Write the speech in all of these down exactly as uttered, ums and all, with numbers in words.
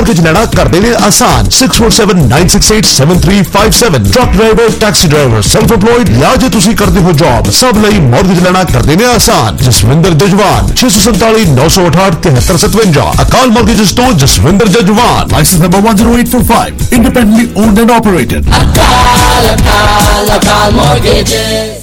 Mortgage लेना कर देने आसान। Six four seven nine six eight seven three five seven. Truck driver, taxi driver, self employed या जो तुसी करते हो जॉब, सब ਲਈ मॉर्गेज लेना कर देने आसान। जसविंदर जजवान छे सौ संताली नौ सौ अठाठ तिहत्तर सतवंजा। अकाल मॉर्गेज तो Jaswinder Jajwan. License number one zero eight four five. Independently owned and operated. Akal Akal अकाल मॉर्गेजेस।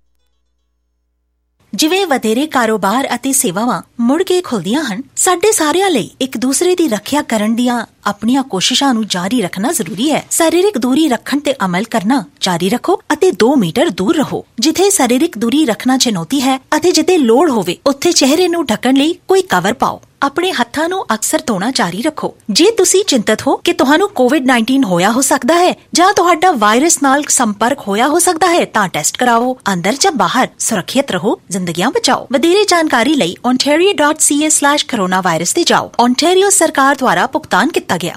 ਜਿਵੇਂ ਵਧੇਰੇ ਕਾਰੋਬਾਰ ਅਤੇ ਸੇਵਾਵਾਂ ਮੁੜ ਕੇ ਖੁੱਲਦੀਆਂ ਹਨ, ਸਾਡੇ ਸਾਰਿਆਂ ਲਈ ਇੱਕ ਦੂਸਰੇ ਦੀ ਰੱਖਿਆ ਕਰਨ ਦੀਆਂ ਆਪਣੀਆਂ ਕੋਸ਼ਿਸ਼ਾਂ ਨੂੰ ਜਾਰੀ ਰੱਖਣਾ ਜ਼ਰੂਰੀ ਹੈ। ਸਰੀਰਕ ਦੂਰੀ ਰੱਖਣ ਤੇ ਅਮਲ ਕਰਨਾ ਜਾਰੀ ਰੱਖੋ ਅਤੇ ਦੋ ਮੀਟਰ ਦੂਰ ਰਹੋ। ਜਿੱਥੇ ਸਰੀਰਕ ਦੂਰੀ ਰੱਖਣਾ ਚੁਣੌਤੀ ਹੈ ਅਤੇ ਜਿੱਥੇ ਲੋੜ ਹੋਵੇ ਉੱਥੇ ਚਿਹਰੇ ਨੂੰ ਢੱਕਣ ਲਈ ਕੋਈ ਕਵਰ ਪਾਓ। ਆਪਣੇ ਹੱਥਾਂ ਨੂੰ ਅਕਸਰ ਧੋਣਾ ਜਾਰੀ ਰੱਖੋ। ਜੇ ਤੁਸੀਂ ਚਿੰਤਤ ਹੋ ਕਿ ਤੁਹਾਨੂੰ ਕੋਵਿਡ ਨਾਈਨਟੀਨ ਹੋਇਆ ਹੋ ਸਕਦਾ ਹੈ ਜਾਂ ਤੁਹਾਡਾ ਵਾਇਰਸ ਨਾਲ ਸੰਪਰਕ ਹੋਇਆ ਹੋ ਸਕਦਾ ਹੈ ਤਾਂ ਟੈਸਟ ਕਰਾਓ। ਅੰਦਰ ਜਾਂ ਬਾਹਰ ਸੁਰੱਖਿਅਤ ਰਹੋ, ਜ਼ਿੰਦਗੀਆਂ ਬਚਾਓ। ਵਧੇਰੇ ਜਾਣਕਾਰੀ ਲਈ ontario dot c a slash coronavirus ਤੇ ਜਾਓ। ontario ਸਰਕਾਰ ਦੁਆਰਾ ਭੁਗਤਾਨ ਕੀਤਾ ਗਿਆ।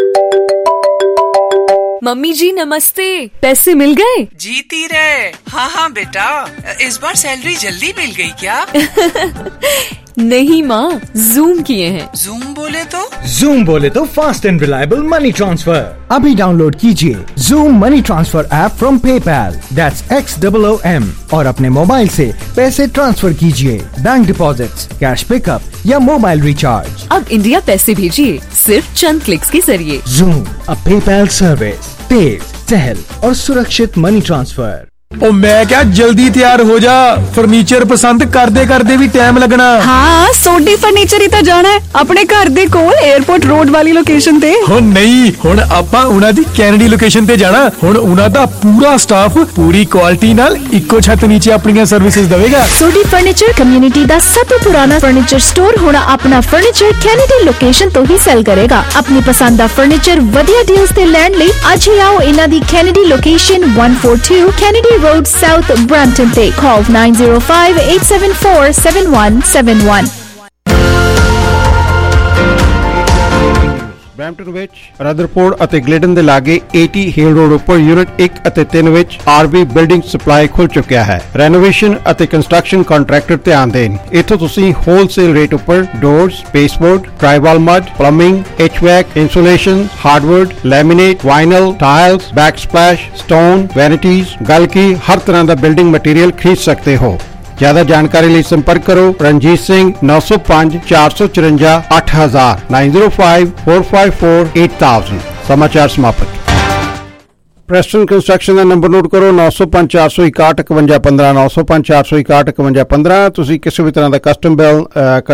मम्मी जी नमस्ते, पैसे मिल गए? जीती रहे। हाँ हाँ बेटा, इस बार सैलरी जल्दी मिल गई क्या? नहीं माँ, जूम किए हैं। जूम बोले तो? जूम बोले तो fast and reliable money transfer. अभी डाउनलोड कीजिए Xoom money transfer app from PayPal, that's X double O M, और अपने मोबाइल से पैसे ट्रांसफर कीजिए। बैंक डिपॉजिट्स, कैश पिकअप या मोबाइल रिचार्ज। अब इंडिया पैसे भेजिए सिर्फ चंद क्लिक्स के जरिए। जूम, अ पेपैल सर्विस, तेज, सहल और सुरक्षित मनी ट्रांसफर। ओ मैं क्या, जल्दी तैयार हो जा, फर्नीचर पसंद करदे करदे भी टाइम लगना। हाँ, सोडी फर्नीचर ही तो जाना है अपने घर दे कोल एयरपोर्ट रोड वाली लोकेशन ते। हो नहीं, हुण आपां उना दी कैनेडी लोकेशन ते जाना। हुण उना दा पूरा स्टाफ पूरी क्वालिटी नाल इक्को छत नीचे अपनी सर्विसेज देवेगा। सोडी फर्नीचर कम्युनिटी दा सब तो पुराना फर्नीचर स्टोर हुण अपना फर्नीचर कैनेडी लोकेशन तो ही सेल करेगा। अपनी पसंद दा फर्नीचर वधिया डील्स ते लैण लई अज ही आओ इना दी Kennedy location one forty-two Kennedy Road South Brampton te call nine zero five eight seven four seven one seven one। Brampton ਵਿੱਚ ਰਦਰਫੋਰਡ ਅਤੇ ਗਲੇਡਨ ਦੇ ਲਾਗੇ eighty ਹੇਲ ਰੋਡ ਉੱਪਰ ਯੂਨਿਟ ਇੱਕ ਅਤੇ ਤਿੰਨ ਵਿੱਚ ਆਰਵੀ ਬਿਲਡਿੰਗ ਸਪਲਾਈ ਖੁੱਲ ਚੁੱਕਿਆ ਹੈ। ਰੈਨੋਵੇਸ਼ਨ ਅਤੇ ਕੰਸਟਰਕਸ਼ਨ ਕੰਟਰੈਕਟਰ ਧਿਆਨ ਦੇਣ। ਇੱਥੋਂ ਤੁਸੀਂ ਹੋਲਸੇਲ ਰੇਟ ਉੱਪਰ doors, baseboard, drywall mud, plumbing, HVAC, insulation, hardwood, laminate, vinyl, tiles, backsplash, stone, vanities, गल की हर तरह का बिल्डिंग मटेरियल खरीद सकते हो। ज्यादा जानकारी लिए संपर्क करो रणजीत सिंह नौ सौ पांच चार सौ चुरंजा अठ हजार nine zero five four five four eight thousand. समाचार समाप्त। प्रेस्टन कंस्ट्रक्शन का नंबर नोट करो नौ सौ पांच चार सौ इकाहठ इकवंजा पंद्रह नौ सौ पांच चार सौ इकाहठ इकवंजा पंद्रह। तुसी किसी भी तरह का कस्टम बिल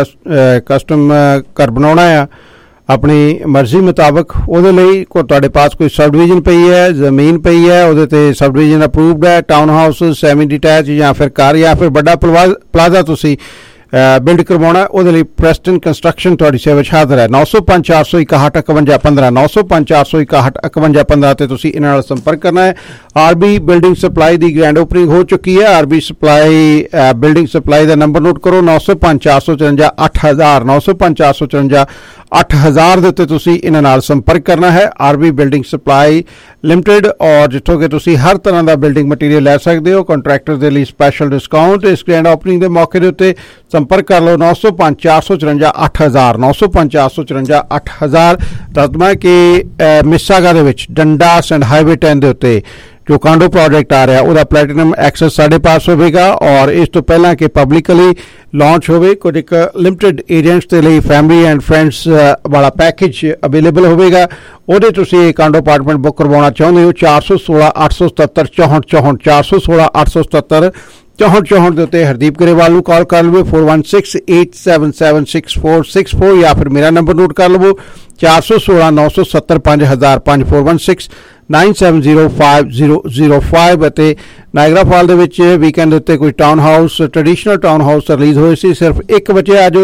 कस्टम घर बनाना है अपनी मर्जी मुताबिक, ਉਹਦੇ ਲਈ ਕੋ ਤੁਹਾਡੇ ਪਾਸ ਕੋਈ ਸਬ ਡਿਵੀਜ਼ਨ ਪਈ ਹੈ, ਜ਼ਮੀਨ ਪਈ ਹੈ, ਉਹਦੇ ਤੇ ਸਬ ਡਿਵੀਜ਼ਨ ਅਪਰੂਵਡ ਹੈ, ਟਾਊਨ ਹਾਊਸ, ਸੈਮੀ ਡਿਟੈਚ ਜਾਂ ਫਿਰ ਕਾਰ ਜਾਂ ਫਿਰ ਵੱਡਾ ਪਲਾਜ਼ਾ ਤੁਸੀਂ ਬਿਲਡ ਕਰਵਾਉਣਾ, ਉਹਦੇ ਲਈ ਪ੍ਰੈਸਟਨ ਕੰਸਟਰਕਸ਼ਨ ਤੁਹਾਡੀ ਸੇਵਾ 'ਚ ਹਾਜ਼ਰ ਹੈ। ਨੌ ਸੌ ਪੰਜ ਚਾਰ ਸੌ ਇਕਾਹਠ ਇਕਵੰਜਾ ਪੰਦਰਾਂ ਨੌ ਸੌ ਪੰਜ ਚਾਰ ਸੌ ਇਕਾਹਠ ਇਕਵੰਜਾ ਪੰਦਰਾਂ ਤੇ ਤੁਸੀਂ ਇਹਨਾਂ ਨਾਲ ਸੰਪਰਕ ਕਰਨਾ ਹੈ। ਆਰਬੀ ਬਿਲਡਿੰਗ ਸਪਲਾਈ ਦੀ ਗ੍ਰੈਂਡ ਓਪਨਿੰਗ ਹੋ ਚੁੱਕੀ ਹੈ। ਆਰਬੀ ਸਪਲਾਈ ਬਿਲਡਿੰਗ ਸਪਲਾਈ ਦਾ ਨੰਬਰ ਨੋਟ ਕਰੋ ਨੌ ਸੌ ਪੰਜ ਚਾਰ ਸੌ ਚੁਰੰਜਾ ਅੱਠ ਹਜ਼ਾਰ ਨੌ ਸੌ ਪੰਜ ਚਾਰ ਸੌ ਚੁਰੰਜਾ ਅੱਠ ਹਜ਼ਾਰ ਦੇ ਉੱਤੇ ਤੁਸੀਂ ਇਹਨਾਂ ਨਾਲ ਸੰਪਰਕ ਕਰਨਾ ਹੈ। ਆਰਬੀ ਬਿਲਡਿੰਗ ਸਪਲਾਈ ਲਿਮਟਿਡ, ਔਰ ਜਿੱਥੋਂ ਕਿ ਤੁਸੀਂ ਹਰ ਤਰ੍ਹਾਂ ਦਾ ਬਿਲਡਿੰਗ ਮਟੀਰੀਅਲ ਲੈ ਸਕਦੇ ਹੋ। ਕੰਟਰੈਕਟਰ ਦੇ ਲਈ ਸਪੈਸ਼ਲ ਡਿਸਕਾਊਂਟ। ਇਸ ਗ੍ਰੈਂਡ ਓਪਨਿੰਗ ਦੇ ਮੌਕੇ ਦੇ ਉੱਤੇ ਸੰਪਰਕ ਕਰ ਲਓ ਨੌ ਸੌ ਪੰਜ ਚਾਰ ਸੌ ਚੁਰੰਜਾ ਅੱਠ ਹਜ਼ਾਰ ਨੌ ਸੌ ਪੰਜ ਚਾਰ ਸੌ ਚੁਰੰਜਾ ਅੱਠ ਹਜ਼ਾਰ। ਦੱਸਦਾ ਕਿ ਮਿਸਾਗਾ ਦੇ ਵਿੱਚ ਡੰਡਾਸ ਐਂਡ ਹਾਈਵੇ ਟੈਨ ਦੇ ਉੱਤੇ जो कांडो प्रोजेक्ट आ रहा है ਉਹਦਾ प्लैटिनम एक्सेस साढ़े पास होगा, और इस तो पहला कि पब्लिकली लॉन्च होवे कुछ एक लिमिटेड एजेंट्स के लिए फैमिली एंड फ्रेंड्स वाला पैकेज अवेलेबल होगा। ਉਹਦੇ ਤੁਸੀਂ ਕਾਂਡੋ ਅਪਾਰਟਮੈਂਟ ਬੁੱਕ ਕਰਵਾਉਣਾ ਚਾਹੁੰਦੇ ਹੋ ਚਾਰ ਸੌ ਸੋਲਾਂ ਅੱਠ ਸੌ ਸਤੱਤਰ ਚੌਂਹਠ ਚੌਂਹਠ ਚਾਰ ਸੌ ਸੋਲਾਂ ਅੱਠ ਸੌ ਸਤੱਤਰ ਚੌਂਹਠ ਚੌਂਹਠ ਦੇ ਉੱਤੇ ਹਰਦੀਪ ਗਰੇਵਾਲ ਨੂੰ ਕਾਲ ਕਰ ਲਵੋ four one six eight seven seven six four six four, ਜਾਂ ਫਿਰ ਮੇਰਾ ਨੰਬਰ ਨੋਟ ਕਰ ਲਵੋ ਚਾਰ ਸੌ ਸੋਲਾਂ ਨੌ ਸੌ ਸੱਤਰ ਪੰਜ ਹਜ਼ਾਰ ਪੰਜ four one six nine seven zero five zero zero five. ਅਤੇ ਨਾਇਗਰਾ ਫਾਲ ਦੇ ਵਿੱਚ ਵੀਕਐਂਡ ਉੱਤੇ ਕੋਈ town house traditional town house release ਹੋਏ ਸੀ, ਸਿਰਫ ਇੱਕ ਬਚਿਆ ਜੋ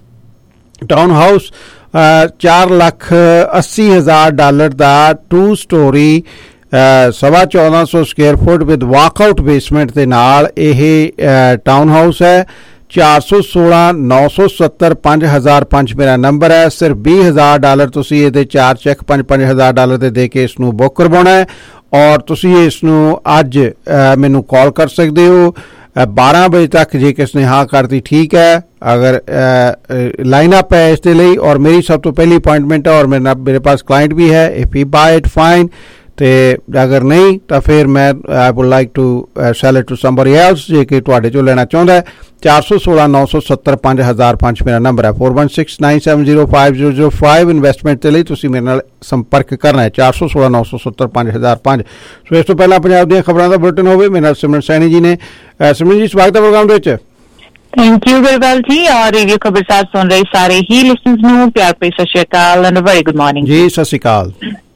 ਟਾਊਨ ਹਾਊਸ ਚਾਰ ਲੱਖ अस्सी ਹਜ਼ਾਰ ਡਾਲਰ ਦਾ ਟੂ ਸਟੋਰੀ ਸਵਾ ਚੌਦਾਂ ਸੌ square foot with walkout basement ਦੇ ਨਾਲ ਇਹ ਟਾਊਨ ਹਾਊਸ ਹੈ। ਚਾਰ ਸੌ ਸੋਲਾਂ ਨੌ ਸੌ ਸੱਤਰ ਪੰਜ ਹਜ਼ਾਰ ਪੰਜ ਮੇਰਾ ਨੰਬਰ ਹੈ। ਸਿਰਫ ਵੀਹ ਹਜ਼ਾਰ ਡਾਲਰ ਤੁਸੀਂ ਇਹਦੇ ਚਾਰ ਚੈੱਕ ਪੰਜ ਪੰਜ ਹਜ਼ਾਰ ਡਾਲਰ ਦੇ ਦੇ ਕੇ ਇਸ ਨੂੰ ਬੁੱਕ ਕਰਵਾਉਣਾ ਹੈ, ਔਰ ਤੁਸੀਂ ਇਸ ਨੂੰ ਅੱਜ ਮੈਨੂੰ ਕਾਲ ਕਰ ਸਕਦੇ ਹੋ बारह बजे तक जे किसने हाँ करती ठीक है, अगर लाइन अप है इसके लिए और मेरी सब तो पहली अपॉइंटमेंट है और मेरे मेरे पास क्लाइंट भी है, if he buy it fine, तो अगर नहीं तो फिर मैं I would like to sell it to somebody else जे कि तुहाडे चों लेना चाहुंदा है। चार सौ सोलह नौ सौ सत्तर पाँच हज़ार पाँच मेरा नंबर है, four one six nine seven zero five zero zero five investment के लिए तुसीं मेरे नाल संपर्क करना है, चार सौ सोलह नौ सौ सत्तर पाँच हज़ार पाँच। सो इस तो पहला पंजाब दी खबरों का बुलेटिन होवे, मेरे नाल सिमरन सैनी जी ने। सिमरन जी स्वागत है प्रोग्राम दे विच। थैंक यू गुरबाल जी, और रेडियो खबरसार सुन रहे सारे ही लिसनर्स नूं प्यार भरी Sat Shri Akal and very good morning ji. Sat Shri अकाल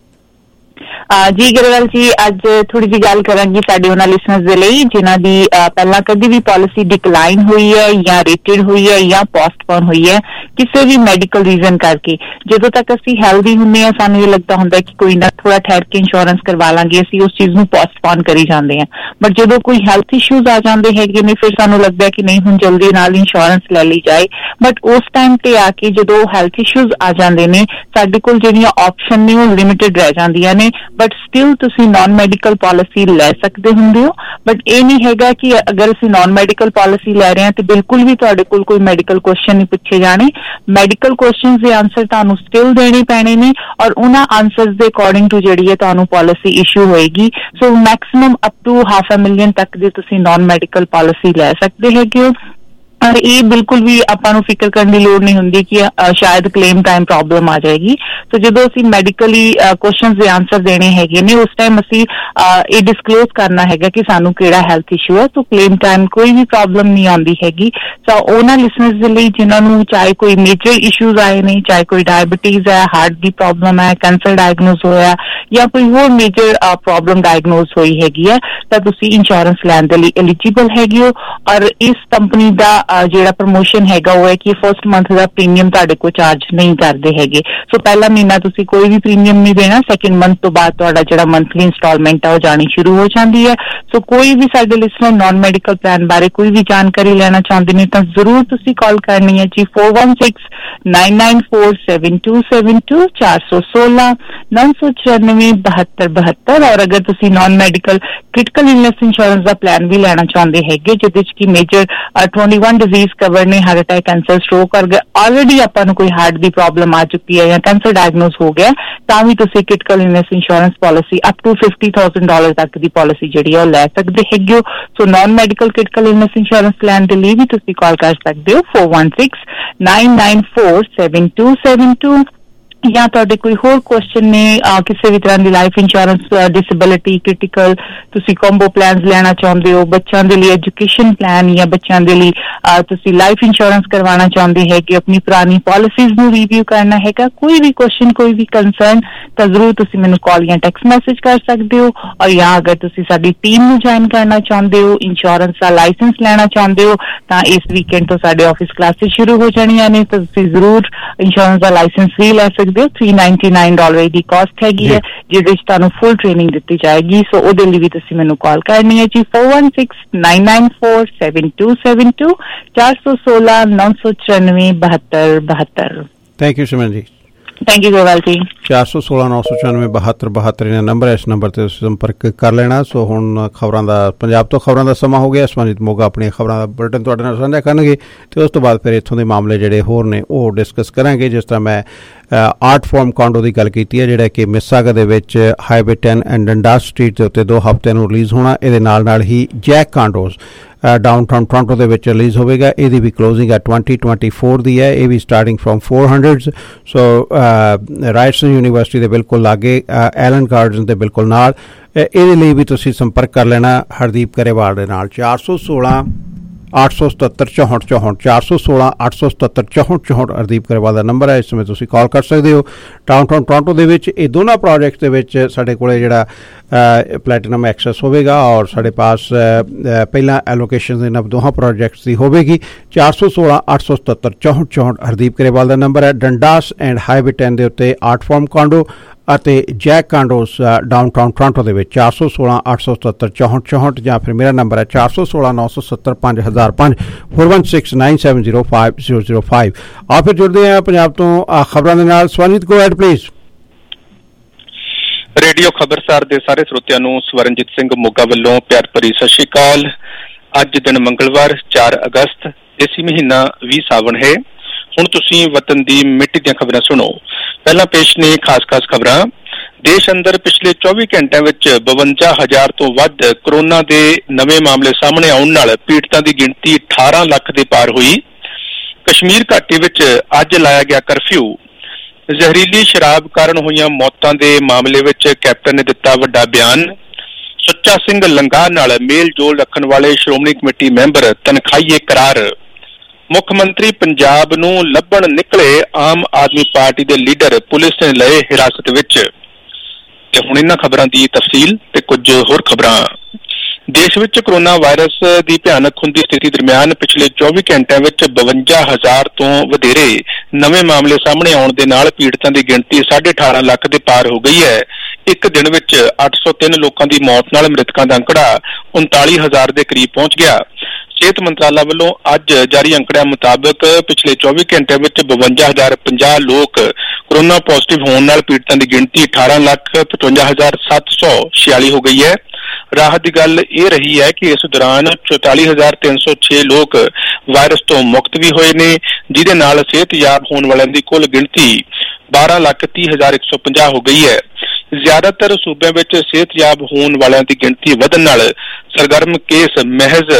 जी गुरबाल जी, अज थोड़ी जी गल करांगी साडे उन्हां लिसनर्स दे लई जिन्हां दी पहलां कदी भी पॉलिसी डिकलाइन हुई है या रेटेड हुई है या पोस्टपोन हुई है किसी भी मैडिकल रीजन करके। जदों तक असीं हेल्दी हुंदे आ सानूं ये लगदा हुंदा है कि कोई ना थोड़ा ठहर के इंश्योरेंस करवा लांगे, असीं उस चीज़ नूं पोस्टपोन करी जांदे आ, बट जदों कोई हैल्थ इशूज आ जांदे हैगे ने फिर सानूं लगदा है कि नहीं हुण जल्दी नाल इंश्योरेंस लै ली जाए, बट उस टाइम ते आके जदों हैल्थ इशूज आ जांदे ने साडे कोल जिहड़ियां ऑप्शन ने वो लिमिटेड रह जांदियां ने, बट स्टिल तुसी नॉन मैडिकल पॉलिसी लै सकते हुंदे हो। बट ये नहीं हैगा कि अगर असीं नॉन मैडिकल पॉलिसी लै रहे हैं तो बिल्कुल भी तुहाडे कोल कोई मैडिकल क्वेश्चन नहीं पूछे जाने। मैडिकल क्वेश्चन दे आंसर तुहानूं स्टिल देने पैणे ने और उन्हां आंसर्स दे अकॉर्डिंग टू जिहड़ी है तुहानूं पॉलिसी इशू होएगी। So maximum up to half a million तक दी तुसी नॉन मैडिकल पॉलिसी लै सकते हैगे हो, और ये बिल्कुल भी आपां नूं फिक्र करने की लोड़ नहीं हुंदी कि शायद क्लेम टाइम प्रॉब्लम आ जाएगी। तो जदों असीं मैडिकली क्वेश्चंस दे आंसर देने हैगे ने उस टाइम असीं ये डिस्कलोज करना हैगा कि सानूं किहड़ा हैल्थ इशू है, तो क्लेम टाइम कोई भी प्रॉब्लम नहीं आउंदी हैगी। सो उन्हां लिसनर्स दे लई जिन्हां नूं चाहे कोई मेजर इशूज आए ने, चाहे कोई डायबिटीज है, हार्ट दी प्रॉब्लम है, कैंसर डायग्नोज होया या कोई होर मेजर प्रॉब्लम डायग्नोज होई हैगी है, तां तुसीं इंश्योरेंस लैण दे लई एलिजिबल हैगे हो। और इस कंपनी दा ਜਿਹੜਾ ਪ੍ਰਮੋਸ਼ਨ ਹੈਗਾ ਉਹ ਹੈ ਕਿ ਫਸਟ ਮੰਥ ਦਾ ਪ੍ਰੀਮੀਅਮ ਤੁਹਾਡੇ ਕੋਲ ਚਾਰਜ ਨਹੀਂ ਕਰਦੇ ਹੈਗੇ। ਸੋ ਪਹਿਲਾ ਮਹੀਨਾ ਤੁਸੀਂ ਕੋਈ ਵੀ ਪ੍ਰੀਮੀਅਮ ਨਹੀਂ ਦੇਣਾ, ਸੈਕਿੰਡ ਮੰਥ ਤੋਂ ਬਾਅਦ ਤੁਹਾਡਾ ਜਿਹੜਾ ਮੰਥਲੀ ਇੰਸਟਾਲਮੈਂਟ ਆ ਉਹ ਜਾਣੀ ਸ਼ੁਰੂ ਹੋ ਜਾਂਦੀ ਹੈ। ਸੋ ਕੋਈ ਵੀ ਸਾਡੇ ਲਿਸਨਰ ਨॉन ਮੈਡੀਕਲ ਪਲਾਨ ਬਾਰੇ ਕੋਈ ਵੀ ਜਾਣਕਾਰੀ ਲੈਣਾ ਚਾਹੁੰਦੇ ਨੇ ਤਾਂ ਜ਼ਰੂਰ ਤੁਸੀਂ ਕਾਲ ਕਰਨੀ ਹੈ ਜੀ four one six nine nine four seven two seven two चार सौ सोलह नौ सौ चौरानवे बहत्तर बहत्तर। और अगर ਤੁਸੀਂ non medical critical illness insurance ਦਾ ਪਲਾਨ ਵੀ ਲੈਣਾ ਚਾਹੁੰਦੇ ਹੈਗੇ ਜਿਹਦੇ ਚ ਕਿ major twenty one disease cover ने, हार्ट अटैक, कैंसर, स्ट्रोक और ऑलरेडी आपां नूं कोई हार्ट की प्रॉब्लम आ चुकी है या कैंसर डायग्नोज हो गया तां भी तुसीं critical illness insurance policy up to fifty thousand dollar तक की पॉलिसी जिहड़ी है लै सकदे हैगे हो। So non medical critical illness insurance plan के लिए भी तुसीं कॉल कर सकते हो four one six nine nine four seven two seven two. या तुहाडे कोई होर क्वेश्चन ने किसी भी तरह की लाइफ इंश्योरेंस, डिसेबिलिटी, क्रिटिकल तुसी कॉम्बो प्लान लेना चाहते हो, बच्चों के लिए एजुकेशन प्लान या बच्चों के लिए तुसी लाइफ इंश्योरेंस करवाना चाहते हैं कि अपनी पुरानी पॉलिसीज नूं रिव्यू करना हैगा, कोई भी क्वेश्चन कोई भी कंसर्न तो जरूर तुसी मैनूं कॉल या टैक्स्ट मैसेज कर सकते हो। और या अगर तुसी साडी टीम नूं ज्वाइन करना चाहते हो, इंश्योरेंस का लाइसेंस लेना चाहते हो तो इस वीकेंड तो साडे ऑफिस क्लासेस शुरू हो जाणियां ने, तो तुसी जरूर इंश्योरेंस का लाइसेंस भी लै सकते हो। थ्री नाइनटी नाइन डॉलर की कॉस्ट हैगी है जिहदे च तुहानूं फुल ट्रेनिंग दित्ती जाएगी। सो उहदे लई भी तुसीं मैनूं कॉल करनी है जी four one six nine nine four seven two seven two चार सौ सोलह नौ सौ चौरानवे बहत्तर बहत्तर। Thank you Simran ji. Thank you Gopal ji. चार सौ सोलह नौ सौ चौरानवे बहत्तर बहत्तर इन्ना नंबर है, इस नंबर से संपर्क कर लेना। सो हुण खबरां दा पंजाब तो खबरां दा समा हो गया। संबंधित मोगा अपनी खबरां दा बुलेटिन तुहाडे नाल साझा करनगे ते उस तो बाद फिर इत्थों दे मामले जिहड़े होर ने ओह डिस्कस करांगे। जिस तरह मैं आर्ट फॉर्म कॉन्डो की गल की है जिहड़ा कि मिसागा दे विच highway ten and Dundas street के उत्ते दो हफ्ते नूं रिलीज़ होना। इहदे नाल नाल ही जैक कॉन्डोज डाउनटाउन टोरंटो दे विच रिलीज़ होवेगा। इहदी भी क्लोजिंग है ट्वेंटी ट्वेंटी फोर दी है, ये भी starting from four hundreds. So Ryerson university दे बिल्कुल लागे, एलन गार्डन दे बिल्कुल नाल। इहदे लई भी तुसीं संपर्क कर लेना हरदीप गरेवाल दे नाल चार सौ सोलह आठ सौ सतहत्तर चौंठ चौंठ चार सौ सोलह आठ सौ सतहत्तर चौंठ चौंठ हरदीप गरेवाल का नंबर है। इस समय तुसीं कॉल कर सकते हो। डाउनटाउन टोरंटो दे विच ये दोनों प्रोजेक्ट्स दे विच साडे कोले जिहड़ा प्लैटिनम एक्सेस होवेगा और साडे पास पहला एलोकेशन इन्हां दोहां प्रोजेक्ट्स की होवेगी। चार सौ सोलह आठ सौ सतहत्तर चौंठ चौंठ हरदीप गरेवाल का नंबर है। डंडास एंड हाईवे टेन के उत्ते आर्ट फॉर्म कॉन्डो ਅਤੇ जैक कांडोस डाउनटाउन टोरंटो ਦੇ ਵਿੱਚ चार सौ सोलह आठ सौ सतहत्तर चौंठ चौंठ ਜਾਂ ਫਿਰ ਮੇਰਾ ਨੰਬਰ ਹੈ चार सौ सोलह नौ सौ सत्तर पाँच हज़ार पाँच four one six nine seven zero five zero zero five. ਆ ਫਿਰ ਜੁੜਦੇ ਹਾਂ ਪੰਜਾਬ ਤੋਂ ਖਬਰਾਂ ਦੇ ਨਾਲ। Swaranjit go ahead please. Radio Khabarsar ਦੇ ਸਾਰੇ ਸਰੋਤਿਆਂ ਨੂੰ ਸਵਰਨਜੀਤ ਸਿੰਘ ਮੋਗਾ ਵੱਲੋਂ ਪਿਆਰ ਭਰੀ ਸਤਿ ਸ਼੍ਰੀ ਅਕਾਲ। ਅੱਜ ਦਿਨ ਮੰਗਲਵਾਰ ਚਾਰ ਅਗਸਤ, ਦੇਸੀ ਮਹੀਨਾ ਵੀਹ ਸਾਵਣ ਹੈ। ਹੁਣ ਤੁਸੀਂ ਵਤਨ ਦੀ ਮਿੱਟੀ ਦੀਆਂ ਖਬਰਾਂ ਸੁਣੋ। ਪਹਿਲਾਂ ਪੇਸ਼ ਨੇ ਖਾਸ-ਖਾਸ ਖਬਰਾਂ। ਦੇਸ਼ ਅੰਦਰ ਪਿਛਲੇ ਚੌਵੀ ਘੰਟਿਆਂ ਵਿੱਚ ਬਵੰਜਾ ਹਜ਼ਾਰ ਤੋਂ ਵੱਧ ਕੋਰੋਨਾ ਦੇ ਨਵੇਂ ਮਾਮਲੇ ਸਾਹਮਣੇ ਆਉਣ ਨਾਲ ਪੀੜਤਾਂ ਦੀ ਗਿਣਤੀ ਅਠਾਰਾਂ ਲੱਖ ਦੇ ਪਾਰ ਹੋਈ। ਕਸ਼ਮੀਰ ਘਾਟੀ ਵਿੱਚ ਅੱਜ ਲਾਇਆ ਗਿਆ ਕਰਫਿਊ। ਜ਼ਹਿਰੀਲੀ ਸ਼ਰਾਬ ਕਾਰਨ ਹੋਈਆਂ ਮੌਤਾਂ ਦੇ ਮਾਮਲੇ ਵਿੱਚ ਕੈਪਟਨ ਨੇ ਦਿੱਤਾ ਵੱਡਾ ਬਿਆਨ। ਸੁੱਚਾ ਸਿੰਘ ਲੰਗਾਹ ਨਾਲ ਮੇਲ ਜੋਲ ਰੱਖਣ ਵਾਲੇ ਸ਼੍ਰੋਮਣੀ ਕਮੇਟੀ ਮੈਂਬਰ ਤਨਖਾਹੀਏ ਕਰਾਰ। ਮੁੱਖ ਮੰਤਰੀ ਪੰਜਾਬ ਨੂੰ ਲੱਭਣ ਨਿਕਲੇ ਆਮ ਆਦਮੀ ਪਾਰਟੀ ਦੇ ਲੀਡਰ ਪੁਲਿਸ ਨੇ ਲਏ ਹਿਰਾਸਤ ਵਿੱਚ। ਤੇ ਹੁਣ ਇਹਨਾਂ ਖਬਰਾਂ ਦੀ ਤਫਸੀਲ ਤੇ ਕੁਝ ਹੋਰ ਖਬਰਾਂ। ਦੇਸ਼ ਵਿੱਚ ਕੋਰੋਨਾ ਵਾਇਰਸ ਦੀ ਭਿਆਨਕ ਹੁੰਦੀ ਸਥਿਤੀ ਦਰਮਿਆਨ ਪਿਛਲੇ ਚੌਵੀ ਘੰਟਿਆਂ ਵਿੱਚ ਬਵੰਜਾ ਹਜ਼ਾਰ ਤੋਂ ਵਧੇਰੇ ਨਵੇਂ ਮਾਮਲੇ ਸਾਹਮਣੇ ਆਉਣ ਦੇ ਨਾਲ ਪੀੜਤਾਂ ਦੀ ਗਿਣਤੀ ਸਾਢੇ ਅਠਾਰਾਂ ਲੱਖ ਦੇ ਪਾਰ ਹੋ ਗਈ ਹੈ। ਇੱਕ ਦਿਨ ਵਿੱਚ ਅੱਠ ਸੌ ਤਿੰਨ ਲੋਕਾਂ ਦੀ ਮੌਤ ਨਾਲ ਮ੍ਰਿਤਕਾਂ ਦਾ ਅੰਕੜਾ ਉਨਤਾਲੀ ਹਜ਼ਾਰ ਦੇ ਕਰੀਬ ਪਹੁੰਚ ਗਿਆ। ਸਿਹਤ ਮੰਤਰਾਲਾ ਵੱਲੋਂ ਅੱਜ ਜਾਰੀ ਅੰਕੜਿਆਂ ਮੁਤਾਬਕ ਪਿਛਲੇ ਚੌਵੀ ਘੰਟਿਆਂ ਵਿੱਚ ਬਵੰਜਾ ਹਜ਼ਾਰ ਪੰਜਾਹ ਲੋਕ ਕੋਰੋਨਾ ਪੋਜ਼ਿਟਿਵ ਹੋਣ ਨਾਲ ਪੀੜਤਾਂ ਦੀ ਗਿਣਤੀ ਅਠਾਰਾਂ ਲੱਖ ਪਚਵੰਜਾ ਹਜ਼ਾਰ ਸੱਤ ਸੌ ਛਿਆਲੀ ਹੋ ਗਈ ਹੈ। ਰਾਹਤ ਦੀ ਗੱਲ ਇਹ ਰਹੀ ਹੈ ਕਿ ਇਸ ਦੌਰਾਨ ਚੌਤਾਲੀ ਹਜ਼ਾਰ ਤਿੰਨ ਸੌ ਛੇ ਲੋਕ ਵਾਇਰਸ ਤੋਂ ਮੁਕਤ ਵੀ ਹੋਏ ਨੇ, ਜਿਹਦੇ ਨਾਲ ਸਿਹਤਯਾਬ ਹੋਣ ਵਾਲਿਆਂ ਦੀ ਕੁੱਲ ਗਿਣਤੀ ਬਾਰਾਂ ਲੱਖ ਤੀਹ ਹਜ਼ਾਰ ਇੱਕ ਸੌ ਪੰਜਾਹ ਹੋ ਗਈ ਹੈ। ਜ਼ਿਆਦਾਤਰ ਸੂਬਿਆਂ ਵਿੱਚ ਸਿਹਤਯਾਬ ਹੋਣ ਵਾਲਿਆਂ ਦੀ ਗਿਣਤੀ ਵਧਣ ਨਾਲ ਸਰਗਰਮ ਕੇਸ ਮਹਿਜ਼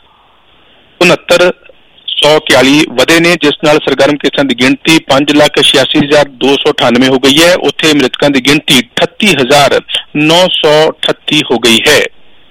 ਉਨੱਤਰ ਸੌ ਇਕਤਾਲੀ ਵਧੇ ਨੇ, ਜਿਸ ਨਾਲ ਸਰਗਰਮ ਕੇਸਾਂ ਦੀ ਗਿਣਤੀ ਪੰਜ ਲੱਖ ਛਿਆਸੀ ਹਜ਼ਾਰ ਦੋ ਸੌ ਅਠਾਨਵੇਂ ਹੋ ਗਈ ਹੈ। ਉੱਥੇ ਮ੍ਰਿਤਕਾਂ ਦੀ ਗਿਣਤੀ ਅਠੱਤੀ ਹਜ਼ਾਰ ਨੌ ਸੌ ਅਠੱਤੀ ਹੋ ਗਈ ਹੈ।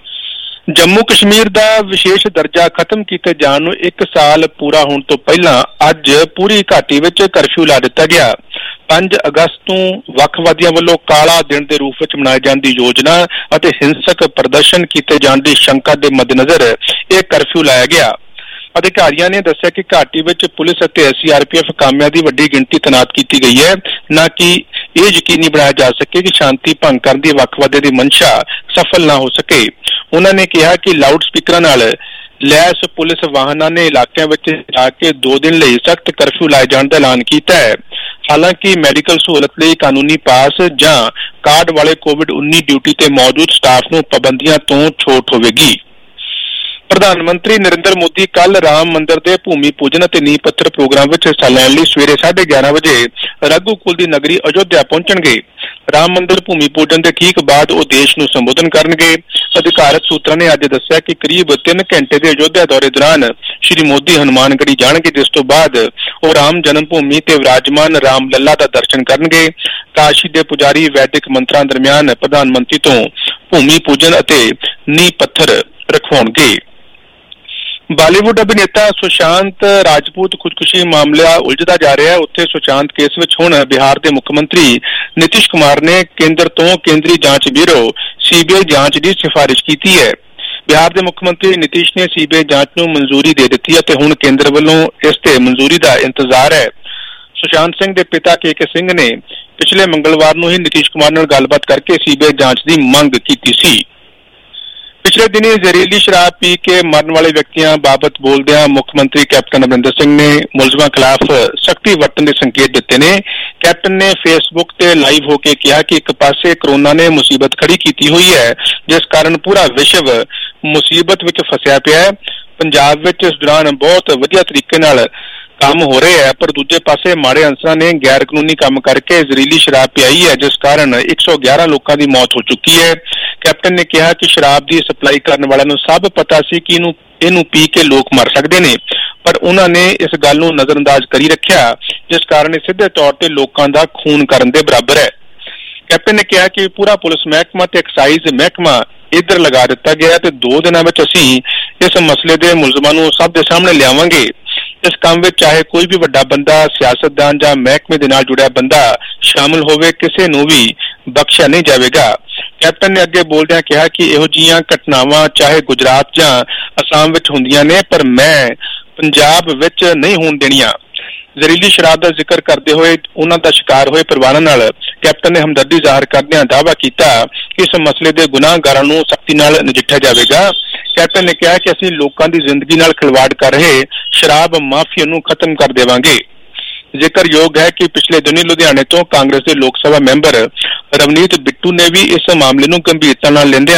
ਜੰਮੂ ਕਸ਼ਮੀਰ ਦਾ ਵਿਸ਼ੇਸ਼ ਦਰਜਾ ਖਤਮ ਕੀਤੇ ਜਾਣ ਨੂੰ ਇੱਕ ਸਾਲ ਪੂਰਾ ਹੋਣ ਤੋਂ ਪਹਿਲਾਂ ਅੱਜ ਪੂਰੀ ਘਾਟੀ ਵਿੱਚ ਕਰਫਿਊ ਲਾ ਦਿੱਤਾ ਗਿਆ। ਪੰਜ ਅਗਸਤ ਤੋਂ ਵੱਖਵਾਦੀਆਂ ਵੱਲੋਂ ਕਾਲਾ ਦਿਨ ਦੇ ਰੂਪ ਵਿੱਚ ਮਨਾਏ ਜਾਣ ਦੀ ਯੋਜਨਾ ਅਤੇ ਹਿੰਸਕ ਪ੍ਰਦਰਸ਼ਨ ਕੀਤੇ ਜਾਣ ਦੀ ਸ਼ੰਕਾ ਦੇ ਮੱਦੇਨਜ਼ਰ ਇਹ ਕਰਫਿਊ ਲਾਇਆ ਗਿਆ। ਅਧਿਕਾਰੀਆਂ ਨੇ ਦੱਸਿਆ ਕਿ ਘਾਟੀ ਵਿੱਚ ਪੁਲਿਸ ਅਤੇ ਸੀ ਆਰ ਪੀ ਐਫ ਕਾਮਿਆਂ ਦੀ ਵੱਡੀ ਗਿਣਤੀ ਤੈਨਾਤ ਕੀਤੀ ਗਈ ਹੈ, ਨਾ ਕਿ ਇਹ ਯਕੀਨੀ ਬਣਾਇਆ ਜਾ ਸਕੇ ਕਿ ਸ਼ਾਂਤੀ ਭੰਗ ਕਰਨ ਦੀ ਵੱਖਵਾਦੇ ਦੀ ਮਨਸ਼ਾ ਸਫਲ ਨਾ ਹੋ ਸਕੇ। ਉਹਨਾਂ ਨੇ ਕਿਹਾ ਕਿ ਲਾਊਡ ਸਪੀਕਰਾਂ ਨਾਲ ਲੈਸ ਪੁਲਿਸ ਵਾਹਨਾਂ ਨੇ ਇਲਾਕਿਆਂ ਵਿੱਚ ਜਾ ਕੇ ਦੋ ਦਿਨ ਲਈ ਸਖਤ ਕਰਫਿਊ ਲਾਏ ਜਾਣ ਦਾ ਐਲਾਨ ਕੀਤਾ ਹੈ। ਹਾਲਾਂਕਿ ਮੈਡੀਕਲ ਸਹੂਲਤ ਲਈ ਕਾਨੂੰਨੀ ਪਾਸ ਜਾਂ ਕਾਰਡ ਵਾਲੇ ਕੋਵਿਡ ਉੱਨੀ ਡਿਊਟੀ ਤੇ ਮੌਜੂਦ ਸਟਾਫ ਨੂੰ ਪਾਬੰਦੀਆਂ ਤੋਂ ਛੋਟ ਹੋਵੇਗੀ। ਪ੍ਰਧਾਨ ਮੰਤਰੀ ਨਰਿੰਦਰ ਮੋਦੀ ਕੱਲ ਰਾਮ ਮੰਦਿਰ ਦੇ ਭੂਮੀ ਪੂਜਨ ਅਤੇ ਨੀਂਹ ਪੱਥਰ ਪ੍ਰੋਗਰਾਮ ਵਿੱਚ ਹਿੱਸਾ ਲੈਣ ਲਈ ਸਵੇਰੇ ਸਾਢੇ ਗਿਆਰਾਂ ਵਜੇ ਰਘੂਕੁਲ ਦੀ ਨਗਰੀ ਅਯੋਧਿਆ ਪਹੁੰਚਣਗੇ। ਰਾਮ ਮੰਦਿਰ ਭੂਮੀ ਪੂਜਨ ਦੇ ਠੀਕ ਬਾਅਦ ਉਹ ਦੇਸ਼ ਨੂੰ ਸੰਬੋਧਨ ਕਰਨਗੇ। ਅਧਿਕਾਰਤ ਸੂਤਰਾਂ ਨੇ ਅੱਜ ਦੱਸਿਆ ਕਿ ਕਰੀਬ ਤਿੰਨ ਘੰਟੇ ਦੇ ਅਯੋਧਿਆ ਦੌਰੇ ਦੌਰਾਨ ਸ਼੍ਰੀ ਮੋਦੀ ਹਨੂੰਮਾਨਗੜ੍ਹੀ ਜਾਣਗੇ, ਜਿਸ ਤੋਂ ਬਾਅਦ ਉਹ ਰਾਮ ਜਨਮ ਭੂਮੀ ਤੇ ਵਿਰਾਜਮਾਨ ਰਾਮ ਲੱਲਾ ਦਾ ਦਰਸ਼ਨ ਕਰਨਗੇ। ਕਾਸ਼ੀ ਦੇ ਪੁਜਾਰੀ ਵੈਦਿਕ ਮੰਤਰਾਂ ਦਰਮਿਆਨ ਪ੍ਰਧਾਨ ਮੰਤਰੀ ਤੋਂ ਭੂਮੀ ਪੂਜਨ ਅਤੇ ਨੀਂਹ ਪੱਥਰ ਰਖਵਾਉਣਗੇ। ਬਾਲੀਵੁੱਡ ਅਭਿਨੇਤਾ ਸੁਸ਼ਾਂਤ ਰਾਜਪੂਤ ਖੁਦਕੁਸ਼ੀ ਮਾਮਲਾ ਉਲਝਦਾ ਜਾ ਰਿਹਾ ਹੈ। ਉੱਥੇ ਸੁਸ਼ਾਂਤ ਕੇਸ ਵਿੱਚ ਹੁਣ ਬਿਹਾਰ ਦੇ ਮੁੱਖ ਮੰਤਰੀ ਨਿਤੀਸ਼ ਕੁਮਾਰ ਨੇ ਕੇਂਦਰ ਤੋਂ ਕੇਂਦਰੀ ਜਾਂਚ ਬਿਊਰੋ ਸੀ ਬੀ ਆਈ ਜਾਂਚ ਦੀ ਸਿਫਾਰਿਸ਼ ਕੀਤੀ ਹੈ। ਬਿਹਾਰ ਦੇ ਮੁੱਖ ਮੰਤਰੀ ਨਿਤੀਸ਼ ਨੇ ਸੀ ਬੀ ਆਈ ਜਾਂਚ ਨੂੰ ਮਨਜ਼ੂਰੀ ਦੇ ਦਿੱਤੀ ਹੈ ਅਤੇ ਹੁਣ ਕੇਂਦਰ ਵੱਲੋਂ ਇਸ ਤੇ ਮਨਜ਼ੂਰੀ ਦਾ ਇੰਤਜ਼ਾਰ ਹੈ। ਸੁਸ਼ਾਂਤ ਸਿੰਘ ਦੇ ਪਿਤਾ ਕੇ ਕੇ ਸਿੰਘ ਨੇ ਪਿਛਲੇ ਮੰਗਲਵਾਰ ਨੂੰ ਹੀ ਨਿਤੀਸ਼ ਕੁਮਾਰ ਨਾਲ ਗੱਲਬਾਤ ਕਰਕੇ ਸੀ ਬੀ ਆਈ ਜਾਂਚ ਦੀ ਮੰਗ ਕੀਤੀ ਸੀ। ਪਿਛਲੇ ਦਿਨੀ ਜ਼ਹਿਰੀਲੀ ਸ਼ਰਾਬ ਪੀ ਕੇ ਮਰਨ ਵਾਲੇ ਵਿਅਕਤੀਆਂ ਬਾਬਤ ਬੋਲਦਿਆਂ ਮੁੱਖ ਮੰਤਰੀ ਕੈਪਟਨ ਅਮਰਿੰਦਰ ਸਿੰਘ ਨੇ ਮੁਲਜ਼ਮਾਂ ਖਿਲਾਫ ਸਖਤੀ ਵਰਤਣ ਦੇ ਸੰਕੇਤ ਦਿੱਤੇ ਨੇ। ਕੈਪਟਨ ਨੇ ਫੇਸਬੁੱਕ ਤੇ ਲਾਈਵ ਹੋ ਕੇ ਕਿਹਾ ਕਿ ਇੱਕ ਪਾਸੇ ਕਰੋਨਾ ਨੇ ਮੁਸੀਬਤ ਖੜੀ ਕੀਤੀ ਹੋਈ ਹੈ, ਜਿਸ ਕਾਰਨ ਪੂਰਾ ਵਿਸ਼ਵ ਮੁਸੀਬਤ ਵਿੱਚ ਫਸਿਆ ਪਿਆ ਹੈ। ਪੰਜਾਬ ਵਿੱਚ ਇਸ ਦੌਰਾਨ ਬਹੁਤ ਵਧੀਆ ਤਰੀਕੇ ਨਾਲ ਕੰਮ ਹੋ ਰਹੇ ਹੈ, ਪਰ ਦੂਜੇ ਪਾਸੇ ਮਾੜੇ ਅਨਸਰਾਂ ਨੇ ਗੈਰ ਕਾਨੂੰਨੀ ਕੰਮ ਕਰਕੇ ਜ਼ਹਿਰੀਲੀ ਸ਼ਰਾਬ ਪਿਆਈ ਹੈ, ਜਿਸ ਕਾਰਨ ਇੱਕ ਸੌ ਗਿਆਰਾਂ ਲੋਕਾਂ ਦੀ ਮੌਤ ਹੋ ਚੁੱਕੀ ਹੈ। ਕੈਪਟਨ ਨੇ ਕਿਹਾ ਕਿ ਸ਼ਰਾਬ ਦੀ ਸਪਲਾਈ ਕਰਨ ਵਾਲਿਆਂ ਨੂੰ ਸਭ ਪਤਾ ਸੀ ਕਿ ਇਹਨੂੰ ਇਹਨੂੰ ਪੀ ਕੇ ਲੋਕ ਮਰ ਸਕਦੇ ਨੇ, ਪਰ ਉਹਨਾਂ ਨੇ ਇਸ ਗੱਲ ਨੂੰ ਨਜ਼ਰਅੰਦਾਜ਼ ਕਰੀ ਰੱਖਿਆ, ਜਿਸ ਕਾਰਨ ਇਹ ਸਿੱਧੇ ਤੌਰ ਤੇ ਲੋਕਾਂ ਦਾ ਖੂਨ ਕਰਨ ਦੇ ਬਰਾਬਰ ਹੈ। ਕੈਪਟਨ ਨੇ ਕਿਹਾ ਕਿ ਪੂਰਾ ਪੁਲਿਸ ਮਹਿਕਮਾ ਤੇ ਐਕਸਾਈਜ਼ ਮਹਿਕਮਾ ਇੱਧਰ ਲਗਾ ਦਿੱਤਾ ਗਿਆ ਤੇ ਦੋ ਦਿਨਾਂ ਵਿੱਚ ਅਸੀਂ ਇਸ ਮਸਲੇ ਦੇ ਮੁਲਜ਼ਮਾਂ ਨੂੰ ਸਭ ਦੇ ਸਾਹਮਣੇ ਲਿਆਵਾਂਗੇ। ਇਸ ਕੰਮ ਵਿੱਚ ਚਾਹੇ ਕੋਈ ਵੀ ਵੱਡਾ ਬੰਦਾ, ਸਿਆਸਤਦਾਨ ਜਾਂ ਮਹਿਕਮੇ ਦੇ ਨਾਲ ਜੁੜਿਆ ਬੰਦਾ ਸ਼ਾਮਲ ਹੋਵੇ, ਕਿਸੇ ਨੂੰ ਵੀ ਬਖਸ਼ਿਆ ਨਹੀਂ ਜਾਵੇਗਾ। ਕੈਪਟਨ ਨੇ ਅੱਗੇ ਬੋਲਦਿਆਂ ਕਿਹਾ ਕਿ ਇਹੋ ਜਿਹੀਆਂ ਘਟਨਾਵਾਂ ਚਾਹੇ ਗੁਜਰਾਤ ਜਾਂ ਅਸਾਮ ਵਿੱਚ ਹੁੰਦੀਆਂ ਨੇ, ਪਰ ਮੈਂ ਪੰਜਾਬ ਵਿੱਚ ਨਹੀਂ ਹੋਣ ਦੇਣੀਆਂ। ਜ਼ਹਿਰੀਲੀ ਸ਼ਰਾਬ ਦਾ ਜ਼ਿਕਰ ਕਰਦੇ ਹੋਏ ਉਹਨਾਂ ਦਾ ਸ਼ਿਕਾਰ ਹੋਏ ਪਰਿਵਾਰਾਂ ਨਾਲ ਕੈਪਟਨ ਨੇ ਹਮਦਰਦੀ ਜ਼ਾਹਰ ਕਰਦਿਆਂ ਦਾਅਵਾ ਕੀਤਾ ਕਿ ਇਸ ਮਸਲੇ ਦੇ ਗੁਨਾਹਗਾਰਾਂ ਨੂੰ ਸਖਤੀ ਨਾਲ ਨਜਿੱਠਿਆ ਜਾਵੇਗਾ। ਕੈਪਟਨ ਨੇ ਕਿਹਾ ਕਿ ਅਸੀਂ ਲੋਕਾਂ ਦੀ ਜ਼ਿੰਦਗੀ ਨਾਲ ਖਿਲਵਾੜ ਕਰ ਰਹੇ ਸ਼ਰਾਬ ਮਾਫੀਆ ਨੂੰ ਖਤਮ ਕਰ ਦੇਵਾਂਗੇ। ਜ਼ਿਕਰਯੋਗ ਹੈ ਕਿ ਪਿਛਲੇ ਦਿਨੀ ਲੁਧਿਆਣੇ ਤੋਂ ਕਾਂਗਰਸ ਦੇ ਲੋਕ ਸਭਾ ਮੈਂਬਰ ਰਵਨੀਤ ਬਿੱਟੂ ਨੇ ਵੀ ਇਸ ਮਾਮਲੇ ਨੂੰ ਗੰਭੀਰਤਾ ਨਾਲ ਲੈਂਦਿਆਂ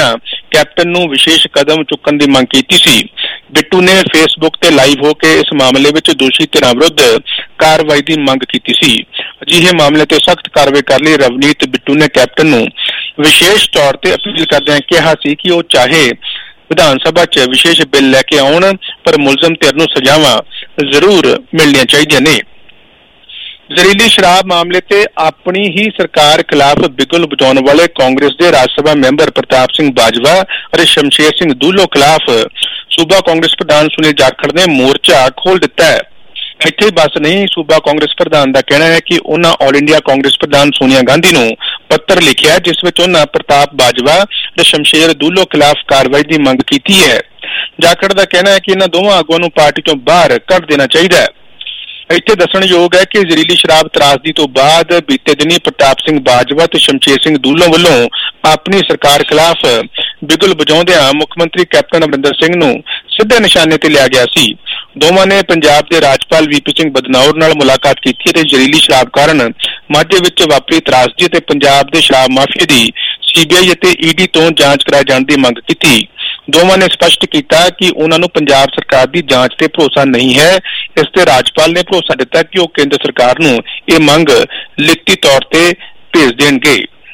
ਕੈਪਟਨ ਨੂੰ ਵਿਸ਼ੇਸ਼ ਕਦਮ ਚੁੱਕਣ ਦੀ ਮੰਗ ਕੀਤੀ ਸੀ। ਬਿੱਟੂ ਨੇ ਫੇਸਬੁੱਕ ਤੇ ਲਾਈਵ ਹੋ ਕੇ ਇਸ ਮਾਮਲੇ ਵਿੱਚ ਦੋਸ਼ੀ ਧਿਰਾਂ ਵਿਰੁੱਧ ਕਾਰਵਾਈ ਦੀ ਮੰਗ ਕੀਤੀ ਸੀ। ਅਜਿਹੇ ਮਾਮਲੇ ਤੇ ਸਖਤ ਕਾਰਵਾਈ ਕਰਨ ਲਈ ਰਵਨੀਤ ਬਿੱਟੂ ਨੇ ਕੈਪਟਨ ਨੂੰ ਵਿਸ਼ੇਸ਼ ਤੌਰ ਤੇ ਅਪੀਲ ਕਰਦਿਆਂ ਕਿਹਾ ਸੀ ਕਿ ਉਹ ਚਾਹੇ ਵਿਧਾਨ ਸਭਾ 'ਚ ਵਿਸ਼ੇਸ਼ ਬਿੱਲ ਲੈ ਕੇ ਆਉਣ, ਪਰ ਮੁਲਜ਼ਮ ਧਿਰ ਨੂੰ ਸਜ਼ਾਵਾਂ ਜ਼ਰੂਰ ਮਿਲਣੀਆਂ ਚਾਹੀਦੀਆਂ ਨੇ। ਜ਼ਹਿਰੀਲੀ ਸ਼ਰਾਬ ਮਾਮਲੇ ਤੇ ਆਪਣੀ ਹੀ ਸਰਕਾਰ ਖਿਲਾਫ ਬਿਗੁਲ ਵਜਾਉਣ ਵਾਲੇ ਕਾਂਗਰਸ ਦੇ ਰਾਜ ਸਭਾ ਮੈਂਬਰ ਪ੍ਰਤਾਪ ਸਿੰਘ ਬਾਜਵਾ ਅਤੇ ਸ਼ਮਸ਼ੇਰ ਸਿੰਘ ਦੂਲੋ ਖਿਲਾਫ ਸੂਬਾ ਕਾਂਗਰਸ ਪ੍ਰਧਾਨ ਸੁਨੀਲ ਜਾਖੜ ਨੇ ਮੋਰਚਾ ਖੋਲ੍ਹ ਦਿੱਤਾ ਹੈ। ਇੱਥੇ ਬਸ ਨਹੀਂ, ਸੂਬਾ ਕਾਂਗਰਸ ਪ੍ਰਧਾਨ ਦਾ ਕਹਿਣਾ ਹੈ ਕਿ ਉਹਨਾਂ ਆਲ ਇੰਡੀਆ ਕਾਂਗਰਸ ਪ੍ਰਧਾਨ ਸੋਨੀਆ ਗਾਂਧੀ ਨੂੰ ਪੱਤਰ ਲਿਖਿਆ ਜਿਸ ਵਿੱਚ ਉਹਨਾਂ ਪ੍ਰਤਾਪ ਬਾਜਵਾ ਤੇ ਸ਼ਮਸ਼ੇਰ ਦੂਲੋ ਖਿਲਾਫ ਕਾਰਵਾਈ ਦੀ ਮੰਗ ਕੀਤੀ ਹੈ। ਜਾਖੜ ਦਾ ਕਹਿਣਾ ਹੈ ਕਿ ਇਹਨਾਂ ਦੋਵਾਂ ਆਗੂਆਂ ਨੂੰ ਪਾਰਟੀ ਤੋਂ ਬਾਹਰ ਕੱਢ ਦੇਣਾ ਚਾਹੀਦਾ ਹੈ। ਇੱਥੇ ਦੱਸਣਯੋਗ ਹੈ ਕਿ ਜ਼ਹਿਰੀਲੀ ਸ਼ਰਾਬ ਤਰਾਸਦੀ ਤੋਂ ਬਾਅਦ ਬੀਤੇ ਦਿਨੀ ਪ੍ਰਤਾਪ ਸਿੰਘ ਬਾਜਵਾ ਤੇ ਸ਼ਮਸ਼ੇਰ ਸਿੰਘ ਦੂਲੋਂ ਵੱਲੋਂ ਆਪਣੀ ਸਰਕਾਰ ਖਿਲਾਫ ਬਿਗੁਲ ਵਜਾਉਂਦਿਆਂ ਮੁੱਖ ਮੰਤਰੀ ਕੈਪਟਨ ਅਮਰਿੰਦਰ ਸਿੰਘ ਨੂੰ ਸਿੱਧੇ ਨਿਸ਼ਾਨੇ ਤੇ ਲਿਆ ਗਿਆ ਸੀ। ਦੋਵਾਂ ਨੇ ਪੰਜਾਬ ਦੇ ਰਾਜਪਾਲ ਵੀਪੀ ਸਿੰਘ ਬਦਨੌਰ ਨਾਲ ਮੁਲਾਕਾਤ ਕੀਤੀ ਅਤੇ ਜ਼ਹਿਰੀਲੀ ਸ਼ਰਾਬ ਕਾਰਨ ਮਾਝੇ ਵਿੱਚ ਵਾਪਰੀ ਤਰਾਸਦੀ ਅਤੇ ਪੰਜਾਬ ਦੇ ਸ਼ਰਾਬ ਮਾਫੀਏ ਦੀ ਸੀਬੀਆਈ ਅਤੇ ਈਡੀ ਤੋਂ ਜਾਂਚ ਕਰਾਏ ਜਾਣ ਦੀ ਮੰਗ ਕੀਤੀ। ਦੋਵਾਂ ਨੇ ਸਪਸ਼ਟ ਕੀਤਾ ਕਿ ਉਹਨਾਂ ਨੂੰ ਪੰਜਾਬ ਸਰਕਾਰ ਦੀ ਜਾਂਚ ਤੇ ਭਰੋਸਾ ਨਹੀਂ ਹੈ। ਇਸ ਤੇ ਰਾਜਪਾਲ ਨੇ ਭਰੋਸਾ ਦਿੱਤਾ ਕਿ ਉਹ ਕੇਂਦਰ ਸਰਕਾਰ ਨੂੰ ਇਹ ਮੰਗ ਲਿਖਤੀ ਤੌਰ ਤੇ ਭੇਜ ਦੇਣਗੇ।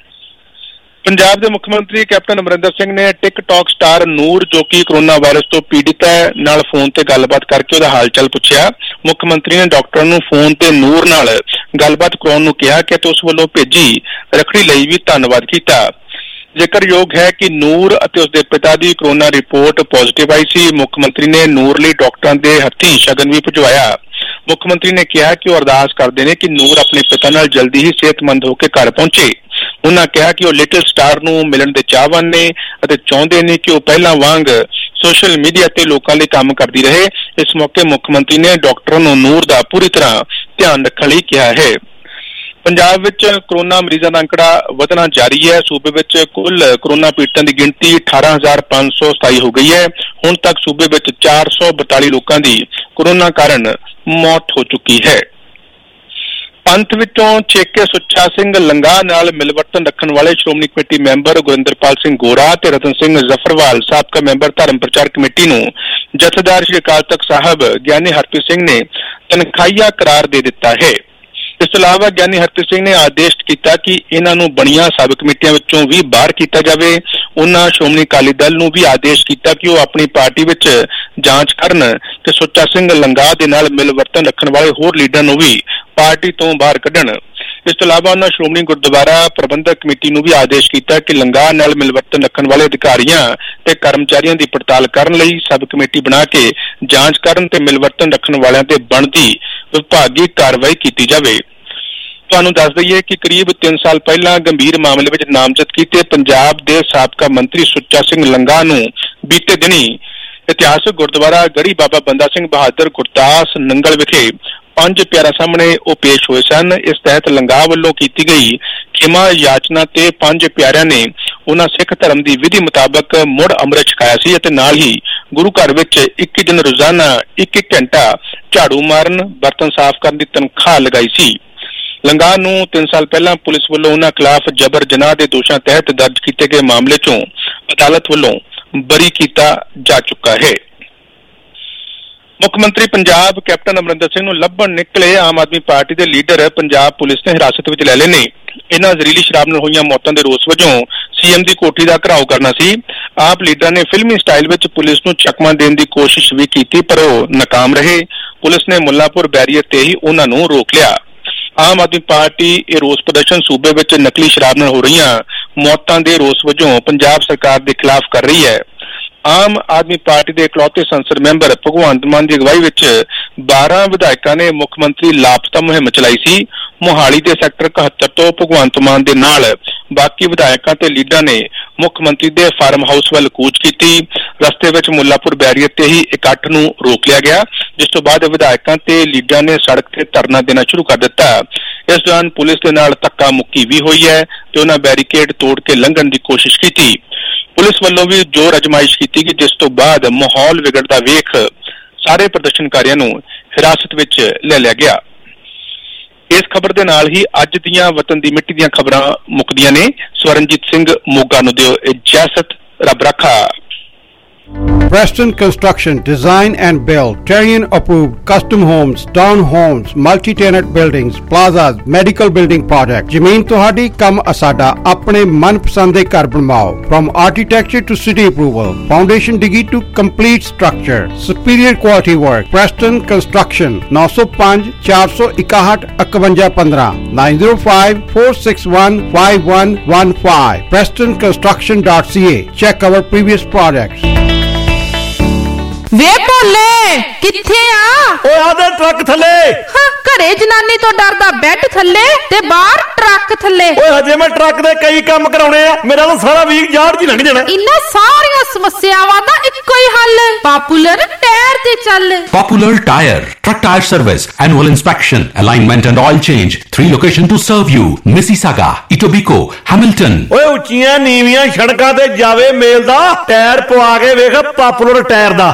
ਪੰਜਾਬ ਦੇ ਮੁੱਖ ਮੰਤਰੀ ਕੈਪਟਨ ਅਮਰਿੰਦਰ ਸਿੰਘ ਨੇ ਟਿਕਟੌਕ ਸਟਾਰ ਨੂਰ, ਜੋ ਕਿ ਕਰੋਨਾ ਵਾਇਰਸ ਤੋਂ ਪੀੜਿਤ ਹੈ, ਨਾਲ ਫੋਨ ਤੇ ਗੱਲਬਾਤ ਕਰਕੇ ਉਹਦਾ ਹਾਲ ਚਾਲ ਪੁੱਛਿਆ। ਮੁੱਖ ਮੰਤਰੀ ਨੇ ਡਾਕਟਰ ਨੂੰ ਫੋਨ ਤੇ ਨੂਰ ਨਾਲ ਗੱਲਬਾਤ ਕਰਾਉਣ ਨੂੰ ਕਿਹਾ ਕਿ ਉਸ ਵੱਲੋਂ ਭੇਜੀ ਰੱਖੜੀ ਲਈ ਵੀ ਧੰਨਵਾਦ ਕੀਤਾ। ਜ਼ਿਕਰਯੋਗ ਹੈ ਕਿ ਨੂਰ ਅਤੇ ਉਸਦੇ ਪਿਤਾ ਦੀ ਕਰੋਨਾ ਰਿਪੋਰਟ ਪੋਜ਼ਿਟਿਵ ਆਈ ਸੀ। ਮੁੱਖ ਮੰਤਰੀ ਨੇ ਨੂਰ ਲਈ ਡਾਕਟਰਾਂ ਦੇ ਹੱਥੀਂ ਸ਼ਗਨ ਵੀ ਭਿਜਵਾਇਆ। ਮੁੱਖ ਮੰਤਰੀ ਨੇ ਕਿਹਾ ਕਿ ਉਹ ਅਰਦਾਸ ਕਰਦੇ ਨੇ ਕਿ ਨੂਰ ਆਪਣੇ ਪਿਤਾ ਨਾਲ ਜਲਦੀ ਹੀ ਸਿਹਤਮੰਦ ਹੋ ਕੇ ਘਰ ਪਹੁੰਚੇ। ਉਹਨਾਂ ਕਿਹਾ ਕਿ ਉਹ ਲਿਟਲ ਸਟਾਰ ਨੂੰ ਮਿਲਣ ਦੇ ਚਾਹਵਾਨ ਨੇ ਅਤੇ ਚਾਹੁੰਦੇ ਨੇ ਕਿ ਉਹ ਪਹਿਲਾਂ ਵਾਂਗ ਸੋਸ਼ਲ ਮੀਡੀਆ ਤੇ ਲੋਕਾਂ ਲਈ ਕੰਮ ਕਰਦੀ ਰਹੇ। ਇਸ ਮੌਕੇ ਮੁੱਖ ਮੰਤਰੀ ਨੇ ਡਾਕਟਰਾਂ ਨੂੰ ਨੂਰ ਦਾ ਪੂਰੀ ਤਰ੍ਹਾਂ ਧਿਆਨ ਰੱਖਣ ਲਈ ਕਿਹਾ ਹੈ। ਪੰਜਾਬ ਵਿੱਚ ਕਰੋਨਾ ਮਰੀਜ਼ਾਂ ਦਾ ਅੰਕੜਾ ਵਧਣਾ ਜਾਰੀ ਹੈ। ਸੂਬੇ ਵਿੱਚ ਕੁੱਲ ਕਰੋਨਾ ਪੀੜਤਾਂ ਦੀ ਗਿਣਤੀ ਅਠਾਰਾਂ ਹਜ਼ਾਰ ਪੰਜ ਸੌ ਸਤਾਈ ਹੋ ਗਈ ਹੈ। ਹੁਣ ਤੱਕ ਸੂਬੇ ਵਿੱਚ ਚਾਰ ਸੌ ਬਤਾਲੀ ਲੋਕਾਂ ਦੀ ਕਰੋਨਾ ਕਾਰਨ ਮੌਤ ਹੋ ਚੁੱਕੀ ਹੈ। ਪੰਥ ਵਿੱਚੋਂ ਛੇਕੇ ਸੁੱਚਾ ਸਿੰਘ ਲੰਗਾ ਨਾਲ ਮਿਲਵਰਤਨ ਰੱਖਣ ਵਾਲੇ ਸ਼੍ਰੋਮਣੀ ਕਮੇਟੀ ਮੈਂਬਰ ਗੁਰਿੰਦਰਪਾਲ ਸਿੰਘ ਗੋਰਾ ਤੇ ਰਤਨ ਸਿੰਘ ਜ਼ਫਰਵਾਲ ਸਾਬਕਾ ਮੈਂਬਰ ਧਰਮ ਪ੍ਰਚਾਰ ਕਮੇਟੀ ਨੂੰ ਜਥੇਦਾਰ ਸ਼੍ਰੀ ਅਕਾਲ ਤਖ਼ਤ ਸਾਹਿਬ ਗਿਆਨੀ ਹਰਪ੍ਰੀਤ ਸਿੰਘ ਨੇ ਤਨਖਾਹੀਆ ਕਰਾਰ ਦੇ ਦਿੱਤਾ ਹੈ। ਇਸ ਤੋਂ ਇਲਾਵਾ ਗਿਆਨੀ ਹਰਪ੍ਰੀਤ ਸਿੰਘ ਨੇ ਆਦੇਸ਼ ਕੀਤਾ ਕਿ ਇਹਨਾਂ ਨੂੰ ਬਣੀਆਂ ਸਬ ਕਮੇਟੀਆਂ ਵਿੱਚੋਂ ਵੀ ਬਾਹਰ ਕੀਤਾ ਜਾਵੇ। ਉਹਨਾਂ ਸ਼੍ਰੋਮਣੀ ਅਕਾਲੀ ਦਲ ਨੂੰ ਵੀ ਆਦੇਸ਼ ਕੀਤਾ ਕਿ ਉਹ ਆਪਣੀ ਪਾਰਟੀ ਵਿੱਚ ਜਾਂਚ ਕਰਨ ਤੇ ਸੁੱਚਾ ਸਿੰਘ ਲੰਗਾ ਦੇ ਨਾਲ ਮਿਲਵਰਤਨ ਰੱਖਣ ਵਾਲੇ ਹੋਰ ਲੀਡਰਾਂ ਨੂੰ ਵੀ ਪਾਰਟੀ ਤੋਂ ਬਾਹਰ ਕੱਢਣ। ਇਸ ਤੋਂ ਇਲਾਵਾ ਉਹਨਾਂ ਸ਼੍ਰੋਮਣੀ ਗੁਰਦੁਆਰਾ ਪ੍ਰਬੰਧਕ ਕਮੇਟੀ ਨੂੰ ਵੀ ਆਦੇਸ਼ ਕੀਤਾ ਕਿ ਲੰਗਾ ਨਾਲ ਮਿਲਵਰਤਨ ਰੱਖਣ ਵਾਲੇ ਅਧਿਕਾਰੀਆਂ ਤੇ ਕਰਮਚਾਰੀਆਂ ਦੀ ਪੜਤਾਲ ਕਰਨ ਲਈ ਸਬ ਕਮੇਟੀ ਬਣਾ ਕੇ ਜਾਂਚ ਕਰਨ ਤੇ ਮਿਲਵਰਤਨ ਰੱਖਣ ਵਾਲਿਆਂ ਤੇ ਬਣਦੀ ਵਿਭਾਗੀ ਕਾਰਵਾਈ ਕੀਤੀ ਜਾਵੇ। ਤੁਹਾਨੂੰ ਦੱਸ ਦਈਏ ਕਿ ਕਰੀਬ ਤਿੰਨ ਸਾਲ ਪਹਿਲਾਂ ਗੰਭੀਰ ਮਾਮਲੇ ਵਿੱਚ ਨਾਮਜ਼ਦ ਕੀਤੇ ਪੰਜਾਬ ਦੇ ਸਾਬਕਾ ਮੰਤਰੀ ਸੁੱਚਾ ਸਿੰਘ ਲੰਗਾ ਨੂੰ ਬੀਤੇ ਦਿਨੀ ਇਤਿਹਾਸਕ ਗੁਰਦੁਆਰਾ ਗੜੀ ਬਾਬਾ ਬੰਦਾ ਸਿੰਘ ਬਹਾਦਰ ਗੁਰਦਾਸ ਨੰਗਲ ਵਿਖੇ ਪੰਜ ਪਿਆਰਿਆਂ ਸਾਹਮਣੇ ਉਹ ਪੇਸ਼ ਹੋਏ ਸਨ। ਇਸ ਤਹਿਤ ਲੰਗਾ ਵੱਲੋਂ ਕੀਤੀ ਗਈ ਖਿਮਾ ਯਾਚਨਾ ਤੇ ਪੰਜ ਪਿਆਰਿਆਂ ਨੇ ਉਹਨਾਂ ਸਿੱਖ ਧਰਮ ਦੀ ਵਿਧੀ ਮੁਤਾਬਕ ਮੁੜ ਅੰਮ੍ਰਿਤ ਛਕਾਇਆ ਸੀ ਅਤੇ ਨਾਲ ਹੀ ਗੁਰੂ ਘਰ ਵਿੱਚ ਇੱਕੀ ਦਿਨ ਰੋਜ਼ਾਨਾ ਇੱਕ ਇੱਕ ਘੰਟਾ ਝਾੜੂ ਮਾਰਨ, ਬਰਤਨ ਸਾਫ਼ ਕਰਨ ਦੀ ਤਨਖਾਹ ਲਗਾਈ ਸੀ। ਲੰਗਾ ਨੂੰ ਤਿੰਨ ਸਾਲ ਪਹਿਲਾਂ ਪੁਲਿਸ ਵੱਲੋਂ ਉਹਨਾਂ ਖਿਲਾਫ ਜਬਰ ਜਨਾਹ ਦੇ ਦੋਸ਼ਾਂ ਤਹਿਤ ਦਰਜ ਕੀਤੇ ਗਏ ਮਾਮਲੇ ਚੋਂ ਅਦਾਲਤ ਵੱਲੋਂ ਬਰੀ ਕੀਤਾ ਜਾ ਚੁੱਕਾ ਹੈ। ਮੁੱਖ ਮੰਤਰੀ ਪੰਜਾਬ ਕੈਪਟਨ ਅਮਰਿੰਦਰ ਸਿੰਘ ਨੂੰ ਲੱਭਣ ਨਿਕਲੇ ਆਮ ਆਦਮੀ ਪਾਰਟੀ ਦੇ ਲੀਡਰ ਪੰਜਾਬ ਪੁਲਿਸ ਨੇ ਹਿਰਾਸਤ ਵਿੱਚ ਲੈ ਲਏ ਨੇ। ਇਹਨਾਂ ਜ਼ਹਿਰੀਲੀ ਸ਼ਰਾਬ ਨਾਲ ਹੋਈਆਂ ਮੌਤਾਂ ਦੇ ਰੋਸ ਵਜੋਂ ਸੀਐਮ ਦੀ ਕੋਠੀ ਦਾ ਘਿਰਾਓ ਕਰਨਾ ਸੀ। ਆਪ ਲੀਡਰਾਂ ਨੇ ਫਿਲਮੀ ਸਟਾਈਲ ਵਿੱਚ ਪੁਲਿਸ ਨੂੰ ਚਕਮਾ ਦੇਣ ਦੀ ਕੋਸ਼ਿਸ਼ ਵੀ ਕੀਤੀ, ਪਰ ਉਹ ਨਾਕਾਮ ਰਹੇ। ਪੁਲਿਸ ਨੇ ਮੁੱਲਾਂਪੁਰ ਬੈਰੀਅਰ ਤੇ ਹੀ ਉਹਨਾਂ ਨੂੰ ਰੋਕ ਲਿਆ। ਆਮ ਆਦਮੀ ਪਾਰਟੀ ਇਹ ਰੋਸ ਪ੍ਰਦਰਸ਼ਨ ਸੂਬੇ ਵਿੱਚ ਨਕਲੀ ਸ਼ਰਾਬ ਨਾਲ ਹੋ ਰਹੀਆਂ ਮੌਤਾਂ ਦੇ ਰੋਸ ਵਜੋਂ ਪੰਜਾਬ ਸਰਕਾਰ ਦੇ ਖਿਲਾਫ ਕਰ ਰਹੀ ਹੈ। ਆਮ ਆਦਮੀ ਪਾਰਟੀ ਦੇ ਇਕਲੌਤੇ ਸੰਸਦ ਮੈਂਬਰ ਭਗਵੰਤ ਮਾਨ ਦੀ ਅਗਵਾਈ ਵਿੱਚ ਬਾਰਾਂ ਵਿਧਾਇਕਾਂ ਨੇ ਮੁੱਖ ਮੰਤਰੀ ਲਾਪਤਾ ਮੁਹਿੰਮ ਚਲਾਈ ਸੀ। ਮੋਹਾਲੀ ਦੇ ਸੈਕਟਰ ਇਕਹੱਤਰ ਤੋਂ ਭਗਵੰਤ ਮਾਨ ਦੇ ਨਾਲ ਬਾਕੀ ਵਿਧਾਇਕਾਂ ਤੇ ਲੀਡਰਾਂ ਨੇ ਮੁੱਖ ਮੰਤਰੀ ਦੇ ਫਾਰਮ ਹਾਊਸ ਵੱਲ ਕੂਚ ਕੀਤੀ। ਰਸਤੇ ਵਿੱਚ ਮੁੱਲਾਂਪੁਰ ਬੈਰੀਅਰ ਤੇ ਹੀ ਇਕੱਠ ਨੂੰ ਰੋਕ ਲਿਆ ਗਿਆ, ਜਿਸ ਤੋਂ ਬਾਅਦ ਵਿਧਾਇਕਾਂ ਤੇ ਲੀਡਰਾਂ ਨੇ ਸੜਕ ਤੇ ਧਰਨਾ ਦੇਣਾ ਸ਼ੁਰੂ ਕਰ ਦਿੱਤਾ। ਇਸ ਦੌਰਾਨ ਪੁਲਿਸ ਦੇ ਨਾਲ ਧੱਕਾ ਮੁੱਕੀ ਵੀ ਹੋਈ ਹੈ ਤੇ ਉਹਨਾਂ ਬੈਰੀਕੇਡ ਤੋੜ ਕੇ ਲੰਘਣ ਦੀ ਕੋਸ਼ਿਸ਼ ਕੀਤੀ। ਪੁਲਿਸ ਵੱਲੋਂ ਵੀ ਜ਼ੋਰ ਅਜਮਾਇਸ਼ ਕੀਤੀ ਗਈ, ਜਿਸ ਤੋਂ ਬਾਅਦ ਮਾਹੌਲ ਵਿਗੜਦਾ ਵੇਖ ਸਾਰੇ ਪ੍ਰਦਰਸ਼ਨਕਾਰੀਆਂ ਨੂੰ ਹਿਰਾਸਤ ਵਿੱਚ ਲੈ ਲਿਆ ਗਿਆ। ਇਸ ਖਬਰ ਦੇ ਨਾਲ ਹੀ ਅੱਜ ਦੀਆਂ ਵਤਨ ਦੀ ਮਿੱਟੀ ਦੀਆਂ ਖਬਰਾਂ ਮੁੱਕਦੀਆਂ ਨੇ। ਸਵਰਨਜੀਤ ਸਿੰਘ ਮੋਗਾ ਨੂੰ ਦਿਓ ਇਜਾਜ਼ਤ। ਰੱਬ ਰਾਖਾ। Preston Construction, design and build, Terrian approved custom homes, town homes, multi-tenant buildings, plazas, medical building project. ਜ਼ਮੀਨ ਤੁਹਾਡੀ ਕੰਮ ਅਸਾਡਾ, ਆਪਣੇ ਮਨਪਸੰਦ ਦੇ ਘਰ ਬਣਵਾਓ। From architecture to city approval, foundation digi to complete structure, superior quality work. Preston Construction nine oh five, four one one, five one one five, nine oh five, four six one, five one one five. preston construction dot c a. Check our previous projects. ਵੇ ਭੋਲੇ ਕਿੱਥੇ ਆ? ਓਏ ਆਦੇ truck ਥੱਲੇ। ਹਾਂ, ਘਰੇ ਜਨਾਨੀ ਤੋਂ ਡਰਦਾ ਬੈੱਡ ਥੱਲੇ ਤੇ ਬਾਹਰ ਟਰੱਕ ਥੱਲੇ। ਓਏ ਹਜੇ ਮੈਂ ਟਰੱਕ ਦੇ ਕਈ ਕੰਮ ਕਰਾਉਣੇ ਆ, ਮੇਰਾ ਤਾਂ ਸਾਰਾ ਵੀਕ ਯਾਰ ਜੀ ਲੰਘ ਜਾਣਾ। ਇਨ੍ਹਾਂ ਸਾਰੀਆਂ ਸਮੱਸਿਆਵਾਂ ਦਾ ਇੱਕੋ ਹੀ ਹੱਲ, ਪਾਪੂਲਰ ਟਾਇਰ ਤੇ ਚੱਲ। Popular Tire, truck tire service, annual inspection, alignment and oil change. Three location to serve you: Mississauga, Etobicoke, Hamilton. ਓਏ ਉੱਚੀਆਂ ਨੀਵੀਆਂ ਸੜਕਾਂ ਤੇ ਜਾਵੇ ਮੇਲ ਦਾ, ਟਾਇਰ ਪਵਾ ਕੇ ਵੇਖ ਪਾਪੂਲਰ ਟਾਇਰ ਦਾ।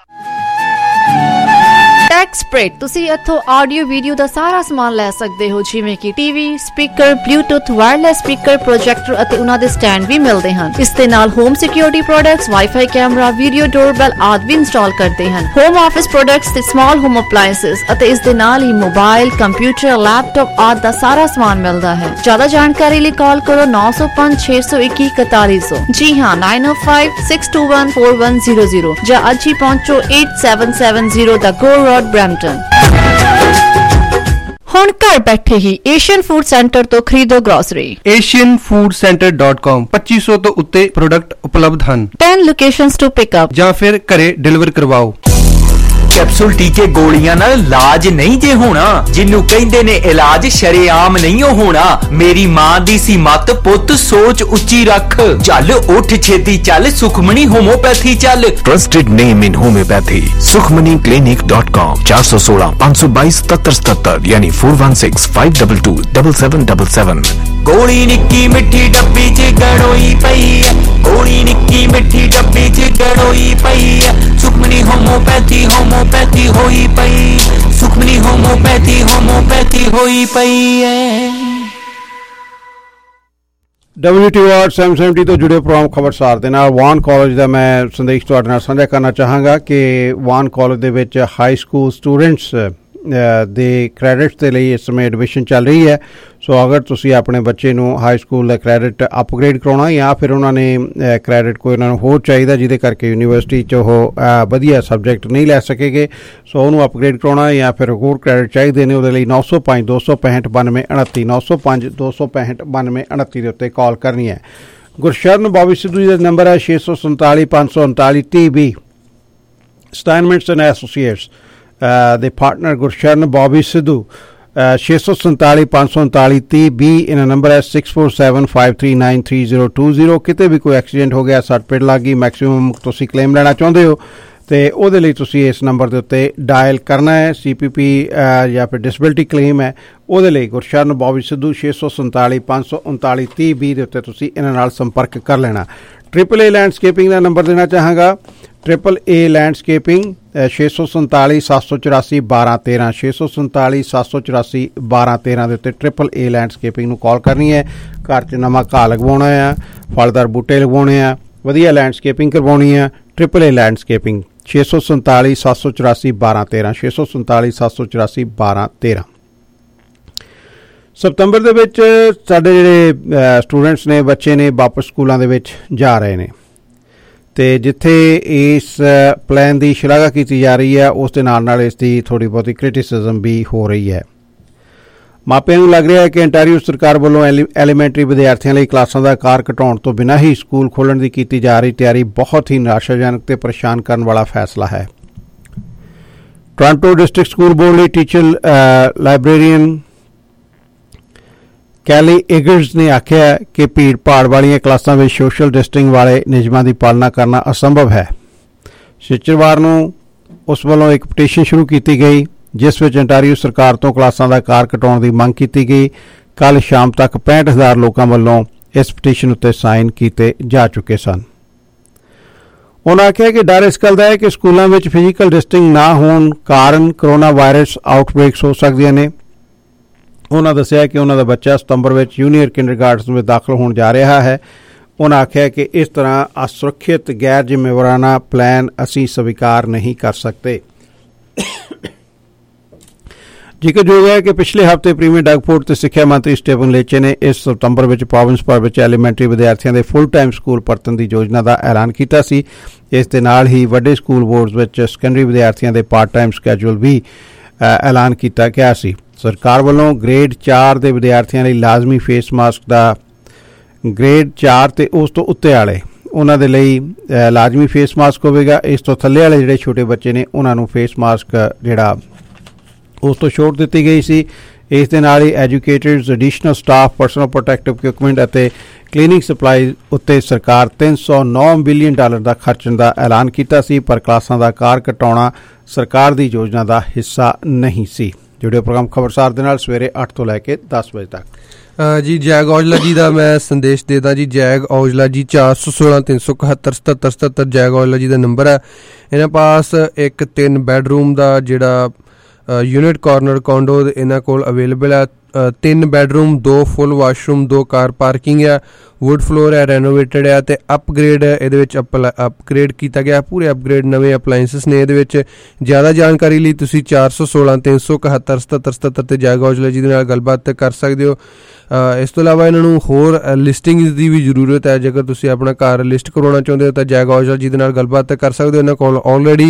ਟੈਕਸਪ੍ਰੇਡ, ਤੁਸੀਂ ਇੱਥੋਂ ਆਡੀਓ ਵੀਡੀਓ ਦਾ ਸਾਰਾ ਸਮਾਨ ਲੈ ਸਕਦੇ ਹੋ, ਜਿਵੇਂ ਕਿ TV, speaker, Bluetooth, wireless speaker, projector ਅਤੇ ਉਹਨਾਂ ਦੇ ਸਟੈਂਡ ਵੀ ਮਿਲਦੇ ਹਨ। ਇਸ ਦੇ ਨਾਲ home security products, wifi camera, video doorbell ਆਦਿ ਵੀ ਇੰਸਟਾਲ ਕਰਦੇ ਹਨ। ਹੋਮ ਆਫਿਸ ਪ੍ਰੋਡਕਟਸ ਤੇ ਸਮਾਲ ਹੋਮ ਅਪਲਾਇੰਸਸ ਅਤੇ ਇਸ ਦੇ ਨਾਲ ਹੀ ਮੋਬਾਈਲ, ਕੰਪਿਊਟਰ, ਲੈਪਟਾਪ ਆਦਿ ਦਾ ਸਾਰਾ ਸਮਾਨ ਮਿਲਦਾ ਹੈ। ਜ਼ਿਆਦਾ ਜਾਣਕਾਰੀ ਲਈ ਕਾਲ ਕਰੋ ਨੌ ਸੌ ਪੰਜ, ਛੇ ਸੌ ਇੱਕੀ, ਇਕਤਾਲੀ ਸੌ। ਜੀ ਹਾਂ, nine oh five, six two one, four one zero zero ਜਾਂ ਅੱਜ ਹੀ ਪਹੁੰਚੋ eight seven seven zero ਦਾ ਗੋ ਰੋਡ ਬਰੈਂਪਟਨ। ਹੁਣ ਘਰ ਬੈਠੇ ਹੀ ਏਸ਼ੀਅਨ ਫੂਡ ਸੈਂਟਰ ਤੋਂ ਖਰੀਦੋ grocery. Asian food centre dot com ਪੱਚੀ ਸੌ ਤੋਂ ਉੱਤੇ ਪ੍ਰੋਡਕਟ ਉਪਲਬਧ ਹਨ। ten locations to pick up ਜਾਂ ਫਿਰ ਘਰੇ ਡਿਲੀਵਰ ਕਰਵਾਓ। ਕੈਪਸੂਲ ਟੀਕੇ ਗੋਲੀਆਂ ਨਾਲ ਇਲਾਜ ਨਹੀਂ ਜੇ ਹੋਣਾ, ਜਿਹਨੂੰ ਕਹਿੰਦੇ ਨੇ ਇਲਾਜ ਸ਼ਰੇਆਮ ਨਹੀਂ ਹੋਣਾ। ਮੇਰੀ ਮਾਂ ਦੀ ਸੀ ਮੱਤ, ਪੁੱਤ ਸੋਚ ਉੱਚੀ ਰੱਖ, ਚੱਲ ਉੱਠ ਛੇਤੀ ਚੱਲ, ਸੁਖਮਣੀ ਹੋਮੋਪੈਥੀ ਚੱਲ। Trusted name in homeopathy Sukhmani clinic dot com चार सौ सोलह पाँच सौ बाईस सत्तर सत्तर यानी four one six five double two double seven double seven. गोली निक्की मिठी डब्बी च गड़ोई पई है, गोली निक्की मिठी डब्बी च गड़ोई पई है। सुखमनी होम्योपैथी होम्योपैथी होई पई, सुखमनी होम्योपैथी होम्योपैथी होई पई है। W T R seven seventy ਤੋਂ ਜੁੜੇ ਪ੍ਰੋਗਰਾਮ ਖਬਰਸਾਰ ਦੇ ਨਾਲ ਵਾਨ ਕਾਲਜ ਦਾ ਮੈਂ ਸੰਦੇਸ਼ ਤੁਹਾਡੇ ਨਾਲ ਸਾਂਝਾ ਕਰਨਾ ਚਾਹਾਂਗਾ ਕਿ ਵਾਨ ਕਾਲਜ ਦੇ ਵਿੱਚ ਹਾਈ ਸਕੂਲ ਸਟੂਡੈਂਟਸ ਦੇ ਕ੍ਰੈਡਿਟਸ ਦੇ ਲਈ ਇਸ ਸਮੇਂ ਐਡਮਿਸ਼ਨ ਚੱਲ ਰਹੀ ਹੈ। ਸੋ ਅਗਰ ਤੁਸੀਂ ਆਪਣੇ ਬੱਚੇ ਨੂੰ ਹਾਈ ਸਕੂਲ ਦਾ ਕ੍ਰੈਡਿਟ ਅਪਗ੍ਰੇਡ ਕਰਾਉਣਾ ਜਾਂ ਫਿਰ ਉਹਨਾਂ ਨੇ ਕ੍ਰੈਡਿਟ ਕੋਈ ਉਹਨਾਂ ਨੂੰ ਹੋਰ ਚਾਹੀਦਾ ਜਿਹਦੇ ਕਰਕੇ ਯੂਨੀਵਰਸਿਟੀ 'ਚ ਉਹ ਵਧੀਆ ਸਬਜੈਕਟ ਨਹੀਂ ਲੈ ਸਕੇਗੇ, ਸੋ ਉਹਨੂੰ ਅਪਗ੍ਰੇਡ ਕਰਾਉਣਾ ਜਾਂ ਫਿਰ ਹੋਰ ਕ੍ਰੈਡਿਟ ਚਾਹੀਦੇ ਨੇ, ਉਹਦੇ ਲਈ ਨੌ ਸੌ ਪੰਜ ਦੋ ਸੌ ਪੈਂਹਠ ਬਾਨਵੇਂ ਉਣੱਤੀ ਨੌ ਸੌ ਪੰਜ ਦੋ ਸੌ ਪੈਂਹਠ ਬਾਨਵੇਂ ਉਣੱਤੀ ਦੇ ਉੱਤੇ ਕਾਲ ਕਰਨੀ ਹੈ। ਗੁਰਸ਼ਰਨ ਬੌਬੀ ਸਿੱਧੂ ਜੀ ਦਾ ਨੰਬਰ ਹੈ ਛੇ ਸੌ ਸੰਤਾਲੀ ਪੰਜ ਸੌ ਉਨਤਾਲੀ ਤੀਹ ਵੀਹ। ਸਟਾਈਨਮੈਂਟਸ ਐਂਡ ਐਸੋਸੀਏਟਸ ਦੇ ਪਾਰਟਨਰ ਗੁਰਸ਼ਰਨ ਬੌਬੀ ਸਿੱਧੂ ਛੇ ਸੌ ਸੰਤਾਲੀ ਪੰਜ ਸੌ ਉਨਤਾਲੀ ਤੀਹ ਵੀਹ। ਇਹਨਾਂ ਨੰਬਰ ਹੈ six four seven five three nine three zero two zero. ਕਿਤੇ ਵੀ ਕੋਈ ਐਕਸੀਡੈਂਟ ਹੋ ਗਿਆ, ਸੱਟ ਪਿੱਟ ਲੱਗ ਗਈ, ਮੈਕਸੀਮਮ ਤੁਸੀਂ ਕਲੇਮ ਲੈਣਾ ਚਾਹੁੰਦੇ ਹੋ ਤੇ ਉਹਦੇ ਲਈ ਤੁਸੀਂ ਇਸ ਨੰਬਰ ਦੇ ਉੱਤੇ ਡਾਇਲ ਕਰਨਾ ਹੈ। ਸੀ ਪੀ ਪੀ ਜਾਂ ਫਿਰ ਡਿਸੇਬਿਲਟੀ ਕਲੇਮ ਹੈ, ਉਹਦੇ ਲਈ ਗੁਰਸ਼ਰਨ ਬੌਬੀ ਸਿੱਧੂ ਛੇ ਸੌ ਸੰਤਾਲੀ ਪੰਜ ਸੌ ਉਨਤਾਲੀ ਤੀਹ ਵੀਹ ਦੇ ਉੱਤੇ ਤੁਸੀਂ ਇਹਨਾਂ ਨਾਲ ਸੰਪਰਕ ਕਰ ਲੈਣਾ। ਟ੍ਰਿਪਲ ਏ ਲੈਂਡਸਕੇਪਿੰਗ ਦਾ ਨੰਬਰ ਦੇਣਾ ਚਾਹਾਂਗਾ, ट्रिपल ए लैंडस्केपिंग छे सौ संताली सत्त सौ चौरासी बारह तेरह छे सौ संताली सत्त सौ चौरासी बारह तेरह के उत्ते ट्रिपल ए लैंडस्केपिंग नूं कॉल करनी है। घर च नवां घाह लगवाउणा है, फलदार बूटे लगवाउणे आ, वधिया लैंडस्केपिंग करवाउणी है। ट्रिपल ए लैंडस्केपिंग छे सौ संताली सत्त सौ चौरासी बारह तेरह छे सौ संताली सत्त सौ चौरासी बारह तेरह। सतंबर ਦੇ ਵਿੱਚ ਸਾਡੇ ਜਿਹੜੇ ਸਟੂਡੈਂਟਸ ਨੇ, ਬੱਚੇ ਨੇ, ਵਾਪਸ ਸਕੂਲਾਂ ਦੇ ਵਿੱਚ ਜਾ ਰਹੇ ਨੇ ਤੇ ਜਿੱਥੇ ਇਸ ਪਲਾਨ ਦੀ ਸ਼ਲਾਘਾ ਕੀਤੀ ਜਾ ਰਹੀ ਹੈ, ਉਸ ਦੇ ਨਾਲ ਨਾਲ ਇਸ ਦੀ ਥੋੜ੍ਹੀ ਬਹੁਤੀ ਕ੍ਰਿਟਿਸਿਜ਼ਮ ਵੀ ਹੋ ਰਹੀ ਹੈ। ਮਾਪਿਆਂ ਨੂੰ ਲੱਗ ਰਿਹਾ ਹੈ ਕਿ ਅੰਟਾਰੀਓ ਸਰਕਾਰ ਵੱਲੋਂ ਐਲੀਮੈਂਟਰੀ ਵਿਦਿਆਰਥੀਆਂ ਲਈ ਕਲਾਸਾਂ ਦਾ ਆਕਾਰ ਘਟਾਉਣ ਤੋਂ ਬਿਨਾਂ ਹੀ ਸਕੂਲ ਖੋਲ੍ਹਣ ਦੀ ਕੀਤੀ ਜਾ ਰਹੀ ਤਿਆਰੀ ਬਹੁਤ ਹੀ ਨਿਰਾਸ਼ਾਜਨਕ ਤੇ ਪਰੇਸ਼ਾਨ ਕਰਨ ਵਾਲਾ ਫੈਸਲਾ ਹੈ। ਟੋਰਾਂਟੋ ਡਿਸਟ੍ਰਿਕਟ ਸਕੂਲ ਬੋਰਡ ਲਈ ਟੀਚਰ ਲਾਇਬ੍ਰੇਰੀਅਨ ਕੈਲੀ ਏਗਰਸ ਨੇ ਆਖਿਆ ਕਿ ਭੀੜ ਭਾੜ ਵਾਲੀਆਂ ਕਲਾਸਾਂ ਵਿੱਚ ਸੋਸ਼ਲ ਡਿਸਟੈਂਸਿੰਗ ਵਾਲੇ ਨਿਯਮਾਂ ਦੀ ਪਾਲਣਾ ਕਰਨਾ ਅਸੰਭਵ ਹੈ। ਸ਼ੁੱਕਰਵਾਰ ਨੂੰ ਉਸ ਵੱਲੋਂ ਇੱਕ ਪਟੀਸ਼ਨ ਸ਼ੁਰੂ ਕੀਤੀ ਗਈ ਜਿਸ ਵਿੱਚ ਅੰਟਾਰੀਓ ਸਰਕਾਰ ਤੋਂ ਕਲਾਸਾਂ ਦਾ ਆਕਾਰ ਘਟਾਉਣ ਦੀ ਮੰਗ ਕੀਤੀ ਗਈ। ਕੱਲ੍ਹ ਸ਼ਾਮ ਤੱਕ ਪੈਂਹਠ ਹਜ਼ਾਰ ਲੋਕਾਂ ਵੱਲੋਂ ਇਸ ਪਟੀਸ਼ਨ ਉੱਤੇ ਸਾਈਨ ਕੀਤੇ ਜਾ ਚੁੱਕੇ ਸਨ। ਉਹਨਾਂ ਆਖਿਆ ਕਿ ਡਰ ਇਸ ਗੱਲ ਦਾ ਹੈ ਕਿ ਸਕੂਲਾਂ ਵਿੱਚ ਫਿਜ਼ੀਕਲ ਡਿਸਟੈਂਸਿੰਗ ਨਾ ਹੋਣ ਕਾਰਨ ਕਰੋਨਾ ਵਾਇਰਸ ਆਊਟਬ੍ਰੇਕਸ ਹੋ ਸਕਦੀਆਂ ਨੇ। ਉਹਨਾਂ ਦੱਸਿਆ ਕਿ ਉਹਨਾਂ ਦਾ ਬੱਚਾ ਸਤੰਬਰ ਵਿੱਚ ਜੂਨੀਅਰ ਕਿੰਡਰਗਾਰਟਨ ਵਿੱਚ ਦਾਖਲ ਹੋਣ ਜਾ ਰਿਹਾ ਹੈ। उन्होंने आख्या कि इस तरह असुरक्षित गैर जिम्मेवाराना प्लान असी स्वीकार नहीं कर सकते। जिक्रयोग है कि पिछले हफ्ते प्रीमियर डगफोर्ड ते सिक्ख्या मंत्री स्टीफन लेचे ने इस सितंबर में प्रोविंस भर में एलीमेंटरी विद्यार्थियों के फुल टाइम स्कूल परतन की योजना का ऐलान किया सी। इस दे नाल ही वड्डे स्कूल बोर्ड्स में सकैंडरी विद्यार्थियों के पार्ट टाइम स्कैजूल भी ऐलान किया गया सी। सरकार वालों ग्रेड चार के विद्यार्थियों लिए लाजमी फेस मास्क का ग्रेड चार ते उस तो उत्ते वाले उन्हां दे लई लाजमी फेस मास्क होवेगा। इस तो थल्ले वाले जिहड़े छोटे बच्चे ने उन्हां नूं फेस मास्क जिहड़ा उस तो छूट दी गई सी। इस दे नाल ही educators additional staff personal protective equipment अते क्लीनिंग सप्लाई उत्ते सरकार तीन सौ नौ बिलियन डॉलर का खर्चण का ऐलान किया सी, पर क्लासां का आकार घटाउणा सरकार की योजना का हिस्सा नहीं सी। जुड़े प्रोग्राम खबरसार दे नाल सवेरे अठ तो लैके दस बजे तक। जी जैग औजला जी का मैं संदेश देता जी। जैग औजला जी चार सौ सोलह तीन सौ इकहत्तर सतहत्तर सतहत्तर जैग औजला जी का नंबर है। इन्होंने पास एक तीन बैडरूम का जिहड़ा यूनिट कॉर्नर कॉन्डो इन्होंने कोल अवेलेबल है। तीन बैडरूम दो फुल वाशरूम दो कार पार्किंग है, वुड फ्लोर है, रेनोवेटेड है ते अपग्रेड ये अपग्रेड किया गया, पूरे अपग्रेड नवे अपलाइंसिस ने। ये ज़्यादा जानकारी लिए तुसी चार सौ सोलह तीन सौ इकहत्तर सतहत्तर सतहत्तर ते जैग औजला जी दे नाल गलबात कर सकते हो। इस तो इलावा इन्होंने होर लिस्टिंग की भी जरूरत है। जेकर तुसी अपना घर लिस्ट करवाना चाहते हो तो जैग औजला जी दे नाल गलबात कर सकते हो। इन्होंने कोल ऑलरेडी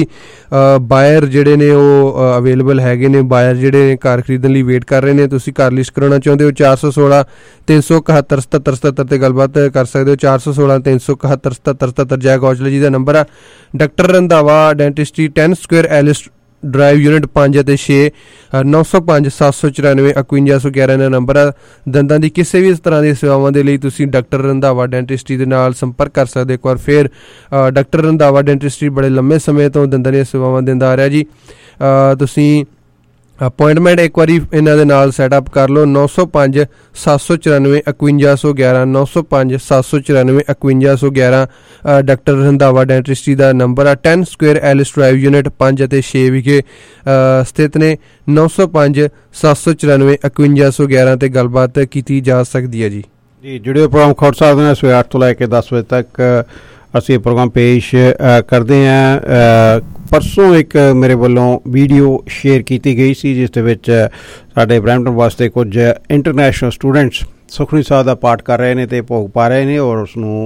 बायर जिहड़े ने वो अवेलेबल हैगे ने, बायर जिहड़े ने घर खरीदण लई वेट कर रहे हैं। तुसी घर लिस्ट कराना चाहते हो चार सौ सोलह तीन सौ इकहत्तर सतहत्तर सतहत्तर ते गलबात कर सकते हो। चार सौ सोलह तीन सौ इकहत्तर सतहत्तर सतहत्तर जैग औजला जी का नंबर है। Doctor Randhawa dentistry ten square Ellis drive unit पांच ते छे नौ सौ पांच सत्त सौ चौरानवे इकवंजा सौ ग्यारह का नंबर है। दंदां की किसी भी तरह की सेवावां दे लई तुसीं डॉक्टर रंधावा डेंटिस्ट्री दे नाल संपर्क कर सकते। एक बार फिर डॉक्टर रंधावा डेंटिस्ट्री बड़े लंबे समय तो दंदां दी सेवावां दिंदा आ रहा जी। तुसीं अपॉइंटमेंट एक बार इन्हों के नाल सैटअप कर लो। नौ सौ पांच सत्त सौ चौरानवे इकवंजा सौ ग्यारह नौ सौ पांच सत्त सौ चौरानवे इकवंजा सौ ग्यारह डॉक्टर रंधावा डेंटिस्ट्री का नंबर है। Ten square Ellis drive unit पांच ते छे विखे स्थित ने। नौ सौ पांच सत्त सौ चौरानवे इकवंजा सौ ग्यारह ते गलबात की जा सकती है जी। जी जुड़े प्रोग्राम खबरसार ने सवेरे अठ तो लैके दस बजे तक असी प्रोग्राम पेश करते हैं। परसों एक मेरे वालों वीडियो शेयर की गई सी जिस दे विच साडे ब्रैम्पटन वास्ते कुछ इंटरनेशनल स्टूडेंट्स सुखमनी साहब का पाठ कर रहे हैं तो भोग पा रहे हैं और उसनूं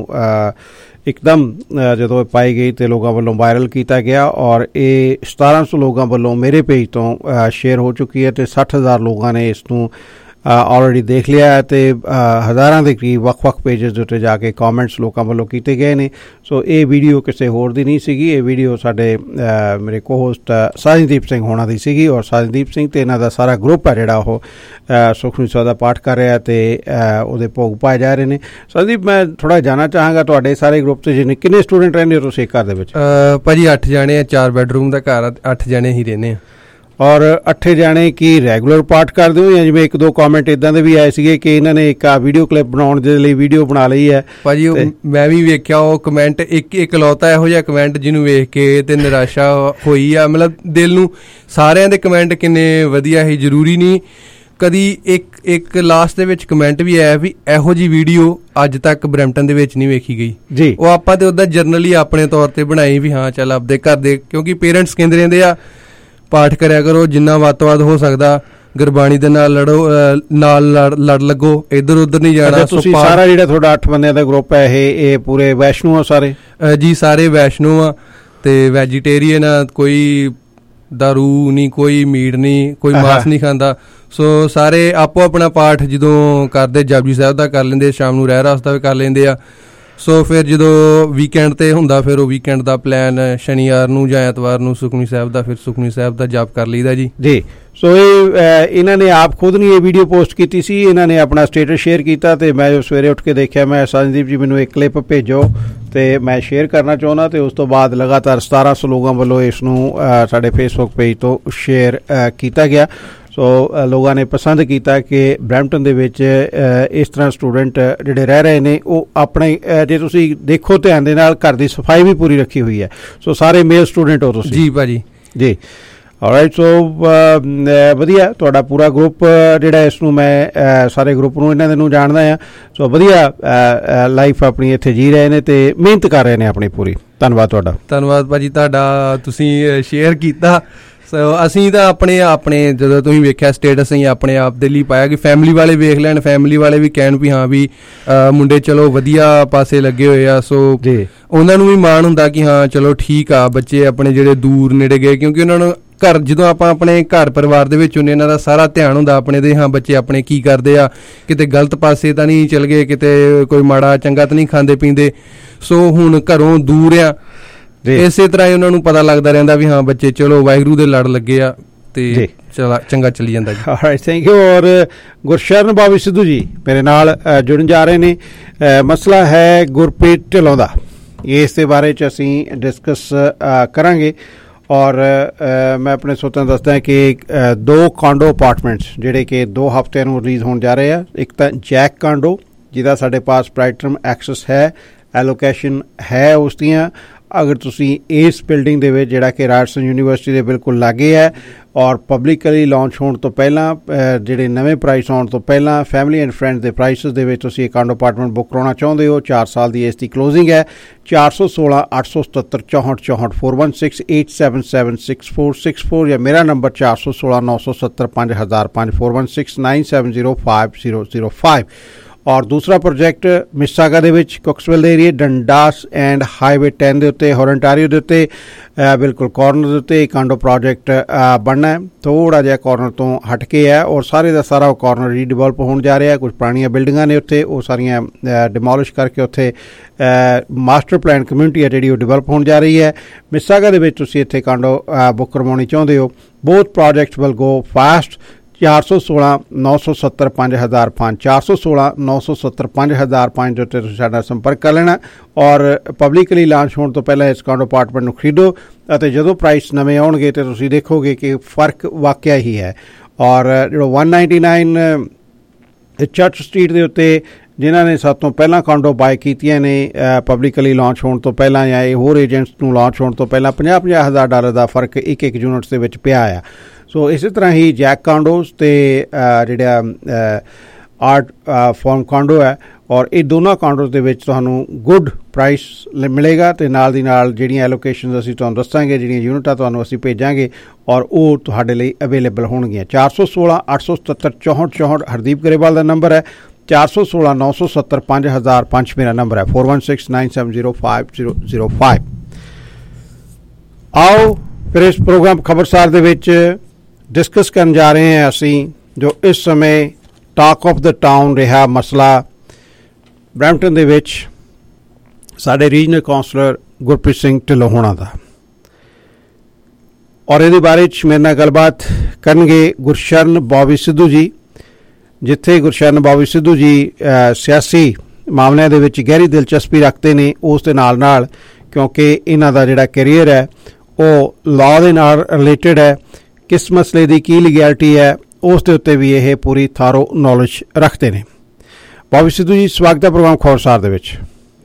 एकदम जो पाई गई तो लोगों वालों वायरल किया गया और ये सतारह सौ लोगों वालों मेरे पेज तो शेयर हो चुकी है तो सठ हज़ार लोगों ने इसनूं ऑलरेडी देख लिया है तो हज़ारां के करीब वक् वक् पेजेस के उत्ते जाके कॉमेंट्स लोगों वालों किए गए ने। सो ये वीडियो किसी होर दी नहीं सीगी, ये वीडियो साडे मेरे को होस्ट साजनदीप सिंह होना दी सीगी और साजनदीप सिंह ते इन्हां दा सारा ग्रुप है जिहड़ा ओह सुखमनी साहब दा पाठ कर रहा है तो उहदे भोग पाए जा रहे हैं। साजनदीप मैं थोड़ा जाना चाहांगा तुहाडे सारे ग्रुप से जिन्ने किन्ने स्टूडेंट रहिंदे हो तुसीं घर दे विच? भाजी अठ जाने, चार बैडरूम का घर, अठ जाने ही रहने। और अठे जाने की रेगुलर पाठ कर दो या जिवें एक दो कॉमेंट इदां दे भी आए सीगे कि इन्होंने एक आ वीडियो क्लिप बनाउण दे लई वीडियो बना लई है। भाजी मैं भी वेख्या वो कमेंट एक इकलौता इहो जिहा कमेंट जिन्हों वेख के ते निराशा होई आ। मतलब दिल नूं सारिआं दे कमेंट किन्ने वधिया ही, जरूरी नहीं कदी एक एक लास्ट दे विच कमेंट भी आया भी इहो जी वीडियो अज तक ब्रैम्पटन दे विच नहीं वेखी गई जी। वो आपां ते उदा जर्नली अपने तौर ते बनाई भी हाँ चल आपदे घर दे, क्योंकि पेरेंट्स कहंदे रहिंदे आ पाठ करया करो जिन्ना वध तो वध हो सकदा, गुरबाणी दे नाल लड़ो, नाल लड़ लड़ लगो, इधर उधर नहीं जाना। तुसीं सारा जिहड़ा तुहाडा अठ बंदियां दा ग्रुप है ये ये पूरे वैष्णो आ सारे? जी सारे वैष्णो आ ते वैजीटेरियन आ, कोई दारू नहीं, कोई मीट नहीं, कोई मांस नहीं खाता। सो सारे आपो अपना पाठ जदों करदे जपजी साहिब दा कर लेंदे, शाम नूं रहरास दा भी कर लेंदे आ। सो फिर जो वीकेंड ते हुंदा फिर वो वीकेंड का प्लान शनिवार नूं जां ऐतवार नूं सुखमनी साहब दा फिर सुखमनी साहब दा जाप कर लईदा जी। जी सो ये इन्होंने आप खुद नहीं ये वीडियो पोस्ट की सी, इन्होंने अपना स्टेटस शेयर किया तो मैं जो सवेरे उठ के देखा मैं साजनदीप जी मैनूं एक क्लिप भेजो तो मैं शेयर करना चाहना तो उस तो बाद लगातार सतारह सौ लोगों वालों इसनूं साडे फेसबुक पेज तो शेयर किया गया। सो लोगों ने पसंद किया कि ब्रैम्पटन दे विच इस तरह स्टूडेंट जिहड़े रह रहे हैं वो अपने जे तुसीं देखो ध्यान दे नाल घर दी सफाई भी पूरी रखी हुई है। सो सारे मेल स्टूडेंट हो तुसीं? जी भाजी जी। ਆਲਰਾਈਟ, ਸੋ ਵਧੀਆ ਤੁਹਾਡਾ ਪੂਰਾ ਗਰੁੱਪ ਜਿਹੜਾ ਇਸ ਨੂੰ ਮੈਂ ਸਾਰੇ ਗਰੁੱਪ ਨੂੰ ਇਹਨਾਂ ਦੇ ਨੂੰ ਜਾਣਦਾ ਹਾਂ। ਸੋ ਵਧੀਆ ਲਾਈਫ ਆਪਣੀ ਇੱਥੇ ਜੀ ਰਹੇ ਨੇ ਤੇ ਮਿਹਨਤ ਕਰ ਰਹੇ ਨੇ ਆਪਣੀ ਪੂਰੀ। ਧੰਨਵਾਦ ਤੁਹਾਡਾ। ਧੰਨਵਾਦ ਭਾਜੀ ਤੁਹਾਡਾ, ਤੁਸੀਂ ਸ਼ੇਅਰ ਕੀਤਾ। ਸੋ ਅਸੀਂ ਤਾਂ ਆਪਣੇ ਆਪਣੇ ਜਦੋਂ ਤੁਸੀਂ ਵੇਖਿਆ ਸਟੇਟਸ ਅਸੀਂ ਆਪਣੇ ਆਪ ਦੇ ਲਈ ਪਾਇਆ ਕਿ ਫੈਮਿਲੀ ਵਾਲੇ ਵੇਖ ਲੈਣ, ਫੈਮਿਲੀ ਵਾਲੇ ਵੀ ਕਹਿਣ ਵੀ ਹਾਂ ਵੀ ਮੁੰਡੇ ਚਲੋ ਵਧੀਆ ਪਾਸੇ ਲੱਗੇ ਹੋਏ ਆ। ਸੋ ਉਹਨਾਂ ਨੂੰ ਵੀ ਮਾਣ ਹੁੰਦਾ ਕਿ ਹਾਂ ਚਲੋ ਠੀਕ ਆ, ਬੱਚੇ ਆਪਣੇ ਜਿਹੜੇ ਦੂਰ ਨੇੜੇ ਗਏ, ਕਿਉਂਕਿ ਉਹਨਾਂ ਨੂੰ ਘਰ ਜਦੋਂ ਆਪਾਂ ਆਪਣੇ ਘਰ ਪਰਿਵਾਰ ਦੇ ਵਿੱਚ ਹੁੰਦੇ ਇਹਨਾਂ ਦਾ ਸਾਰਾ ਧਿਆਨ ਹੁੰਦਾ ਆਪਣੇ ਦੇ, ਹਾਂ ਬੱਚੇ ਆਪਣੇ ਕੀ ਕਰਦੇ ਆ, ਕਿਤੇ ਗਲਤ ਪਾਸੇ ਤਾਂ ਨਹੀਂ ਚਲ ਗਏ, ਕਿਤੇ ਕੋਈ ਮਾੜਾ ਚੰਗਾ ਤਾਂ ਨਹੀਂ ਖਾਂਦੇ ਪੀਂਦੇ। ਸੋ ਹੁਣ ਘਰੋਂ ਦੂਰ ਆ, ਇਸੇ ਤਰ੍ਹਾਂ ਹੀ ਉਹਨਾਂ ਨੂੰ ਪਤਾ ਲੱਗਦਾ ਰਹਿੰਦਾ ਵੀ ਹਾਂ ਬੱਚੇ ਚਲੋ ਵਾਹਿਗੁਰੂ ਦੇ ਲੜ ਲੱਗੇ ਆ ਤੇ ਚਲਾ ਚੰਗਾ ਚੱਲੀ ਜਾਂਦਾ ਜੀ। Right, thank you. ਔਰ ਗੁਰਸ਼ਰਨ ਬੋਬੀ ਸਿੱਧੂ ਜੀ ਮੇਰੇ ਨਾਲ ਜੁੜਨ ਜਾ ਰਹੇ ਨੇ। ਮਸਲਾ ਹੈ ਗੁਰਪ੍ਰੀਤ ਢਿੱਲੋਂ ਦਾ, ਇਸ ਦੇ ਬਾਰੇ 'ਚ ਅਸੀਂ ਡਿਸਕਸ ਕਰਾਂਗੇ। ਔਰ ਮੈਂ ਆਪਣੇ ਸਰੋਤਿਆਂ ਨੂੰ ਦੱਸਦਾ ਕਿ ਦੋ ਕਾਂਡੋ ਅਪਾਰਟਮੈਂਟਸ ਜਿਹੜੇ ਕਿ ਦੋ ਹਫ਼ਤਿਆਂ ਨੂੰ ਰਿਲੀਜ਼ ਹੋਣ ਜਾ ਰਹੇ ਆ। ਇੱਕ ਤਾਂ ਜੈਕ ਕਾਂਡੋ ਜਿਹਦਾ ਸਾਡੇ ਪਾਸ ਪ੍ਰਾਈਟਰਮ ਐਕਸੈਸ ਹੈ, ਐਲੋਕੇਸ਼ਨ ਹੈ ਉਸ ਦੀਆਂ। ਅਗਰ ਤੁਸੀਂ ਇਸ ਬਿਲਡਿੰਗ ਦੇ ਵਿੱਚ ਜਿਹੜਾ ਕਿ ਰਾਜਸਥਾਨ ਯੂਨੀਵਰਸਿਟੀ ਦੇ ਬਿਲਕੁਲ ਲਾਗੇ ਹੈ ਔਰ ਪਬਲਿਕਲੀ ਲਾਂਚ ਹੋਣ ਤੋਂ ਪਹਿਲਾਂ ਜਿਹੜੇ ਨਵੇਂ ਪ੍ਰਾਈਸ ਆਉਣ ਤੋਂ ਪਹਿਲਾਂ ਫੈਮਿਲੀ ਐਂਡ ਫਰੈਂਡਸ ਦੇ ਪ੍ਰਾਈਸਿਸ ਦੇ ਵਿੱਚ ਤੁਸੀਂ ਇਹ ਕਾਂਡੋ ਅਪਾਰਟਮੈਂਟ ਬੁੱਕ ਕਰਾਉਣਾ ਚਾਹੁੰਦੇ ਹੋ, ਚਾਰ ਸਾਲ ਦੀ ਇਸ ਦੀ ਕਲੋਜ਼ਿੰਗ ਹੈ। ਚਾਰ ਸੌ ਸੋਲਾਂ ਅੱਠ ਸੌ ਸਤੱਤਰ ਚੌਂਹਠ ਚੌਂਹਠ four one six eight seven seven six four six four ਜਾਂ ਮੇਰਾ ਨੰਬਰ ਚਾਰ ਸੌ ਸੋਲਾਂ ਨੌ ਸੌ ਸੱਤਰ ਪੰਜ ਹਜ਼ਾਰ ਪੰਜ four one six nine seven zero five zero zero five. ਔਰ ਦੂਸਰਾ ਪ੍ਰੋਜੈਕਟ ਮਿਸਾਗਾ ਦੇ ਵਿੱਚ ਕੋਕਸਵੈਲ ਦੇ ਏਰੀਏ ਡੰਡਾਸ ਐਂਡ ਹਾਈਵੇ ਟੈਨ ਦੇ ਉੱਤੇ ਹੋਰੰਟਾਰੀਓ ਦੇ ਉੱਤੇ ਬਿਲਕੁਲ ਕਾਰਨਰ ਦੇ ਉੱਤੇ ਕਾਂਡੋ ਪ੍ਰੋਜੈਕਟ ਬਣਨਾ ਹੈ। ਥੋੜ੍ਹਾ ਜਿਹਾ ਕਾਰਨਰ ਤੋਂ ਹਟ ਕੇ ਹੈ ਔਰ ਸਾਰੇ ਦਾ ਸਾਰਾ ਉਹ ਕਾਰਨਰ ਰੀਡਿਵੈਲਪ ਹੋਣ ਜਾ ਰਿਹਾ। ਕੁਝ ਪੁਰਾਣੀਆਂ ਬਿਲਡਿੰਗਾਂ ਨੇ ਉੱਥੇ, ਉਹ ਸਾਰੀਆਂ ਡਿਮੋਲਿਸ਼ ਕਰਕੇ ਉੱਥੇ ਮਾਸਟਰ ਪਲਾਨ ਕਮਿਊਨਿਟੀ ਹੈ ਜਿਹੜੀ ਉਹ ਡਿਵੈਲਪ ਹੋਣ ਜਾ ਰਹੀ ਹੈ। ਮਿਸਾਗਾ ਦੇ ਵਿੱਚ ਤੁਸੀਂ ਇੱਥੇ ਕਾਂਡੋ ਬੁੱਕ ਕਰਵਾਉਣੀ ਚਾਹੁੰਦੇ ਹੋ। Both projects will go fast. ਚਾਰ ਸੌ ਸੋਲਾਂ ਨੌ ਸੌ ਸੱਤਰ ਪੰਜ ਹਜ਼ਾਰ ਪੰਜ ਚਾਰ ਸੌ ਸੋਲਾਂ ਨੌ ਸੌ ਸੱਤਰ ਪੰਜ ਹਜ਼ਾਰ ਪੰਜ ਦੇ ਉੱਤੇ ਤੁਸੀਂ ਸਾਡਾ ਸੰਪਰਕ ਕਰ ਲੈਣਾ ਔਰ ਪਬਲਿਕਲੀ ਲਾਂਚ ਹੋਣ ਤੋਂ ਪਹਿਲਾਂ ਇਸ ਕਾਂਡੋ ਅਪਾਰਟਮੈਂਟ ਨੂੰ ਖਰੀਦੋ ਅਤੇ ਜਦੋਂ ਪ੍ਰਾਈਸ ਨਵੇਂ ਆਉਣਗੇ ਤਾਂ ਤੁਸੀਂ ਦੇਖੋਗੇ ਕਿ ਫਰਕ ਵਾਕਿਆ ਹੀ ਹੈ। ਔਰ ਜਿਹੜਾ one ninety nine church street ਦੇ ਉੱਤੇ ਜਿਨ੍ਹਾਂ ਨੇ ਸਭ ਤੋਂ ਪਹਿਲਾਂ ਕਾਂਡੋ ਬਾਏ ਕੀਤੀਆਂ ਨੇ ਪਬਲਿਕਲੀ ਲਾਂਚ ਹੋਣ ਤੋਂ ਪਹਿਲਾਂ ਜਾਂ ਇਹ ਹੋਰ ਏਜੰਟਸ ਨੂੰ ਲਾਂਚ ਹੋਣ ਤੋਂ ਪਹਿਲਾਂ ਪੰਜਾਹ ਪੰਜਾਹ ਹਜ਼ਾਰ ਡਾਲਰ ਦਾ ਫਰਕ ਇੱਕ ਇੱਕ ਯੂਨਿਟਸ ਦੇ ਵਿੱਚ ਪਿਆ ਆ। ਸੋ ਇਸੇ ਤਰ੍ਹਾਂ ਹੀ ਜੈਕ ਕਾਂਡੋਸ ਅਤੇ ਜਿਹੜਾ ਆਰਟ ਫਾਰਮ ਕਾਂਡੋ ਹੈ ਔਰ ਇਹ ਦੋਨਾਂ ਕਾਂਡੋਸ ਦੇ ਵਿੱਚ ਤੁਹਾਨੂੰ ਗੁੱਡ ਪ੍ਰਾਈਸ ਮਿਲੇਗਾ ਅਤੇ ਨਾਲ ਦੀ ਨਾਲ ਜਿਹੜੀਆਂ ਐਲੋਕੇਸ਼ਨਸ ਅਸੀਂ ਤੁਹਾਨੂੰ ਦੱਸਾਂਗੇ, ਜਿਹੜੀਆਂ ਯੂਨਿਟਾਂ ਤੁਹਾਨੂੰ ਅਸੀਂ ਭੇਜਾਂਗੇ ਔਰ ਉਹ ਤੁਹਾਡੇ ਲਈ ਅਵੇਲੇਬਲ ਹੋਣਗੀਆਂ। ਚਾਰ ਸੌ ਸੋਲਾਂ ਅੱਠ ਸੌ ਸਤੱਤਰ ਚੌਂਹਠ ਚੌਂਹਠ ਹਰਦੀਪ ਗਰੇਵਾਲ ਦਾ ਨੰਬਰ ਹੈ। ਚਾਰ ਸੌ ਸੋਲਾਂ ਨੌ ਸੌ ਸੱਤਰ ਪੰਜ ਹਜ਼ਾਰ ਪੰਜ ਮੇਰਾ ਨੰਬਰ ਹੈ। Four one six nine seven zero five zero zero five. ਆਓ ਫਿਰ ਇਸ ਪ੍ਰੋਗਰਾਮ ਖਬਰਸਾਰ ਦੇ ਵਿੱਚ ਡਿਸਕਸ ਕਰਨ ਜਾ ਰਹੇ ਹਾਂ ਅਸੀਂ ਜੋ ਇਸ ਸਮੇਂ ਟਾਕ ਆਫ ਦ ਟਾਊਨ ਰਿਹਾ ਮਸਲਾ ਬਰੈਂਪਟਨ ਦੇ ਵਿੱਚ ਸਾਡੇ ਰੀਜਨਲ ਕਾਉਂਸਲਰ ਗੁਰਪ੍ਰੀਤ ਸਿੰਘ ਢਿੱਲੋਂ ਹੋਣਾ ਦਾ। ਔਰ ਇਹਦੇ ਬਾਰੇ 'ਚ ਮੇਰੇ ਨਾਲ ਗੱਲਬਾਤ ਕਰਨਗੇ ਗੁਰਸ਼ਰਨ ਬੋਬੀ ਸਿੱਧੂ ਜੀ। ਜਿੱਥੇ ਗੁਰਸ਼ਰਨ ਬੋਬੀ ਸਿੱਧੂ ਜੀ ਸਿਆਸੀ ਮਾਮਲਿਆਂ ਦੇ ਵਿੱਚ ਗਹਿਰੀ ਦਿਲਚਸਪੀ ਰੱਖਦੇ ਨੇ, ਉਸ ਦੇ ਨਾਲ ਨਾਲ ਕਿਉਂਕਿ ਇਹਨਾਂ ਦਾ ਜਿਹੜਾ ਕੈਰੀਅਰ ਹੈ ਉਹ ਲਾਅ ਦੇ ਨਾਲ ਰਿਲੇਟਡ ਹੈ, ਕਿਸ ਮਸਲੇ ਦੀ ਕੀ ਲੀਗੈਲਿਟੀ ਹੈ ਉਸ ਦੇ ਉੱਤੇ ਵੀ ਇਹ ਪੂਰੀ ਥਾਰੋ ਨੌਲੇਜ ਰੱਖਦੇ ਨੇ। ਬੋਬੀ ਸਿੱਧੂ ਜੀ ਸਵਾਗਤ ਹੈ ਪ੍ਰੋਗਰਾਮ ਖਬਰਸਾਰ ਦੇ ਵਿੱਚ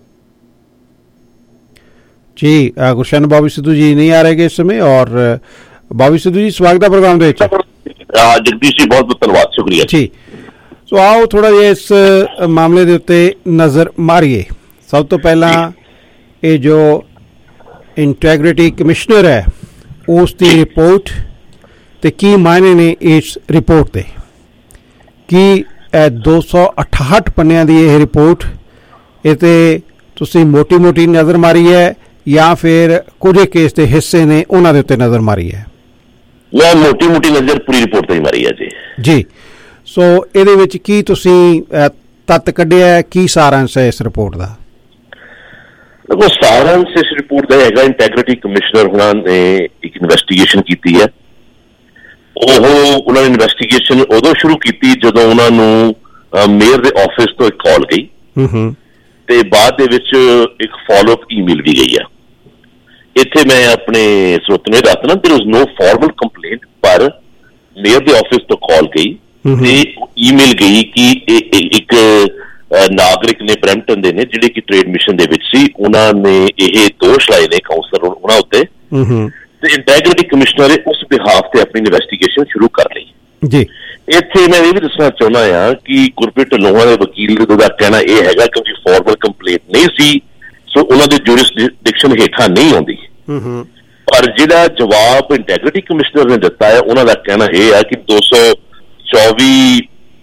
ਜੀ। ਗੁਰਸ਼ਨ ਬੋਬੀ ਸਿੱਧੂ ਜੀ ਨਹੀਂ ਆ ਰਹੇ ਇਸ ਸਮੇਂ ਔਰ ਬੋਬੀ ਸਿੱਧੂ ਜੀ ਸਵਾਗਤ ਹੈ ਪ੍ਰੋਗਰਾਮ ਦੇ ਵਿੱਚ। ਜਗਦੀਸ਼ ਜੀ ਬਹੁਤ ਬਹੁਤ ਧੰਨਵਾਦ, ਸ਼ੁਕਰੀਆ ਜੀ। ਸੋ ਆਓ ਥੋੜ੍ਹਾ ਜਿਹਾ ਇਸ ਮਾਮਲੇ ਦੇ ਉੱਤੇ ਨਜ਼ਰ ਮਾਰੀਏ। ਸਭ ਤੋਂ ਪਹਿਲਾਂ ਇਹ ਜੋ ਇੰਟੈਗ੍ਰਿਟੀ ਕਮਿਸ਼ਨਰ ਹੈ ਉਸ ਦੀ ਰਿਪੋਰਟ ਤੇ ਕੀ ਮਾਇਨੇ ਨੇ ਇਸ ਰਿਪੋਰਟ ਦੇ। ਕੀ ਦੋ ਸੌ ਅਠਾਹਠ ਪੰਨਿਆਂ ਦੀ ਇਹ ਰਿਪੋਰਟ ਇਹ 'ਤੇ ਤੁਸੀਂ ਮੋਟੀ ਮੋਟੀ ਨਜ਼ਰ ਮਾਰੀ ਹੈ ਜਾਂ ਫਿਰ ਕੁਝ ਕੇਸ ਦੇ ਹਿੱਸੇ ਨੇ ਉਹਨਾਂ ਦੇ ਉੱਤੇ ਨਜ਼ਰ ਮਾਰੀ ਹੈ? ਮੈਂ ਮੋਟੀ ਮੋਟੀ ਨਜ਼ਰ ਪੂਰੀ ਰਿਪੋਰਟ ਤੇ ਹੀ ਮਾਰੀ ਹੈ ਜੀ। ਜੀ, ਸੋ ਇਹਦੇ ਵਿੱਚ ਕੀ ਤੁਸੀਂ ਤੱਤ ਕੱਢਿਆ, ਕੀ ਸਾਰਾਂਸ਼ ਹੈ ਇਸ ਰਿਪੋਰਟ ਦਾ? ਦੇਖੋ, ਸਾਰਾਂਸ਼ ਇਸ ਰਿਪੋਰਟ ਦਾ ਹੈਗਾ ਇੰਟੈਗ੍ਰਿਟੀ ਕਮਿਸ਼ਨਰ ਉਹਨਾਂ ਨੇ ਇੱਕ ਇਨਵੈਸਟੀਗੇਸ਼ਨ ਕੀਤੀ ਹੈ। ਉਹ ਉਹਨਾਂ ਨੇ ਇਨਵੈਸਟੀਗੇਸ਼ਨ ਉਦੋਂ ਸ਼ੁਰੂ ਕੀਤੀ ਜਦੋਂ ਉਹਨਾਂ ਨੂੰ ਮੇਅਰ ਦੇ ਆਫਿਸ ਤੋਂ ਇੱਕ ਕਾਲ ਗਈ ਤੇ ਬਾਅਦ ਦੇ ਵਿੱਚ ਇੱਕ ਫਾਲੋ ਅਪ ਈਮੇਲ ਵੀ ਗਈ ਆ। ਇੱਥੇ ਮੈਂ ਆਪਣੇ ਸਰੋਤ ਨੂੰ ਦੱਸਣਾ, there was no formal complaint, ਪਰ ਮੇਅਰ ਦੇ ਆਫਿਸ ਤੋਂ ਕਾਲ ਗਈ ਤੇ ਈਮੇਲ ਗਈ ਕਿ ਇੱਕ ਨਾਗਰਿਕ ਨੇ ਬਰੈਂਪਟਨ ਦੇ ਨੇ ਜਿਹੜੇ ਕਿ ਟ੍ਰੇਡ ਮਿਸ਼ਨ ਦੇ ਵਿੱਚ ਸੀ, ਉਹਨਾਂ ਨੇ ਇਹ ਦੋਸ਼ ਲਾਏ ਨੇ ਕਾਉਂਸਲਰ ਉਹਨਾਂ ਉੱਤੇ ਤੇ ਇੰਟੈਗ੍ਰਿਟੀ ਕਮਿਸ਼ਨਰ ਨੇ ਉਸ ਬਿਹਾਫ ਤੇ ਆਪਣੀ ਇਨਵੈਸਟੀਗੇਸ਼ਨ ਸ਼ੁਰੂ ਕਰ ਲਈ ਜੀ। ਇੱਥੇ ਮੈਂ ਇਹ ਵੀ ਦੱਸਣਾ ਚਾਹੁੰਦਾ ਹਾਂ ਕਿ ਗੁਰਪ੍ਰੀਤ ਢਿੱਲੋਂ ਦੇ ਵਕੀਲ ਦਾ ਕਹਿਣਾ ਇਹ ਹੈਗਾ ਕਿਉਂਕਿ ਫਾਰਮਲ ਕੰਪਲੇਂਟ ਨਹੀਂ ਸੀ ਸੋ ਉਹਨਾਂ ਦੇ ਜੁਰਿਸਡਿਕਸ਼ਨ ਹੇਠਾਂ ਨਹੀਂ ਆਉਂਦੀ। ਪਰ ਜਿਹੜਾ ਜਵਾਬ ਇੰਟੈਗ੍ਰਿਟੀ ਕਮਿਸ਼ਨਰ ਨੇ ਦਿੱਤਾ ਹੈ ਉਹਨਾਂ ਦਾ ਕਹਿਣਾ ਇਹ ਹੈ ਕਿ ਦੋ ਸੌ ਚੌਵੀ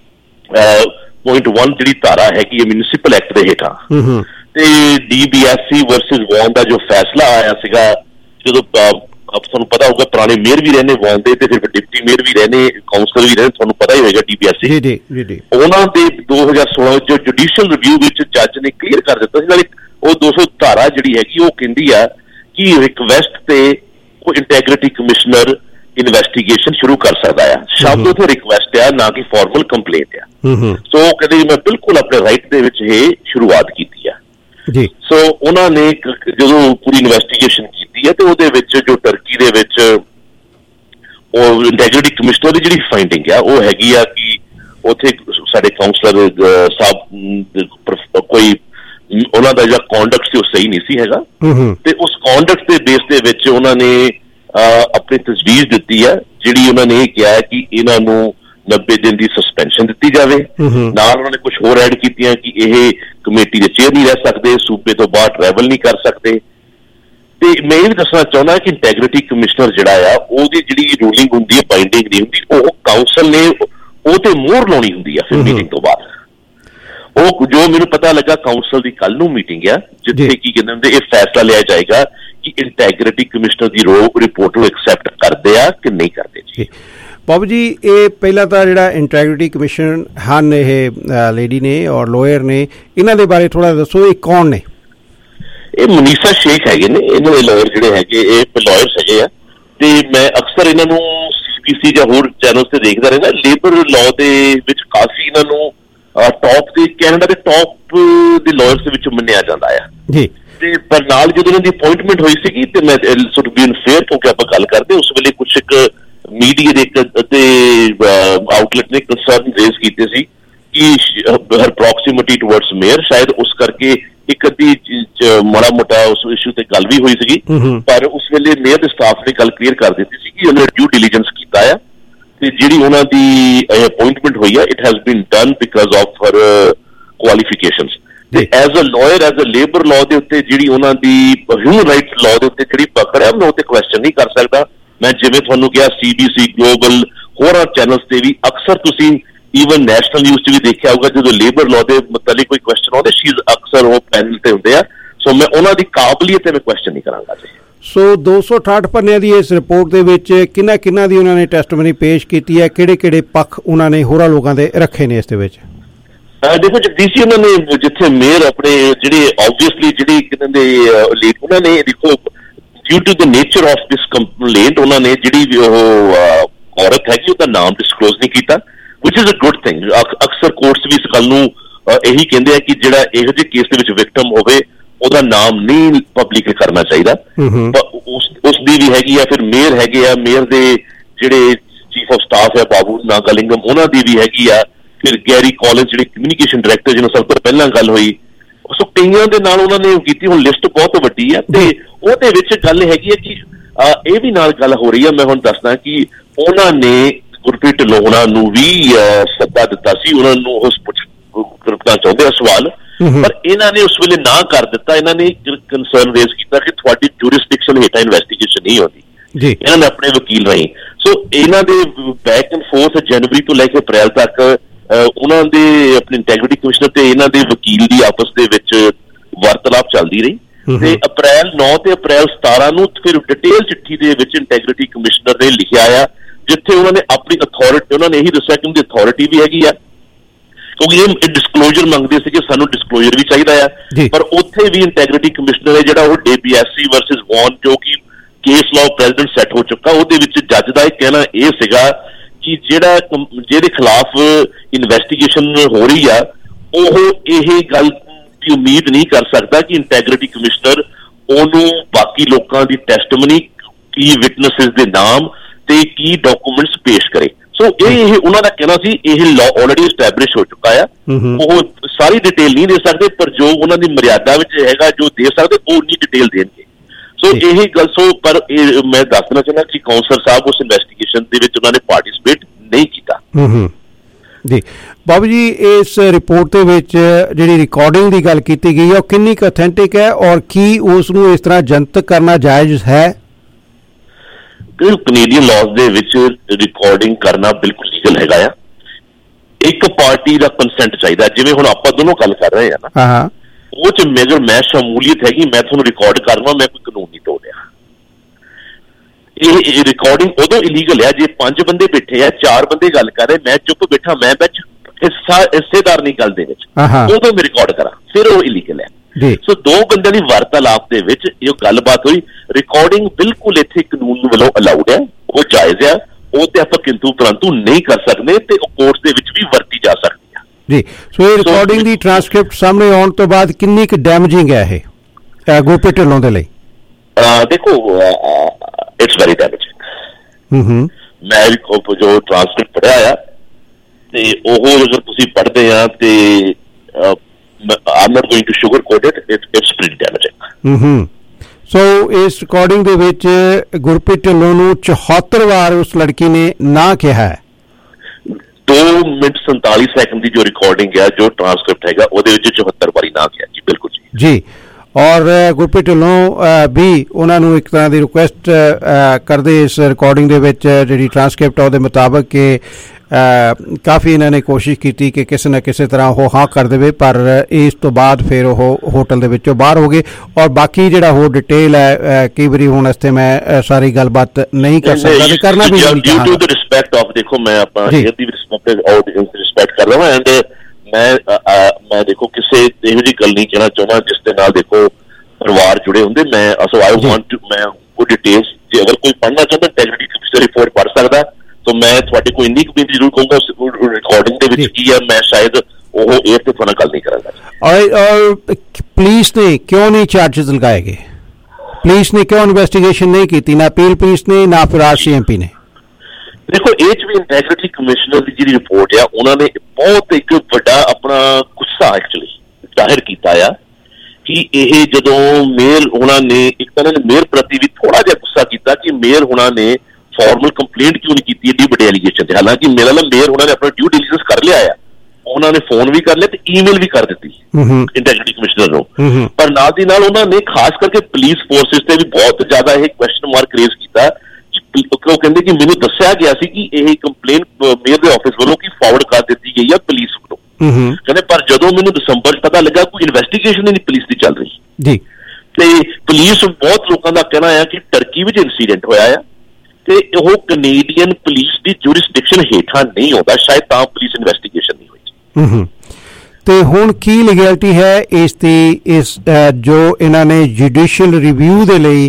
ਪੁਆਇੰਟ ਇੱਕ ਜਿਹੜੀ ਧਾਰਾ ਹੈਗੀ ਹੈ ਮਿਊਨਿਸਪਲ ਐਕਟ ਦੇ ਹੇਠਾਂ ਤੇ D B S C versus Vaughan ਦਾ ਜੋ ਫੈਸਲਾ ਆਇਆ ਸੀਗਾ ਜਦੋਂ ਤੁਹਾਨੂੰ ਪਤਾ ਹੋਊਗਾ ਪੁਰਾਣੇ ਮੇਅਰ ਵੀ ਰਹਿੰਦੇ ਵੌਨ ਦੇ ਤੇ ਫਿਰ ਡਿਪਟੀ ਮੇਅਰ ਵੀ ਰਹਿੰਦੇ ਕਾਉਂਸਲਰ ਵੀ ਰਹਿੰਦੇ ਤੁਹਾਨੂੰ ਪਤਾ ਹੀ ਹੋਏਗਾ ਡੀ ਬੀ ਐਸ ਸੀ ਉਹਨਾਂ ਦੇ ਦੋ ਹਜ਼ਾਰ ਸੋਲਾਂ ਵਿੱਚ ਜੋ ਜੁਡੀਸ਼ੀਅਲ ਰਿਵਿਊ ਵਿੱਚ ਜੱਜ ਨੇ ਕਲੀਅਰ ਕਰ ਦਿੱਤਾ ਸੀ ਨਾਲੇ ਉਹ ਦੋ ਸੌ ਧਾਰਾ ਜਿਹੜੀ ਹੈਗੀ ਉਹ ਕਹਿੰਦੀ ਆ ਕਿ ਰਿਕਵੈਸਟ ਤੇ ਉਹ ਇੰਟੈਗ੍ਰਿਟੀ ਕਮਿਸ਼ਨਰ ਇਨਵੈਸਟੀਗੇਸ਼ਨ ਸ਼ੁਰੂ ਕਰ ਸਕਦਾ ਆ। ਸ਼ਬਦ ਉੱਥੇ ਰਿਕਵੈਸਟ ਆ ਨਾ ਕਿ ਫਾਰਮਲ ਕੰਪਲੇਂਟ ਆ। ਸੋ ਉਹ ਕਹਿੰਦੇ ਮੈਂ ਬਿਲਕੁਲ ਆਪਣੇ ਰਾਈਟ ਦੇ ਵਿੱਚ ਇਹ ਸ਼ੁਰੂਆਤ ਕੀਤੀ ਆ ਜੀ। ਸੋ ਉਹਨਾਂ ਨੇ ਜਦੋਂ ਪੂਰੀ ਇਨਵੈਸਟੀਗੇਸ਼ਨ ਕੀਤੀ ਹੈ ਤੇ ਉਹਦੇ ਵਿੱਚ ਜੋ ਟਰਕੀ ਦੇ ਵਿੱਚ ਉਹ ਇੰਟੈਗ੍ਰਿਟੀ ਕਮਿਸ਼ਨਰ ਦੀ ਜਿਹੜੀ ਫਾਈਂਡਿੰਗ ਆ ਉਹ ਹੈਗੀ ਆ ਕਿ ਉੱਥੇ ਸਾਡੇ ਕਾਉਂਸਲਰ ਸਾਹਿਬ ਕੋਈ ਉਹਨਾਂ ਦਾ ਜਿਹੜਾ ਕੰਡਕਟ ਸੀ ਉਹ ਸਹੀ ਨਹੀਂ ਸੀ ਹੈਗਾ ਤੇ ਉਸ ਕੰਡਕਟ ਦੇ ਬੇਸ ਦੇ ਵਿੱਚ ਉਹਨਾਂ ਨੇ ਆਪਣੀ ਤਜਵੀਜ਼ ਦਿੱਤੀ ਹੈ ਜਿਹੜੀ ਉਹਨਾਂ ਨੇ ਇਹ ਕਿਹਾ ਕਿ ਇਹਨਾਂ ਨੂੰ ਨੱਬੇ ਦਿਨ ਦੀ ਸਸਪੈਂਸ਼ਨ ਦਿੱਤੀ ਜਾਵੇ। ਨਾਲ ਉਹਨਾਂ ਨੇ ਕੁਝ ਹੋਰ ਐਡ ਕੀਤੀਆਂ ਕਿ ਇਹ ਕਮੇਟੀ ਦੇ ਚੇਅਰ ਨਹੀਂ ਰਹਿ ਸਕਦੇ, ਸੂਬੇ ਤੋਂ ਬਾਹਰ ਟਰੈਵਲ ਨਹੀਂ ਕਰ ਸਕਦੇ। ਤੇ ਮੈਂ ਇਹ ਵੀ ਦੱਸਣਾ ਚਾਹੁੰਦਾ ਕਿ ਇੰਟੈਗ੍ਰਿਟੀ ਕਮਿਸ਼ਨਰ ਜਿਹੜਾ ਆ ਉਹਦੀ ਜਿਹੜੀ ਰੂਲਿੰਗ ਹੁੰਦੀ ਹੈ ਬਾਈਂਡਿੰਗ ਨਹੀਂ ਹੁੰਦੀ, ਉਹ ਕਾਉਂਸਲ ਨੇ ਉਹ ਤੇ ਮੋਹਰ ਲਾਉਣੀ ਹੁੰਦੀ ਆ ਫਿਰ ਮੀਟਿੰਗ ਤੋਂ ਬਾਅਦ। ਉਹ ਜੋ ਮੈਨੂੰ ਪਤਾ ਲੱਗਾ ਕਾਉਂਸਲ ਦੀ ਕੱਲ ਨੂੰ ਮੀਟਿੰਗ ਆ ਜਿੱਥੇ ਕੀ ਕਹਿੰਦੇ ਹੁੰਦੇ ਇਹ ਫੈਸਲਾ ਲਿਆ ਜਾਏਗਾ ਕਿ ਇੰਟੈਗ੍ਰਿਟੀ ਕਮਿਸ਼ਨਰ ਦੀ ਰੋ ਰਿਪੋਰਟ ਨੂੰ ਐਕਸੈਪਟ ਕਰਦੇ ਆ ਕਿ ਨਹੀਂ ਕਰਦੇ ਜੀ। ਬਾਬੂ ਜੀ ਇਹ ਪਹਿਲਾਂ ਤਾਂ ਜਿਹੜਾ ਇੰਟੈਗ੍ਰਿਟੀ ਕਮਿਸ਼ਨ ਹਨ ਇਹ ਲੇਡੀ ਨੇ ਔਰ ਲੋਇਰ ਨੇ ਇਹਨਾਂ ਦੇ ਬਾਰੇ ਥੋੜਾ ਦੱਸੋ ਇਹ ਕੌਣ ਨੇ? ਇਹ ਮਨੀਸ਼ਾ ਸ਼ੇਖ ਹੈਗੇ ਨੇ ਇਹਨਾਂ ਦੇ ਲਾਇਰ ਜਿਹੜੇ ਹੈਗੇ ਇਹ ਲਾਇਰਸ ਹੈਗੇ ਆ ਤੇ ਮੈਂ ਅਕਸਰ ਇਹਨਾਂ ਨੂੰ ਸੀ ਬੀ ਸੀ ਜਾਂ ਹੋਰ ਚੈਨਲਸ ਤੇ ਦੇਖਦਾ ਰਹਿੰਦਾ। ਲੇਬਰ ਲਾਅ ਦੇ ਵਿੱਚ ਕਾਫੀ ਇਹਨਾਂ ਨੂੰ ਟੌਪ ਦੇ ਕੈਨੇਡਾ ਦੇ ਟੌਪ ਦੇ ਲਾਇਰਸ ਦੇ ਵਿੱਚ ਮੰਨਿਆ ਜਾਂਦਾ ਆ ਜੀ। ਤੇ ਪਰ ਨਾਲ ਜਦੋਂ ਇਹਨਾਂ ਦੀ ਅਪਾਇੰਟਮੈਂਟ ਹੋਈ ਸੀਗੀ ਤੇ ਮੈਂ ਸੋਟ ਬੀ ਅਨਫੇਅਰ ਕਿਉਂਕਿ ਆਪਾਂ ਗੱਲ ਕਰਦੇ ਉਸ ਵੇਲੇ ਕੁਛ ਇੱਕ ਮੀਡੀਆ ਦੇ ਅਤੇ ਆਊਟਲੈਟ ਨੇ ਕੰਸਰਨ ਰੇਜ਼ ਕੀਤੇ ਸੀ ਕਿ ਹਰ ਪ੍ਰੋਕਸੀਮਿਟੀ ਟੁਵਰਡਸ ਮੇਅਰ ਸ਼ਾਇਦ ਉਸ ਕਰਕੇ ਇੱਕ ਅੱਧੀ ਮਾੜਾ ਮੋਟਾ ਉਸ ਇਸ਼ੂ ਤੇ ਗੱਲ ਵੀ ਹੋਈ ਸੀਗੀ ਪਰ ਉਸ ਵੇਲੇ ਮੇਅਰ ਦੇ ਸਟਾਫ ਨੇ ਗੱਲ ਕਲੀਅਰ ਕਰ ਦਿੱਤੀ ਸੀ ਕਿ ਉਹਨੇ ਡਿਊ ਡਿਲੀਜੈਂਸ ਕੀਤਾ ਆ ਤੇ ਜਿਹੜੀ ਉਹਨਾਂ ਦੀ ਅਪਾਇੰਟਮੈਂਟ ਹੋਈ ਆ it has been done because of her qualifications ਤੇ as a lawyer as a labour law ਦੇ ਉੱਤੇ ਜਿਹੜੀ ਉਹਨਾਂ ਦੀ ਹਿਊਮਨ ਰਾਈਟਸ ਲਾਅ ਦੇ ਉੱਤੇ ਜਿਹੜੀ ਪਕੜ ਹੈ ਮੈਂ ਉਹ ਤੇ ਕੁਐਸਚਨ ਨਹੀਂ ਕਰ ਸਕਦਾ। ਮੈਂ ਜਿਵੇਂ ਤੁਹਾਨੂੰ ਕਿਹਾ ਸੀ ਬੀ ਸੀ ਗਲੋਬਲ ਹੋਰਾਂ ਚੈਨਲਸ ਤੇ ਵੀ ਅਕਸਰ ਤੁਸੀਂ ਈਵਨ ਨੈਸ਼ਨਲ ਨਿਊਜ਼ 'ਚ ਵੀ ਦੇਖਿਆ ਹੋਊਗਾ ਜਦੋਂ ਲੇਬਰ ਲਾਅ ਦੇ ਮੁਤਲਕ ਕੋਈ ਕੁਐਸਚਨ ਆਉਂਦੇ ਸ਼ੀਜ਼ ਅਕਸਰ ਉਹ ਪੈਨਲ ਤੇ ਹੁੰਦੇ ਆ। ਸੋ ਮੈਂ ਉਹਨਾਂ ਦੀ ਕਾਬਲੀਅਤ ਤੇ ਮੈਂ ਕੁਐਸਚਨ ਨਹੀਂ ਕਰਾਂਗਾ ਜੀ। ਸੋ ਦੋ ਸੌ ਅਠਾਹਠ ਪੰਨਿਆਂ ਦੀ ਇਸ ਰਿਪੋਰਟ ਦੇ ਵਿੱਚ ਕਿਹਨਾਂ ਕਿਹਨਾਂ ਦੀ ਉਹਨਾਂ ਨੇ ਟੈਸਟਮਨੀ ਪੇਸ਼ ਕੀਤੀ ਹੈ, ਕਿਹੜੇ ਕਿਹੜੇ ਪੱਖ ਉਹਨਾਂ ਨੇ ਹੋਰਾਂ ਲੋਕਾਂ ਦੇ ਰੱਖੇ ਨੇ ਇਸ ਦੇ ਵਿੱਚ? ਦੇਖੋ ਜਗਦੀਸ਼ ਉਹਨਾਂ ਨੇ ਜਿੱਥੇ ਮੇਅਰ ਆਪਣੇ ਜਿਹੜੇ ਆਬਵੀਅਸਲੀ ਜਿਹੜੀ ਕਹਿੰਦੇ ਲੇਟ ਉਹਨਾਂ ਨੇ ਦੇਖੋ due to the nature of this complaint ਉਹਨਾਂ ਨੇ ਜਿਹੜੀ ਉਹ ਔਰਤ ਹੈਗੀ ਉਹਦਾ ਨਾਮ ਡਿਸਕਲੋਜ਼ ਨਹੀਂ ਕੀਤਾ which is a good thing. ਅਕਸਰ ਕੋਰਟਸ ਵੀ ਇਸ ਗੱਲ ਨੂੰ ਇਹੀ ਕਹਿੰਦੇ ਆ ਕਿ ਜਿਹੜਾ ਇਹੋ ਜਿਹੇ ਕੇਸ ਦੇ ਵਿੱਚ ਵਿਕਟਮ ਹੋਵੇ ਉਹਦਾ ਨਾਮ ਨਹੀਂ ਪਬਲਿਕ ਕਰਨਾ ਚਾਹੀਦਾ। ਉਸ ਦੀ ਵੀ ਹੈਗੀ ਆ ਫਿਰ ਮੇਅਰ ਹੈਗੇ ਆ ਮੇਅਰ ਦੇ ਜਿਹੜੇ ਚੀਫ ਆਫ ਸਟਾਫ ਹੈ ਬਾਬੂ ਨਾਗਾਲਿੰਗਮ ਉਹਨਾਂ ਦੀ ਵੀ ਹੈਗੀ ਆ ਫਿਰ ਗੈਰੀ ਕਾਲਿੰਸ ਜਿਹੜੇ ਕਮਿਊਨੀਕੇਸ਼ਨ ਡਾਇਰੈਕਟਰ ਜਿਹਨਾਂ ਸਭ ਤੋਂ ਪਹਿਲਾਂ ਗੱਲ ਹੋਈ ਸੋ ਕਈਆਂ ਦੇ ਨਾਲ ਉਹਨਾਂ ਨੇ ਕੀਤੀ। ਹੁਣ ਲਿਸਟ ਬਹੁਤ ਵੱਡੀ ਆ ਤੇ ਉਹਦੇ ਵਿੱਚ ਗੱਲ ਹੈਗੀ ਹੈ ਕਿ ਇਹ ਵੀ ਨਾਲ ਗੱਲ ਹੋ ਰਹੀ ਆ ਮੈਂ ਹੁਣ ਦੱਸਦਾ ਕਿ ਉਹਨਾਂ ਨੇ ਗੁਰਪ੍ਰੀਤ ਢਿੱਲੋਂ ਨੂੰ ਵੀ ਸੱਦਾ ਦਿੱਤਾ ਸੀ ਉਹਨਾਂ ਨੂੰ ਉਸ ਪੁੱਛਣਾ ਚਾਹੁੰਦੇ ਆ ਸਵਾਲ ਪਰ ਇਹਨਾਂ ਨੇ ਉਸ ਵੇਲੇ ਨਾ ਕਰ ਦਿੱਤਾ। ਇਹਨਾਂ ਨੇ ਕੰਸਰਨ ਰੇਜ਼ ਕੀਤਾ ਕਿ ਤੁਹਾਡੀ ਜੂਰਿਸਡਿਕਸ਼ਨ ਹੇਠਾਂ ਇਨਵੈਸਟੀਗੇਸ਼ਨ ਨਹੀਂ ਹੁੰਦੀ ਜੀ। ਇਹਨਾਂ ਨੇ ਆਪਣੇ ਵਕੀਲ ਰਾਹੀਂ ਸੋ ਇਹਨਾਂ ਦੇ ਬੈਕ ਐਂਡ ਫੋਰਥ ਜਨਵਰੀ ਤੋਂ ਲੈ ਕੇ ਅਪ੍ਰੈਲ ਤੱਕ ਉਹਨਾਂ ਦੇ ਆਪਣੇ ਇੰਟੈਗ੍ਰਿਟੀ ਕਮਿਸ਼ਨਰ ਤੇ ਇਹਨਾਂ ਦੇ ਵਕੀਲ ਦੀ ਆਪਸ ਦੇ ਵਿੱਚ ਵਾਰਤਾਲਾਪ ਚੱਲਦੀ ਰਹੀ ਤੇ ਅਪ੍ਰੈਲ ਨੌ ਤੇ ਅਪ੍ਰੈਲ ਸਤਾਰਾਂ ਨੂੰ ਫਿਰ ਡਿਟੇਲ ਚਿੱਠੀ ਦੇ ਵਿੱਚ ਇੰਟੈਗ੍ਰਿਟੀ ਕਮਿਸ਼ਨਰ ਨੇ ਲਿਖਿਆ ਆ ਜਿੱਥੇ ਉਹਨਾਂ ਨੇ ਆਪਣੀ ਅਥਾਰਟੀ ਉਹਨਾਂ ਨੇ ਇਹੀ ਦੱਸਿਆ ਕਿ ਉਹਦੀ ਅਥਾਰਟੀ ਵੀ ਹੈਗੀ ਆ ਕਿਉਂਕਿ ਇਹ ਡਿਸਕਲੋਜ਼ਰ ਮੰਗਦੇ ਸੀ ਕਿ ਸਾਨੂੰ ਡਿਸਕਲੋਜ਼ਰ ਵੀ ਚਾਹੀਦਾ ਆ ਪਰ ਉੱਥੇ ਵੀ ਇੰਟੈਗ੍ਰਿਟੀ ਕਮਿਸ਼ਨਰ ਹੈ ਜਿਹੜਾ ਉਹ D B S C versus Vaughan ਜੋ ਕਿ ਕੇਸ ਲਾਅ ਪ੍ਰੈਜ਼ੀਡੈਂਟ ਸੈੱਟ ਹੋ ਚੁੱਕਾ ਉਹਦੇ ਵਿੱਚ ਜੱਜ ਦਾ ਇਹ ਕਹਿਣਾ ਇਹ ਸੀਗਾ ਕਿ ਜਿਹੜਾ ਜਿਹਦੇ ਖਿਲਾਫ ਇਨਵੈਸਟੀਗੇਸ਼ਨ ਹੋ ਰਹੀ ਆ ਉਹ ਇਹ ਗੱਲ ਦੀ ਉਮੀਦ ਨਹੀਂ ਕਰ ਸਕਦਾ ਕਿ ਇੰਟੈਗ੍ਰਿਟੀ ਕਮਿਸ਼ਨਰ ਉਹਨੂੰ ਬਾਕੀ ਲੋਕਾਂ ਦੀ ਟੈਸਟਮਨੀ ਕੀ ਵਿਟਨੈਸਿਸ ਦੇ ਨਾਮ ਤੇ ਕੀ ਡਾਕੂਮੈਂਟਸ ਪੇਸ਼ ਕਰੇ। ਸੋ ਇਹ ਉਹਨਾਂ ਦਾ ਕਹਿਣਾ ਸੀ ਇਹ ਲਾਅ ਆਲਰੇਡੀ ਐਸਟੈਬਲਿਸ਼ ਹੋ ਚੁੱਕਾ ਆ ਉਹ ਸਾਰੀ ਡਿਟੇਲ ਨਹੀਂ ਦੇ ਸਕਦੇ ਪਰ ਜੋ ਉਹਨਾਂ ਦੀ ਮਰਿਆਦਾ ਵਿੱਚ ਹੈਗਾ ਜੋ ਦੇ ਸਕਦੇ ਉਹ ਉਨੀ ਡਿਟੇਲ ਦੇਣਗੇ। ਸੋ ਇਹ ਗੱਲ ਸੋ ਪਰ ਮੈਂ ਦੱਸਣਾ ਚਾਹੁੰਦਾ ਕਿ ਕੌਂਸਲਰ ਸਾਹਿਬ ਉਸ ਇਨਵੈਸਟੀਗੇਸ਼ਨ ਦੇ ਵਿੱਚ ਉਹਨਾਂ ਨੇ ਪਾਰਟਿਸਿਪੇਟ ਨਹੀਂ ਕੀਤਾ। ਜੀ ਬਾਬੂ ਜੀ, ਇਸ ਰਿਪੋਰਟ ਦੇ ਵਿੱਚ ਜਿਹੜੀ ਰਿਕਾਰਡਿੰਗ ਦੀ ਗੱਲ ਕੀਤੀ ਗਈ ਹੈ ਉਹ ਕਿੰਨੀ ਕੁ ਅਥੈਂਟਿਕ ਹੈ ਔਰ ਕੀ ਉਸ ਨੂੰ ਇਸ ਤਰ੍ਹਾਂ ਜਨਤਕ ਕਰਨਾ ਜਾਇਜ਼ ਹੈ? ਕੈਨੇਡੀਅਨ ਲਾਜ਼ ਦੇ ਵਿੱਚ ਰਿਕਾਰਡਿੰਗ ਕਰਨਾ ਬਿਲਕੁਲ ਲੀਗਲ ਹੈਗਾ ਆ। ਇੱਕ ਪਾਰਟੀ ਦਾ ਕੰਸੈਂਟ ਚਾਹੀਦਾ, ਜਿਵੇਂ ਹੁਣ ਆਪਾਂ ਦੋਨੋਂ ਗੱਲ ਕਰ ਰਹੇ ਆ ਨਾ, ਉਹ ਚ ਮੇਜਰ ਮੈਂ ਸ਼ਮੂਲੀਅਤ ਹੈਗੀ, ਮੈਂ ਤੁਹਾਨੂੰ ਰਿਕਾਰਡ ਕਰਨਾ, ਮੈਂ ਕੋਈ ਕਾਨੂੰਨ ਨਹੀਂ ਤੋੜ ਰਿਹਾ। ਇਹ ਰਿਕਾਰਡਿੰਗ ਉਦੋਂ ਇਲੀਗਲ ਹੈ ਜੇ ਪੰਜ ਬੰਦੇ ਬੈਠੇ ਆ, ਚਾਰ ਬੰਦੇ ਗੱਲ ਕਰ ਰਹੇ, ਮੈਂ ਚੁੱਪ ਬੈਠਾ, ਮੈਂ ਵਿੱਚ ਹਿੱਸਾ ਹਿੱਸੇਦਾਰ ਨਹੀਂ ਗੱਲ ਦੇ ਵਿੱਚ, ਉਦੋਂ ਮੈਂ ਰਿਕਾਰਡ ਕਰਾਂ, ਫਿਰ ਉਹ ਇਲੀਗਲ ਹੈ। ਸੋ ਦੋ ਬੰਦਿਆਂ ਦੀ ਵਾਰਤਾਲਾਪ ਦੇ ਵਿੱਚ ਇਹ ਗੱਲਬਾਤ ਹੋਈ, ਰਿਕਾਰਡਿੰਗ ਬਿਲਕੁਲ ਇੱਥੇ ਕਾਨੂੰਨ ਵੱਲੋਂ ਅਲਾਉਡ ਹੈ, ਉਹ ਜਾਇਜ਼ ਹੈ, ਉਹ ਤੇ ਆਪਾਂ ਕਿੰਤੂ ਪਰੰਤੂ ਨਹੀਂ ਕਰ ਸਕਦੇ ਤੇ ਉਹ ਕੋਰਟ ਦੇ ਵਿੱਚ ਵੀ ਵਰਤੀ ਜਾ ਸਕਦੀ ਹੈ ਜੀ। ਸੋ ਇਹ ਰਿਕਾਰਡਿੰਗ ਦੀ ਟ੍ਰਾਂਸਕ੍ਰਿਪਟ ਸਾਹਮਣੇ ਆਉਣ ਤੋਂ ਬਾਅਦ ਕਿੰਨੀ ਕੁ ਡੈਮੇਜਿੰਗ ਹੈ ਇਹ ਗੁਰਪ੍ਰੀਤ ਢਿੱਲੋਂ ਦੇ ਲਈ? ਦੇਖੋ, ਇਟਸ ਵੈਰੀ ਡੈਮੇਜਿੰਗ। ਮੈਂ ਜੋ ਟ੍ਰਾਂਸਕ੍ਰਿਪਟ ਪੜ੍ਹਿਆ ਆ ਤੇ ਉਹ ਅਗਰ ਤੁਸੀਂ ਪੜ੍ਹਦੇ ਆ ਤੇ I'm not going to sugar coat it, it's pretty damaging. So ਇਸ ਰਿਕਾਰਡਿੰਗ ਦੇ ਵਿੱਚ ਗੁਰਪ੍ਰੀਤ ਢਿੱਲੋਂ ਨੂੰ ਚੌਹੱਤਰ ਵਾਰ ਉਸ ਲੜਕੀ ਨੇ ਨਾ ਕਿਹਾ ਹੈ। ਦੋ ਮਿੰਟ ਸੰਤਾਲੀ ਸੈਕਿੰਡ ਦੀ ਜੋ ਰਿਕਾਰਡਿੰਗ ਹੈ, ਜੋ ਟ੍ਰਾਂਸਕ੍ਰਿਪਟ ਹੈਗਾ, ਉਹਦੇ ਵਿੱਚ ਚੌਹੱਤਰ ਵਾਰੀ ਨਾ ਕਿਹਾ ਜੀ। ਬਿਲਕੁਲ ਜੀ ਜੀ। ਔਰ ਗੁਰਪ੍ਰੀਤ ਢਿੱਲੋਂ ਵੀ ਉਹਨਾਂ ਨੂੰ ਇੱਕ ਤਰ੍ਹਾਂ ਦੀ ਰਿਕੁਐਸਟ ਕਰਦੇ ਇਸ ਰਿਕਾਰਡਿੰਗ ਦੇ ਵਿੱਚ, ਜਿਹੜੀ ਟ੍ਰਾਂਸਕ੍ਰਿਪਟ ਉਹਦੇ ਮੁਤਾਬਕ ਕਿ ਕਾਫੀ ਇਹਨਾਂ ਨੇ ਕੋਸ਼ਿਸ਼ ਕੀਤੀ ਕਿ ਕਿਸੇ ਨਾ ਕਿਸੇ ਤਰ੍ਹਾਂ ਉਹ ਹਾਂ ਕਰ ਦੇਵੇ, ਪਰ ਇਸ ਤੋਂ ਬਾਅਦ ਫਿਰ ਉਹ ਹੋਟਲ ਦੇ ਵਿੱਚੋਂ ਬਾਹਰ ਹੋ ਗਏ। ਔਰ ਬਾਕੀ ਜਿਹੜਾ ਹੋਰ ਡਿਟੇਲ ਹੈ, ਕਈ ਵਾਰੀ ਹੁਣ ਵਾਸਤੇ ਮੈਂ ਸਾਰੀ ਗੱਲਬਾਤ ਨਹੀਂ ਕਰ ਸਕਦਾ ਤੇ ਕਰਨਾ ਵੀ ਨਹੀਂ ਚਾਹਾਂਗਾ। Due to the respect of, ਦੇਖੋ ਮੈਂ ਆਪਾਂ ਇਹਦੀ ਵੀ ਰਿਸਪੈਕਟ ਆਡੀਅנס ਦੀ ਰਿਸਪੈਕਟ ਕਰ ਰਹਾ ਐਂਡ ਮੈਂ ਮੈਂ ਦੇਖੋ ਕਿਸੇ ਇਹੋ ਜਿਹੀ ਗੱਲ ਨਹੀਂ ਕਹਿਣਾ ਚਾਹੁੰਦਾ ਜਿਸ ਦੇ ਨਾਲ ਦੇਖੋ ਪਰਿਵਾਰ ਜੁੜੇ ਹੁੰਦੇ। ਮੈਂ ਸੋ ਆਈ ਵਾਂਟ ਟੂ, ਮੈਂ ਉਹ ਡਿਟੇਲਸ ਜੇ ਅਗਰ ਕੋਈ ਪੜ੍ਹਨਾ ਚਾਹੁੰਦਾ ਇੰਟੈਗ੍ਰਿਟੀ ਕਮਿਸ਼ਨ ਰਿਪੋਰਟ ਪੜ੍ਹ ਸਕਦਾ। तो मैं ਤੁਹਾਡੇ ਕੋਲ ਇੰਨੀ ਕੁ ਬੇਨਤੀ ਜ਼ਰੂਰ ਕਹੂੰਗਾ, ਰਿਕਾਰਡਿੰਗ ਦੇ ਵਿੱਚ ਕੀ ਹੈ ਮੈਂ ਸ਼ਾਇਦ ਉਹ 에ਅਰ ਤੇ ਤੁਹਾਨੂੰ ਗੱਲ ਨਹੀਂ ਕਰਾਂਗਾ। ਔਰ ਪੁਲਿਸ ਨੇ ਕਿਉਂ ਨਹੀਂ ਚਾਰजेस ਲਗਾਏ ਗਏ? ਪੁਲਿਸ ਨੇ ਕਿਉਂ ਇਨਵੈਸਟੀਗੇਸ਼ਨ ਨਹੀਂ ਕੀਤੀ? ਨਾ ਅਪੀਲ ਪੁਲਿਸ ਨੇ, ਨਾ ਫਿਰ ਆਰਸੀਐਮਪੀ ਨੇ। ਦੇਖੋ ਇਹ ਚ ਵੀ ਇੰਟੈਗ੍ਰਿਟੀ ਕਮਿਸ਼ਨਰ ਦੀ ਜਿਹੜੀ ਰਿਪੋਰਟ ਆ, ਉਹਨਾਂ ਨੇ ਬਹੁਤ ਇੱਕ ਵੱਡਾ ਆਪਣਾ ਗੁੱਸਾ ਐਕਚੁਅਲੀ ਜ਼ਾਹਿਰ ਕੀਤਾ ਆ ਕਿ ਇਹ ਜਦੋਂ ਮੇਅਰ ਉਹਨਾਂ ਨੇ ਇੱਕ ਤਾਂ ਮੇਅਰ ਪ੍ਰਤੀ ਵੀ ਥੋੜਾ ਜਿਹਾ ਗੁੱਸਾ ਕੀਤਾ ਕਿ ਮੇਅਰ ਉਹਨਾਂ ਨੇ ਫਾਰਮਲ ਕੰਪਲੇਂਟ ਕਿਉਂ ਨਹੀਂ ਕੀਤੀ ਏਡੀ ਵੱਡੇ ਐਲੀਗੇਸ਼ਨ ਤੇ। ਹਾਲਾਂਕਿ ਮੇਰਾ ਨਾਲ ਮੇਅਰ ਉਹਨਾਂ ਨੇ ਆਪਣਾ ਡਿਊ ਡਿਲੀਜੈਂਸ ਕਰ ਲਿਆ ਆ, ਉਹਨਾਂ ਨੇ ਫੋਨ ਵੀ ਕਰ ਲਿਆ ਤੇ ਈਮੇਲ ਵੀ ਕਰ ਦਿੱਤੀ ਇੰਟੈਗ੍ਰਿਟੀ ਕਮਿਸ਼ਨਰ ਨੂੰ, ਪਰ ਨਾਲ ਦੀ ਨਾਲ ਉਹਨਾਂ ਨੇ ਖਾਸ ਕਰਕੇ ਪੁਲਿਸ ਫੋਰਸਿਸ ਤੇ ਵੀ ਬਹੁਤ ਜ਼ਿਆਦਾ ਇਹ ਕੁਐਸਚਨ ਮਾਰਕ ਰੇਜ਼ ਕੀਤਾ। ਉਹ ਕਹਿੰਦੇ ਕਿ ਮੈਨੂੰ ਦੱਸਿਆ ਗਿਆ ਸੀ ਕਿ ਇਹ ਕੰਪਲੇਂਟ ਮੇਅਰ ਦੇ ਆਫਿਸ ਵੱਲੋਂ ਕੀ ਫਾਰਵਰਡ ਕਰ ਦਿੱਤੀ ਗਈ ਆ ਪੁਲਿਸ ਵੱਲੋਂ, ਕਹਿੰਦੇ ਪਰ ਜਦੋਂ ਮੈਨੂੰ ਦਸੰਬਰ ਚ ਪਤਾ ਲੱਗਾ ਕੋਈ ਇਨਵੈਸਟੀਗੇਸ਼ਨ ਹੀ ਨਹੀਂ ਪੁਲਿਸ ਦੀ ਚੱਲ ਰਹੀ ਜੀ, ਤੇ ਪੁਲਿਸ ਬਹੁਤ ਲੋਕਾਂ ਦਾ ਕਹਿਣਾ ਆ ਕਿ ਟਰਕੀ ਵਿੱਚ ਇਨਸੀਡੈਂਟ ਹੋਇਆ ਆ ਤੇ ਉਹ ਕੈਨੇਡੀਅਨ ਪੁਲਿਸ ਦੀ ਜੁਰਿਸਡਿਕਸ਼ਨ ਹੇਠਾਂ ਨਹੀਂ ਆਉਂਦਾ, ਸ਼ਾਇਦ ਤਾਂ ਪੁਲਿਸ ਇਨਵੈਸਟੀਗੇਸ਼ਨ ਨਹੀਂ ਹੋਈ। ਤੇ ਹੁਣ ਕੀ ਲੀਗੈਲਿਟੀ ਹੈ ਇਸ ਦੀ, ਇਸ ਜੋ ਇਹਨਾਂ ਨੇ ਜੁਡੀਸ਼ੀਅਲ ਰਿਵਿਊ ਦੇ ਲਈ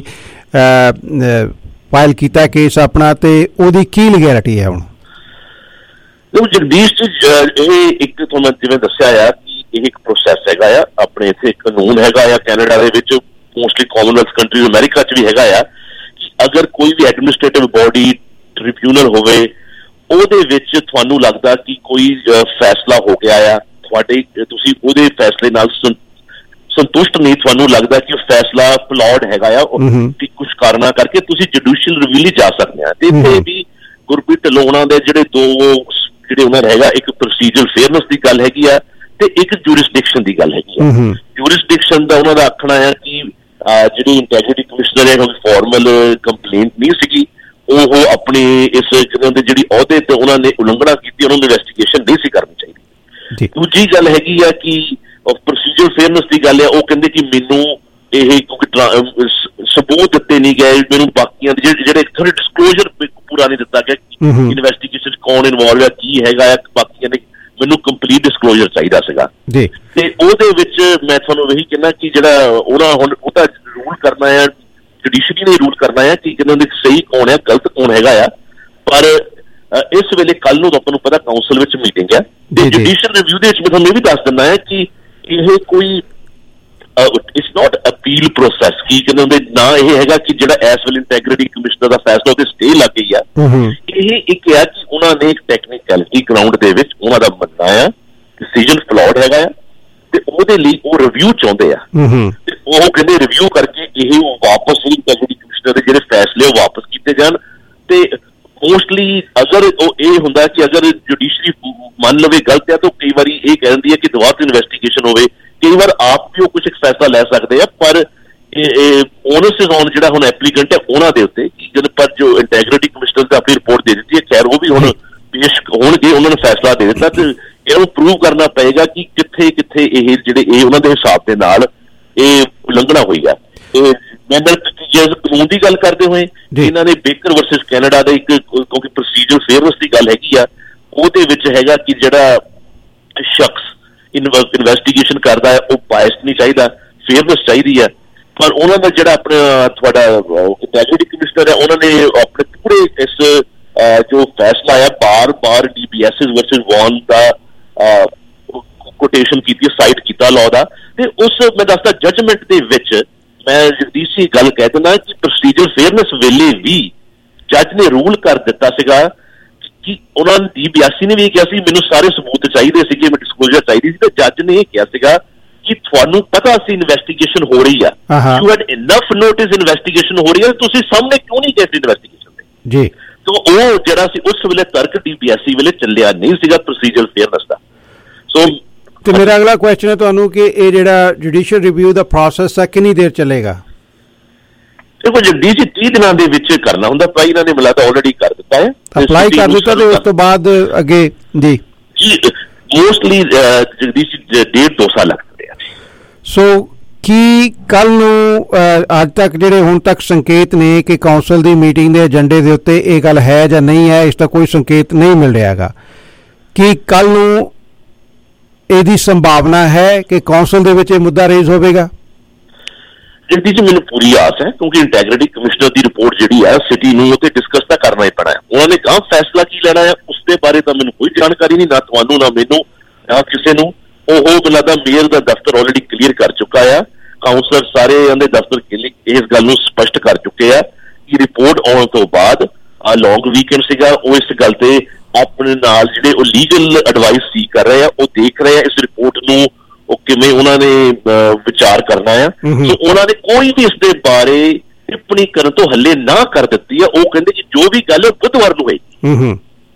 ਫਾਈਲ ਕੀਤਾ ਕੇਸ ਆਪਣਾ, ਤੇ ਉਹਦੀ ਕੀ ਲੀਗੈਲਿਟੀ ਹੈ ਹੁਣ? ਜਗਦੀਸ਼ ਇਹ ਇੱਕ ਤੁਹਾਨੂੰ ਜਿਵੇਂ ਦੱਸਿਆ ਆ ਕਿ ਇਹ ਇੱਕ ਪ੍ਰੋਸੈਸ ਹੈਗਾ ਆ, ਆਪਣੇ ਇੱਥੇ ਕਾਨੂੰਨ ਹੈਗਾ ਆ ਕੈਨੇਡਾ ਦੇ ਵਿੱਚ, ਮੋਸਟਲੀ ਕਾਮਨਵੈਲਥ ਕੰਟਰੀਜ਼ ਅਮਰੀਕਾ ਚ ਵੀ ਹੈਗਾ ਆ, ਅਗਰ ਕੋਈ ਵੀ ਐਡਮਿਨਿਸਟ੍ਰੇਟਿਵ ਬੋਡੀ ਟ੍ਰਿਬਿਊਨਲ ਹੋਵੇ ਉਹਦੇ ਵਿੱਚ ਤੁਹਾਨੂੰ ਲੱਗਦਾ ਕਿ ਕੋਈ ਫੈਸਲਾ ਹੋ ਗਿਆ ਆ, ਤੁਹਾਡੇ ਤੁਸੀਂ ਉਹਦੇ ਫੈਸਲੇ ਨਾਲ ਸੰਤੁਸ਼ਟ ਨਹੀਂ, ਤੁਹਾਨੂੰ ਲੱਗਦਾ ਕਿ ਉਹ ਫੈਸਲਾ ਫਲॉड ਹੈਗਾ ਆ ਕਿ ਕੁਝ ਕਾਰਨਾਂ ਕਰਕੇ ਤੁਸੀਂ ਜੁਡੀਸ਼ੀਅਲ ਰਿਵਿਊ ਲਈ ਜਾ ਸਕਦੇ ਆ। ਤੇ ਇੱਥੇ ਵੀ ਗੁਰਪ੍ਰੀਤ ਢਿੱਲੋਂ ਉਹਨਾਂ ਦੇ ਜਿਹੜੇ ਦੋ ਜਿਹੜੇ ਉਹਨਾਂ ਦਾ ਹੈਗਾ, ਇੱਕ ਪ੍ਰੋਸੀਜਰਲ ਫੇਅਰਨੈਸ ਦੀ ਗੱਲ ਹੈਗੀ ਆ ਤੇ ਇੱਕ ਜੁਰਿਸਡਿਕਸ਼ਨ ਦੀ ਗੱਲ ਹੈਗੀ ਆ। ਜੁਰਿਸਡਿਕਸ਼ਨ ਦਾ ਉਹਨਾਂ ਦਾ ਆਖਣਾ ਹੈ ਕਿ ਜਿਹੜੀ ਇੰਟੈਗ੍ਰਿਟੀ ਕਮਿਸ਼ਨਰ ਹੈ ਕਿਉਂਕਿ ਫਾਰਮਲ ਕੰਪਲੇਂਟ ਨਹੀਂ ਸੀਗੀ, ਉਹ ਆਪਣੇ ਇਸ ਜਿਹੜੀ ਅਹੁਦੇ ਤੇ ਉਹਨਾਂ ਨੇ ਉਲੰਘਣਾ ਕੀਤੀ, ਉਹਨਾਂ ਨੂੰ ਇਨਵੈਸਟੀਗੇਸ਼ਨ ਨਹੀਂ ਸੀ ਕਰਨੀ ਚਾਹੀਦੀ। ਦੂਜੀ ਗੱਲ ਹੈਗੀ ਆ ਕਿ ਪ੍ਰੋਸੀਜਰ ਫੇਅਰਨੈਸ ਦੀ ਗੱਲ ਹੈ, ਉਹ ਕਹਿੰਦੇ ਕਿ ਮੈਨੂੰ ਇਹ ਕਿਉਂਕਿ ਸਬੂਤ ਦਿੱਤੇ ਨਹੀਂ ਗਏ, ਮੈਨੂੰ ਬਾਕੀਆਂ ਦੇ ਜਿਹੜੇ ਥੋੜੇ ਡਿਸਕਲੋਜ਼ਰ ਪੂਰਾ ਨਹੀਂ ਦਿੱਤਾ ਗਿਆ, ਇਨਵੈਸਟੀਗੇਸ਼ਨ ਕੌਣ ਇਨਵੋਲਵ ਹੈ, ਕੀ ਹੈਗਾ ਆ, ਬਾਕੀਆਂ ਨੇ ਮੈਨੂੰ ਕੰਪਲੀਟ ਡਿਸਕਲੋਜ਼ਰ ਚਾਹੀਦਾ ਸੀਗਾ। ਤੇ ਉਹਦੇ ਵਿੱਚ ਮੈਂ ਤੁਹਾਨੂੰ ਇਹੀ ਕਹਿਣਾ ਕਿ ਜਿਹੜਾ ਉਹਨਾਂ ਹੁਣ ਉਹਦਾ ਰੂਲ ਕਰਨਾ ਹੈ, ਜੁਡੀਸ਼ਰੀ ਨੇ ਰੂਲ ਕਰਨਾ ਹੈ ਕਿ ਇਹਨਾਂ ਦੇ ਸਹੀ ਕੌਣ ਹੈ, ਗਲਤ ਕੌਣ ਹੈਗਾ ਆ। ਪਰ ਇਸ ਵੇਲੇ ਕੱਲ ਨੂੰ ਆਪਾਂ ਨੂੰ ਪਤਾ ਕਾਉਂਸਲ ਵਿੱਚ ਮੀਟਿੰਗ ਹੈ ਤੇ ਜੁਡੀਸ਼ੀਅਲ ਰਿਵਿਊ ਦੇ ਵਿੱਚ ਮੈਂ ਤੁਹਾਨੂੰ ਇਹ ਵੀ ਦੱਸ ਦਿੰਦਾ ਹੈ ਕਿ ਇਹ ਕੋਈ ਇਟਸ ਨਾਟ ਅਪੀਲ ਪ੍ਰੋਸੈਸ, ਕੀ ਕਹਿੰਦੇ ਹੁੰਦੇ ਨਾ, ਇਹ ਹੈਗਾ ਕਿ ਜਿਹੜਾ ਇਸ ਵੇਲੇ ਇੰਟੈਗ੍ਰਿਟੀ ਕਮਿਸ਼ਨਰ ਦਾ ਫੈਸਲਾ ਉਹਦੇ ਸਟੇ ਲੱਗ ਗਈ ਆ। ਇਹ ਇੱਕ ਹੈ ਕਿ ਉਹਨਾਂ ਨੇ ਇੱਕ ਟੈਕਨੀਕੈਲਿਟੀ ਗਰਾਊਂਡ ਦੇ ਵਿੱਚ ਉਹਨਾਂ ਦਾ ਮੰਨਣਾ ਆ ਡਿਸੀਜਨ ਫਲॉड ਹੈਗਾ ਆ ਤੇ ਉਹਦੇ ਲਈ ਉਹ ਰਿਵਿਊ ਚਾਹੁੰਦੇ ਆ ਤੇ ਉਹ ਕਹਿੰਦੇ ਰਿਵਿਊ ਕਰਕੇ ਇਹ ਵਾਪਸ ਇੰਟੈਗ੍ਰਿਟੀ ਕਮਿਸ਼ਨਰ ਦੇ ਜਿਹੜੇ ਫੈਸਲੇ ਉਹ ਵਾਪਸ ਕੀਤੇ ਜਾਣ। ਤੇ ਮੋਸਟਲੀ ਅਗਰ ਉਹ ਇਹ ਹੁੰਦਾ ਕਿ ਅਗਰ ਜੁਡੀਸ਼ਰੀ ਮੰਨ ਲਵੇ ਗਲਤ ਹੈ ਤਾਂ ਕਈ ਵਾਰੀ ਇਹ ਕਹਿ ਦਿੰਦੀ ਹੈ ਕਿ ਦੁਬਾਰਾ ਤੋਂ ਇਨਵੈਸਟੀਗੇਸ਼ਨ ਹੋਵੇ। ਕਈ ਵਾਰ ਆਪ ਵੀ ਉਹ ਕੁਝ ਇੱਕ ਫੈਸਲਾ ਲੈ ਸਕਦੇ ਆ, ਪਰ ਓਨਸ ਇਜ਼ ਔਨ ਜਿਹੜਾ ਹੁਣ ਐਪਲੀਕੈਂਟ ਹੈ ਉਹਨਾਂ ਦੇ ਉੱਤੇ। ਪਰ ਜੋ ਇੰਟੈਗ੍ਰਿਟੀ ਕਮਿਸ਼ਨਰ ਨੇ ਆਪਣੀ ਰਿਪੋਰਟ ਦੇ ਦਿੱਤੀ ਹੈ, ਖੈਰ ਉਹ ਵੀ ਹੁਣ ਪੇਸ਼ ਹੋਣਗੇ, ਉਹਨਾਂ ਨੇ ਫੈਸਲਾ ਦੇ ਦਿੱਤਾ ਤੇ ਇਹਨੂੰ ਪ੍ਰੂਵ ਕਰਨਾ ਪਏਗਾ ਕਿ ਕਿੱਥੇ ਕਿੱਥੇ ਇਹ ਜਿਹੜੇ ਇਹ ਉਹਨਾਂ ਦੇ ਹਿਸਾਬ ਦੇ ਨਾਲ ਇਹ ਉਲੰਘਣਾ ਹੋਈ ਹੈ। ਜੇ ਕਾਨੂੰਨ ਦੀ ਗੱਲ ਕਰਦੇ ਹੋਏ ਇਹਨਾਂ ਨੇ ਬੇਕਰ ਵਰਸਸ ਕੈਨੇਡਾ ਦਾ ਇੱਕ, ਕਿਉਂਕਿ ਪ੍ਰੋਸੀਜਰ ਫੇਅਰਨੈਸ ਦੀ ਗੱਲ ਹੈਗੀ ਆ, ਉਹਦੇ ਵਿੱਚ ਹੈਗਾ ਕਿ ਜਿਹੜਾ ਸ਼ਖਸ ਇਨਵੈਸਟੀਗੇਸ਼ਨ ਕਰਦਾ ਹੈ ਉਹ ਬਾਇਸਡ ਨਹੀਂ ਚਾਹੀਦਾ, ਫੇਅਰਨੈਸ ਚਾਹੀਦੀ ਹੈ। ਪਰ ਉਹਨਾਂ ਦਾ ਜਿਹੜਾ ਆਪਣਾ ਤੁਹਾਡਾ ਇੰਟੈਗ੍ਰਿਟੀ ਕਮਿਸ਼ਨਰ ਹੈ, ਉਹਨਾਂ ਨੇ ਆਪਣੇ ਪੂਰੇ ਇਸ ਜੋ ਫੈਸਲਾ ਹੈ ਬਾਰ ਬਾਰ D B S versus Vaughan ਦਾ ਕੋਟੇਸ਼ਨ ਕੀਤੀ, ਸਾਈਟ ਕੀਤਾ ਲਾਅ ਦਾ। ਤੇ ਉਸ ਮੈਂ ਦੱਸਦਾ ਜੱਜਮੈਂਟ ਦੇ ਵਿੱਚ ਮੈਂ ਜਗਦੀਸ਼ ਜੀ ਗੱਲ ਕਹਿ ਦਿੰਦਾ ਕਿ ਪ੍ਰੋਸੀਜਰ ਫੇਅਰਨੈਸ ਵੇਲੇ ਵੀ ਜੱਜ ਨੇ ਰੂਲ ਕਰ ਦਿੱਤਾ ਸੀਗਾ ਕਿ ਉਹਨਾਂ ਨੇ ਡੀ ਬਿਆਸੀ ਨੇ ਵੀ ਇਹ ਕਿਹਾ ਸੀ ਮੈਨੂੰ ਸਾਰੇ ਸਬੂਤ ਚਾਹੀਦੇ ਸੀਗੇ, ਮੈਂ ਡਿਸਕਲੋਜ਼ਰ ਚਾਹੀਦੀ ਸੀ, ਤੇ ਜੱਜ ਨੇ ਇਹ ਕਿਹਾ ਸੀਗਾ ਕਿ ਤੁਹਾਨੂੰ ਪਤਾ ਸੀ ਇਨਵੈਸਟੀਗੇਸ਼ਨ ਹੋ ਰਹੀ ਆ, you had enough notice investigation ਹੋ ਰਹੀ ਹੈ, ਤੁਸੀਂ ਸਾਹਮਣੇ ਕਿਉਂ ਨਹੀਂ ਗਏ ਇਨਵੈਸਟੀਗੇਸ਼ਨ ਦੇ ਜੀ। ਤੋ ਉਹ ਜਿਹੜਾ ਸੀ ਉਸ ਵੇਲੇ ਤਰਕ ਡੀ ਬੀ ਐਸ ਸੀ ਵੇਲੇ ਚੱਲਿਆ ਨਹੀਂ ਸੀਗਾ ਪ੍ਰੋਸੀਜਰ ਫੇਅਰਨੈਸ ਦਾ। ਸੋ ਤੇ ਮੇਰਾ ਅਗਲਾ ਕੁਐਸਚਨ ਹੈ ਤੁਹਾਨੂੰ ਕਿ ਇਹ ਜਿਹੜਾ ਜੁਡੀਸ਼ੀਅਲ ਰਿਵਿਊ ਦਾ ਪ੍ਰੋਸੈਸ ਹੈ ਕਿੰਨੀ ਦੇਰ ਚੱਲੇਗਾ? ਦੇਖੋ ਜਗਦੀਸ਼ ਜੀ ਤੀਹ ਦਿਨਾਂ ਦੇ ਵਿੱਚ ਕਰਨਾ ਹੁੰਦਾ, ਪਰ ਇਹਨਾਂ ਨੇ ਮਿਲਾ ਤਾਂ ਆਲਰੇਡੀ ਕਰ ਦਿੱਤਾ ਹੈ, ਅਪਲਾਈ ਕਰ ਦਿੱਤਾ ਤੇ ਉਸ ਤੋਂ ਬਾਅਦ ਅੱਗੇ ਜੀ ਜੀ ਮੋਸਟਲੀ ਜਗਦੀਸ਼ ਜੀ ਡੇਢ ਦੋ ਸਾਲ ਲੱਗਦੇ ਆ। ਸੋ ਕੀ ਕੱਲ ਨੂੰ ਅੱਜ ਤੱਕ ਜਿਹੜੇ ਹੁਣ ਤੱਕ ਸੰਕੇਤ ਨੇ ਕਿ ਕੌਂਸਲ ਦੀ ਮੀਟਿੰਗ ਦੇ ਏਜੰਡੇ ਦੇ ਉੱਤੇ ਇਹ ਗੱਲ ਹੈ ਜਾਂ ਨਹੀਂ ਹੈ, ਇਸ ਦਾ ਕੋਈ ਸੰਕੇਤ ਨਹੀਂ ਮਿਲ ਰਿਹਾ ਹੈਗਾ, ਕਿ ਕੱਲ ਨੂੰ ਇਹਦੀ ਸੰਭਾਵਨਾ ਹੈ ਕਿ ਕੌਂਸਲ ਦੇ ਵਿੱਚ ਇਹ ਮੁੱਦਾ ਰੇਜ਼ ਹੋਵੇਗਾ? ਜਗਦੀਸ਼ ਜੀ ਮੈਨੂੰ ਪੂਰੀ ਆਸ ਹੈ, ਕਿਉਂਕਿ ਇੰਟੈਗ੍ਰਿਟੀ ਕਮਿਸ਼ਨਰ ਦੀ ਰਿਪੋਰਟ ਜਿਹੜੀ ਹੈ ਸਿਟੀ ਨੂੰ ਉੱਤੇ ਡਿਸਕਸ ਤਾਂ ਕਰਨਾ ਹੀ ਪੈਣਾ ਹੈ। ਉਹਨਾਂ ਨੇ ਕਹਾਂ ਫੈਸਲਾ ਕੀ ਲੈਣਾ ਹੈ ਉਸ ਦੇ ਬਾਰੇ ਤਾਂ ਮੈਨੂੰ ਕੋਈ ਜਾਣਕਾਰੀ ਨਹੀਂ, ਨਾ ਤੁਹਾਨੂੰ ਨਾ ਮੈਨੂੰ ਨਾ ਕਿਸੇ ਨੂੰ। ਉਹ ਮੈਨੂੰ ਲੱਗਦਾ ਮੇਅਰ ਦਾ ਦਫ਼ਤਰ ਆਲਰੇਡੀ ਕਲੀਅਰ ਕਰ ਚੁੱਕਾ ਆ, ਕਾਉਂਸਲਰ ਸਾਰੇ ਦੇ ਦਫ਼ਤਰ ਇਸ ਗੱਲ ਨੂੰ ਸਪਸ਼ਟ ਕਰ ਚੁੱਕੇ ਆ ਕਿ ਰਿਪੋਰਟ ਆਉਣ ਤੋਂ ਬਾਅਦ ਆ ਲੌਂਗ ਵੀਕਐਂਡ ਸੀਗਾ, ਉਹ ਇਸ ਗੱਲ ਤੇ ਆਪਣੇ ਨਾਲ ਜਿਹੜੇ ਉਹ ਲੀਗਲ ਐਡਵਾਈਸ ਸੀ ਕਰ ਰਹੇ ਆ, ਉਹ ਦੇਖ ਰਹੇ ਆ ਇਸ ਰਿਪੋਰਟ ਨੂੰ ਉਹ ਕਿਵੇਂ ਉਹਨਾਂ ਨੇ ਵਿਚਾਰ ਕਰਨਾ ਆ। ਸੋ ਉਹਨਾਂ ਨੇ ਕੋਈ ਵੀ ਇਸ ਦੇ ਬਾਰੇ ਟਿੱਪਣੀ ਕਰਨ ਤੋਂ ਹੱਲੇ ਨਾ ਕਰ ਦਿੱਤੀ ਆ। ਉਹ ਕਹਿੰਦੇ ਕਿ ਜੋ ਵੀ ਗੱਲ ਬੁੱਧਵਾਰ ਨੂੰ ਹੋਏਗੀ।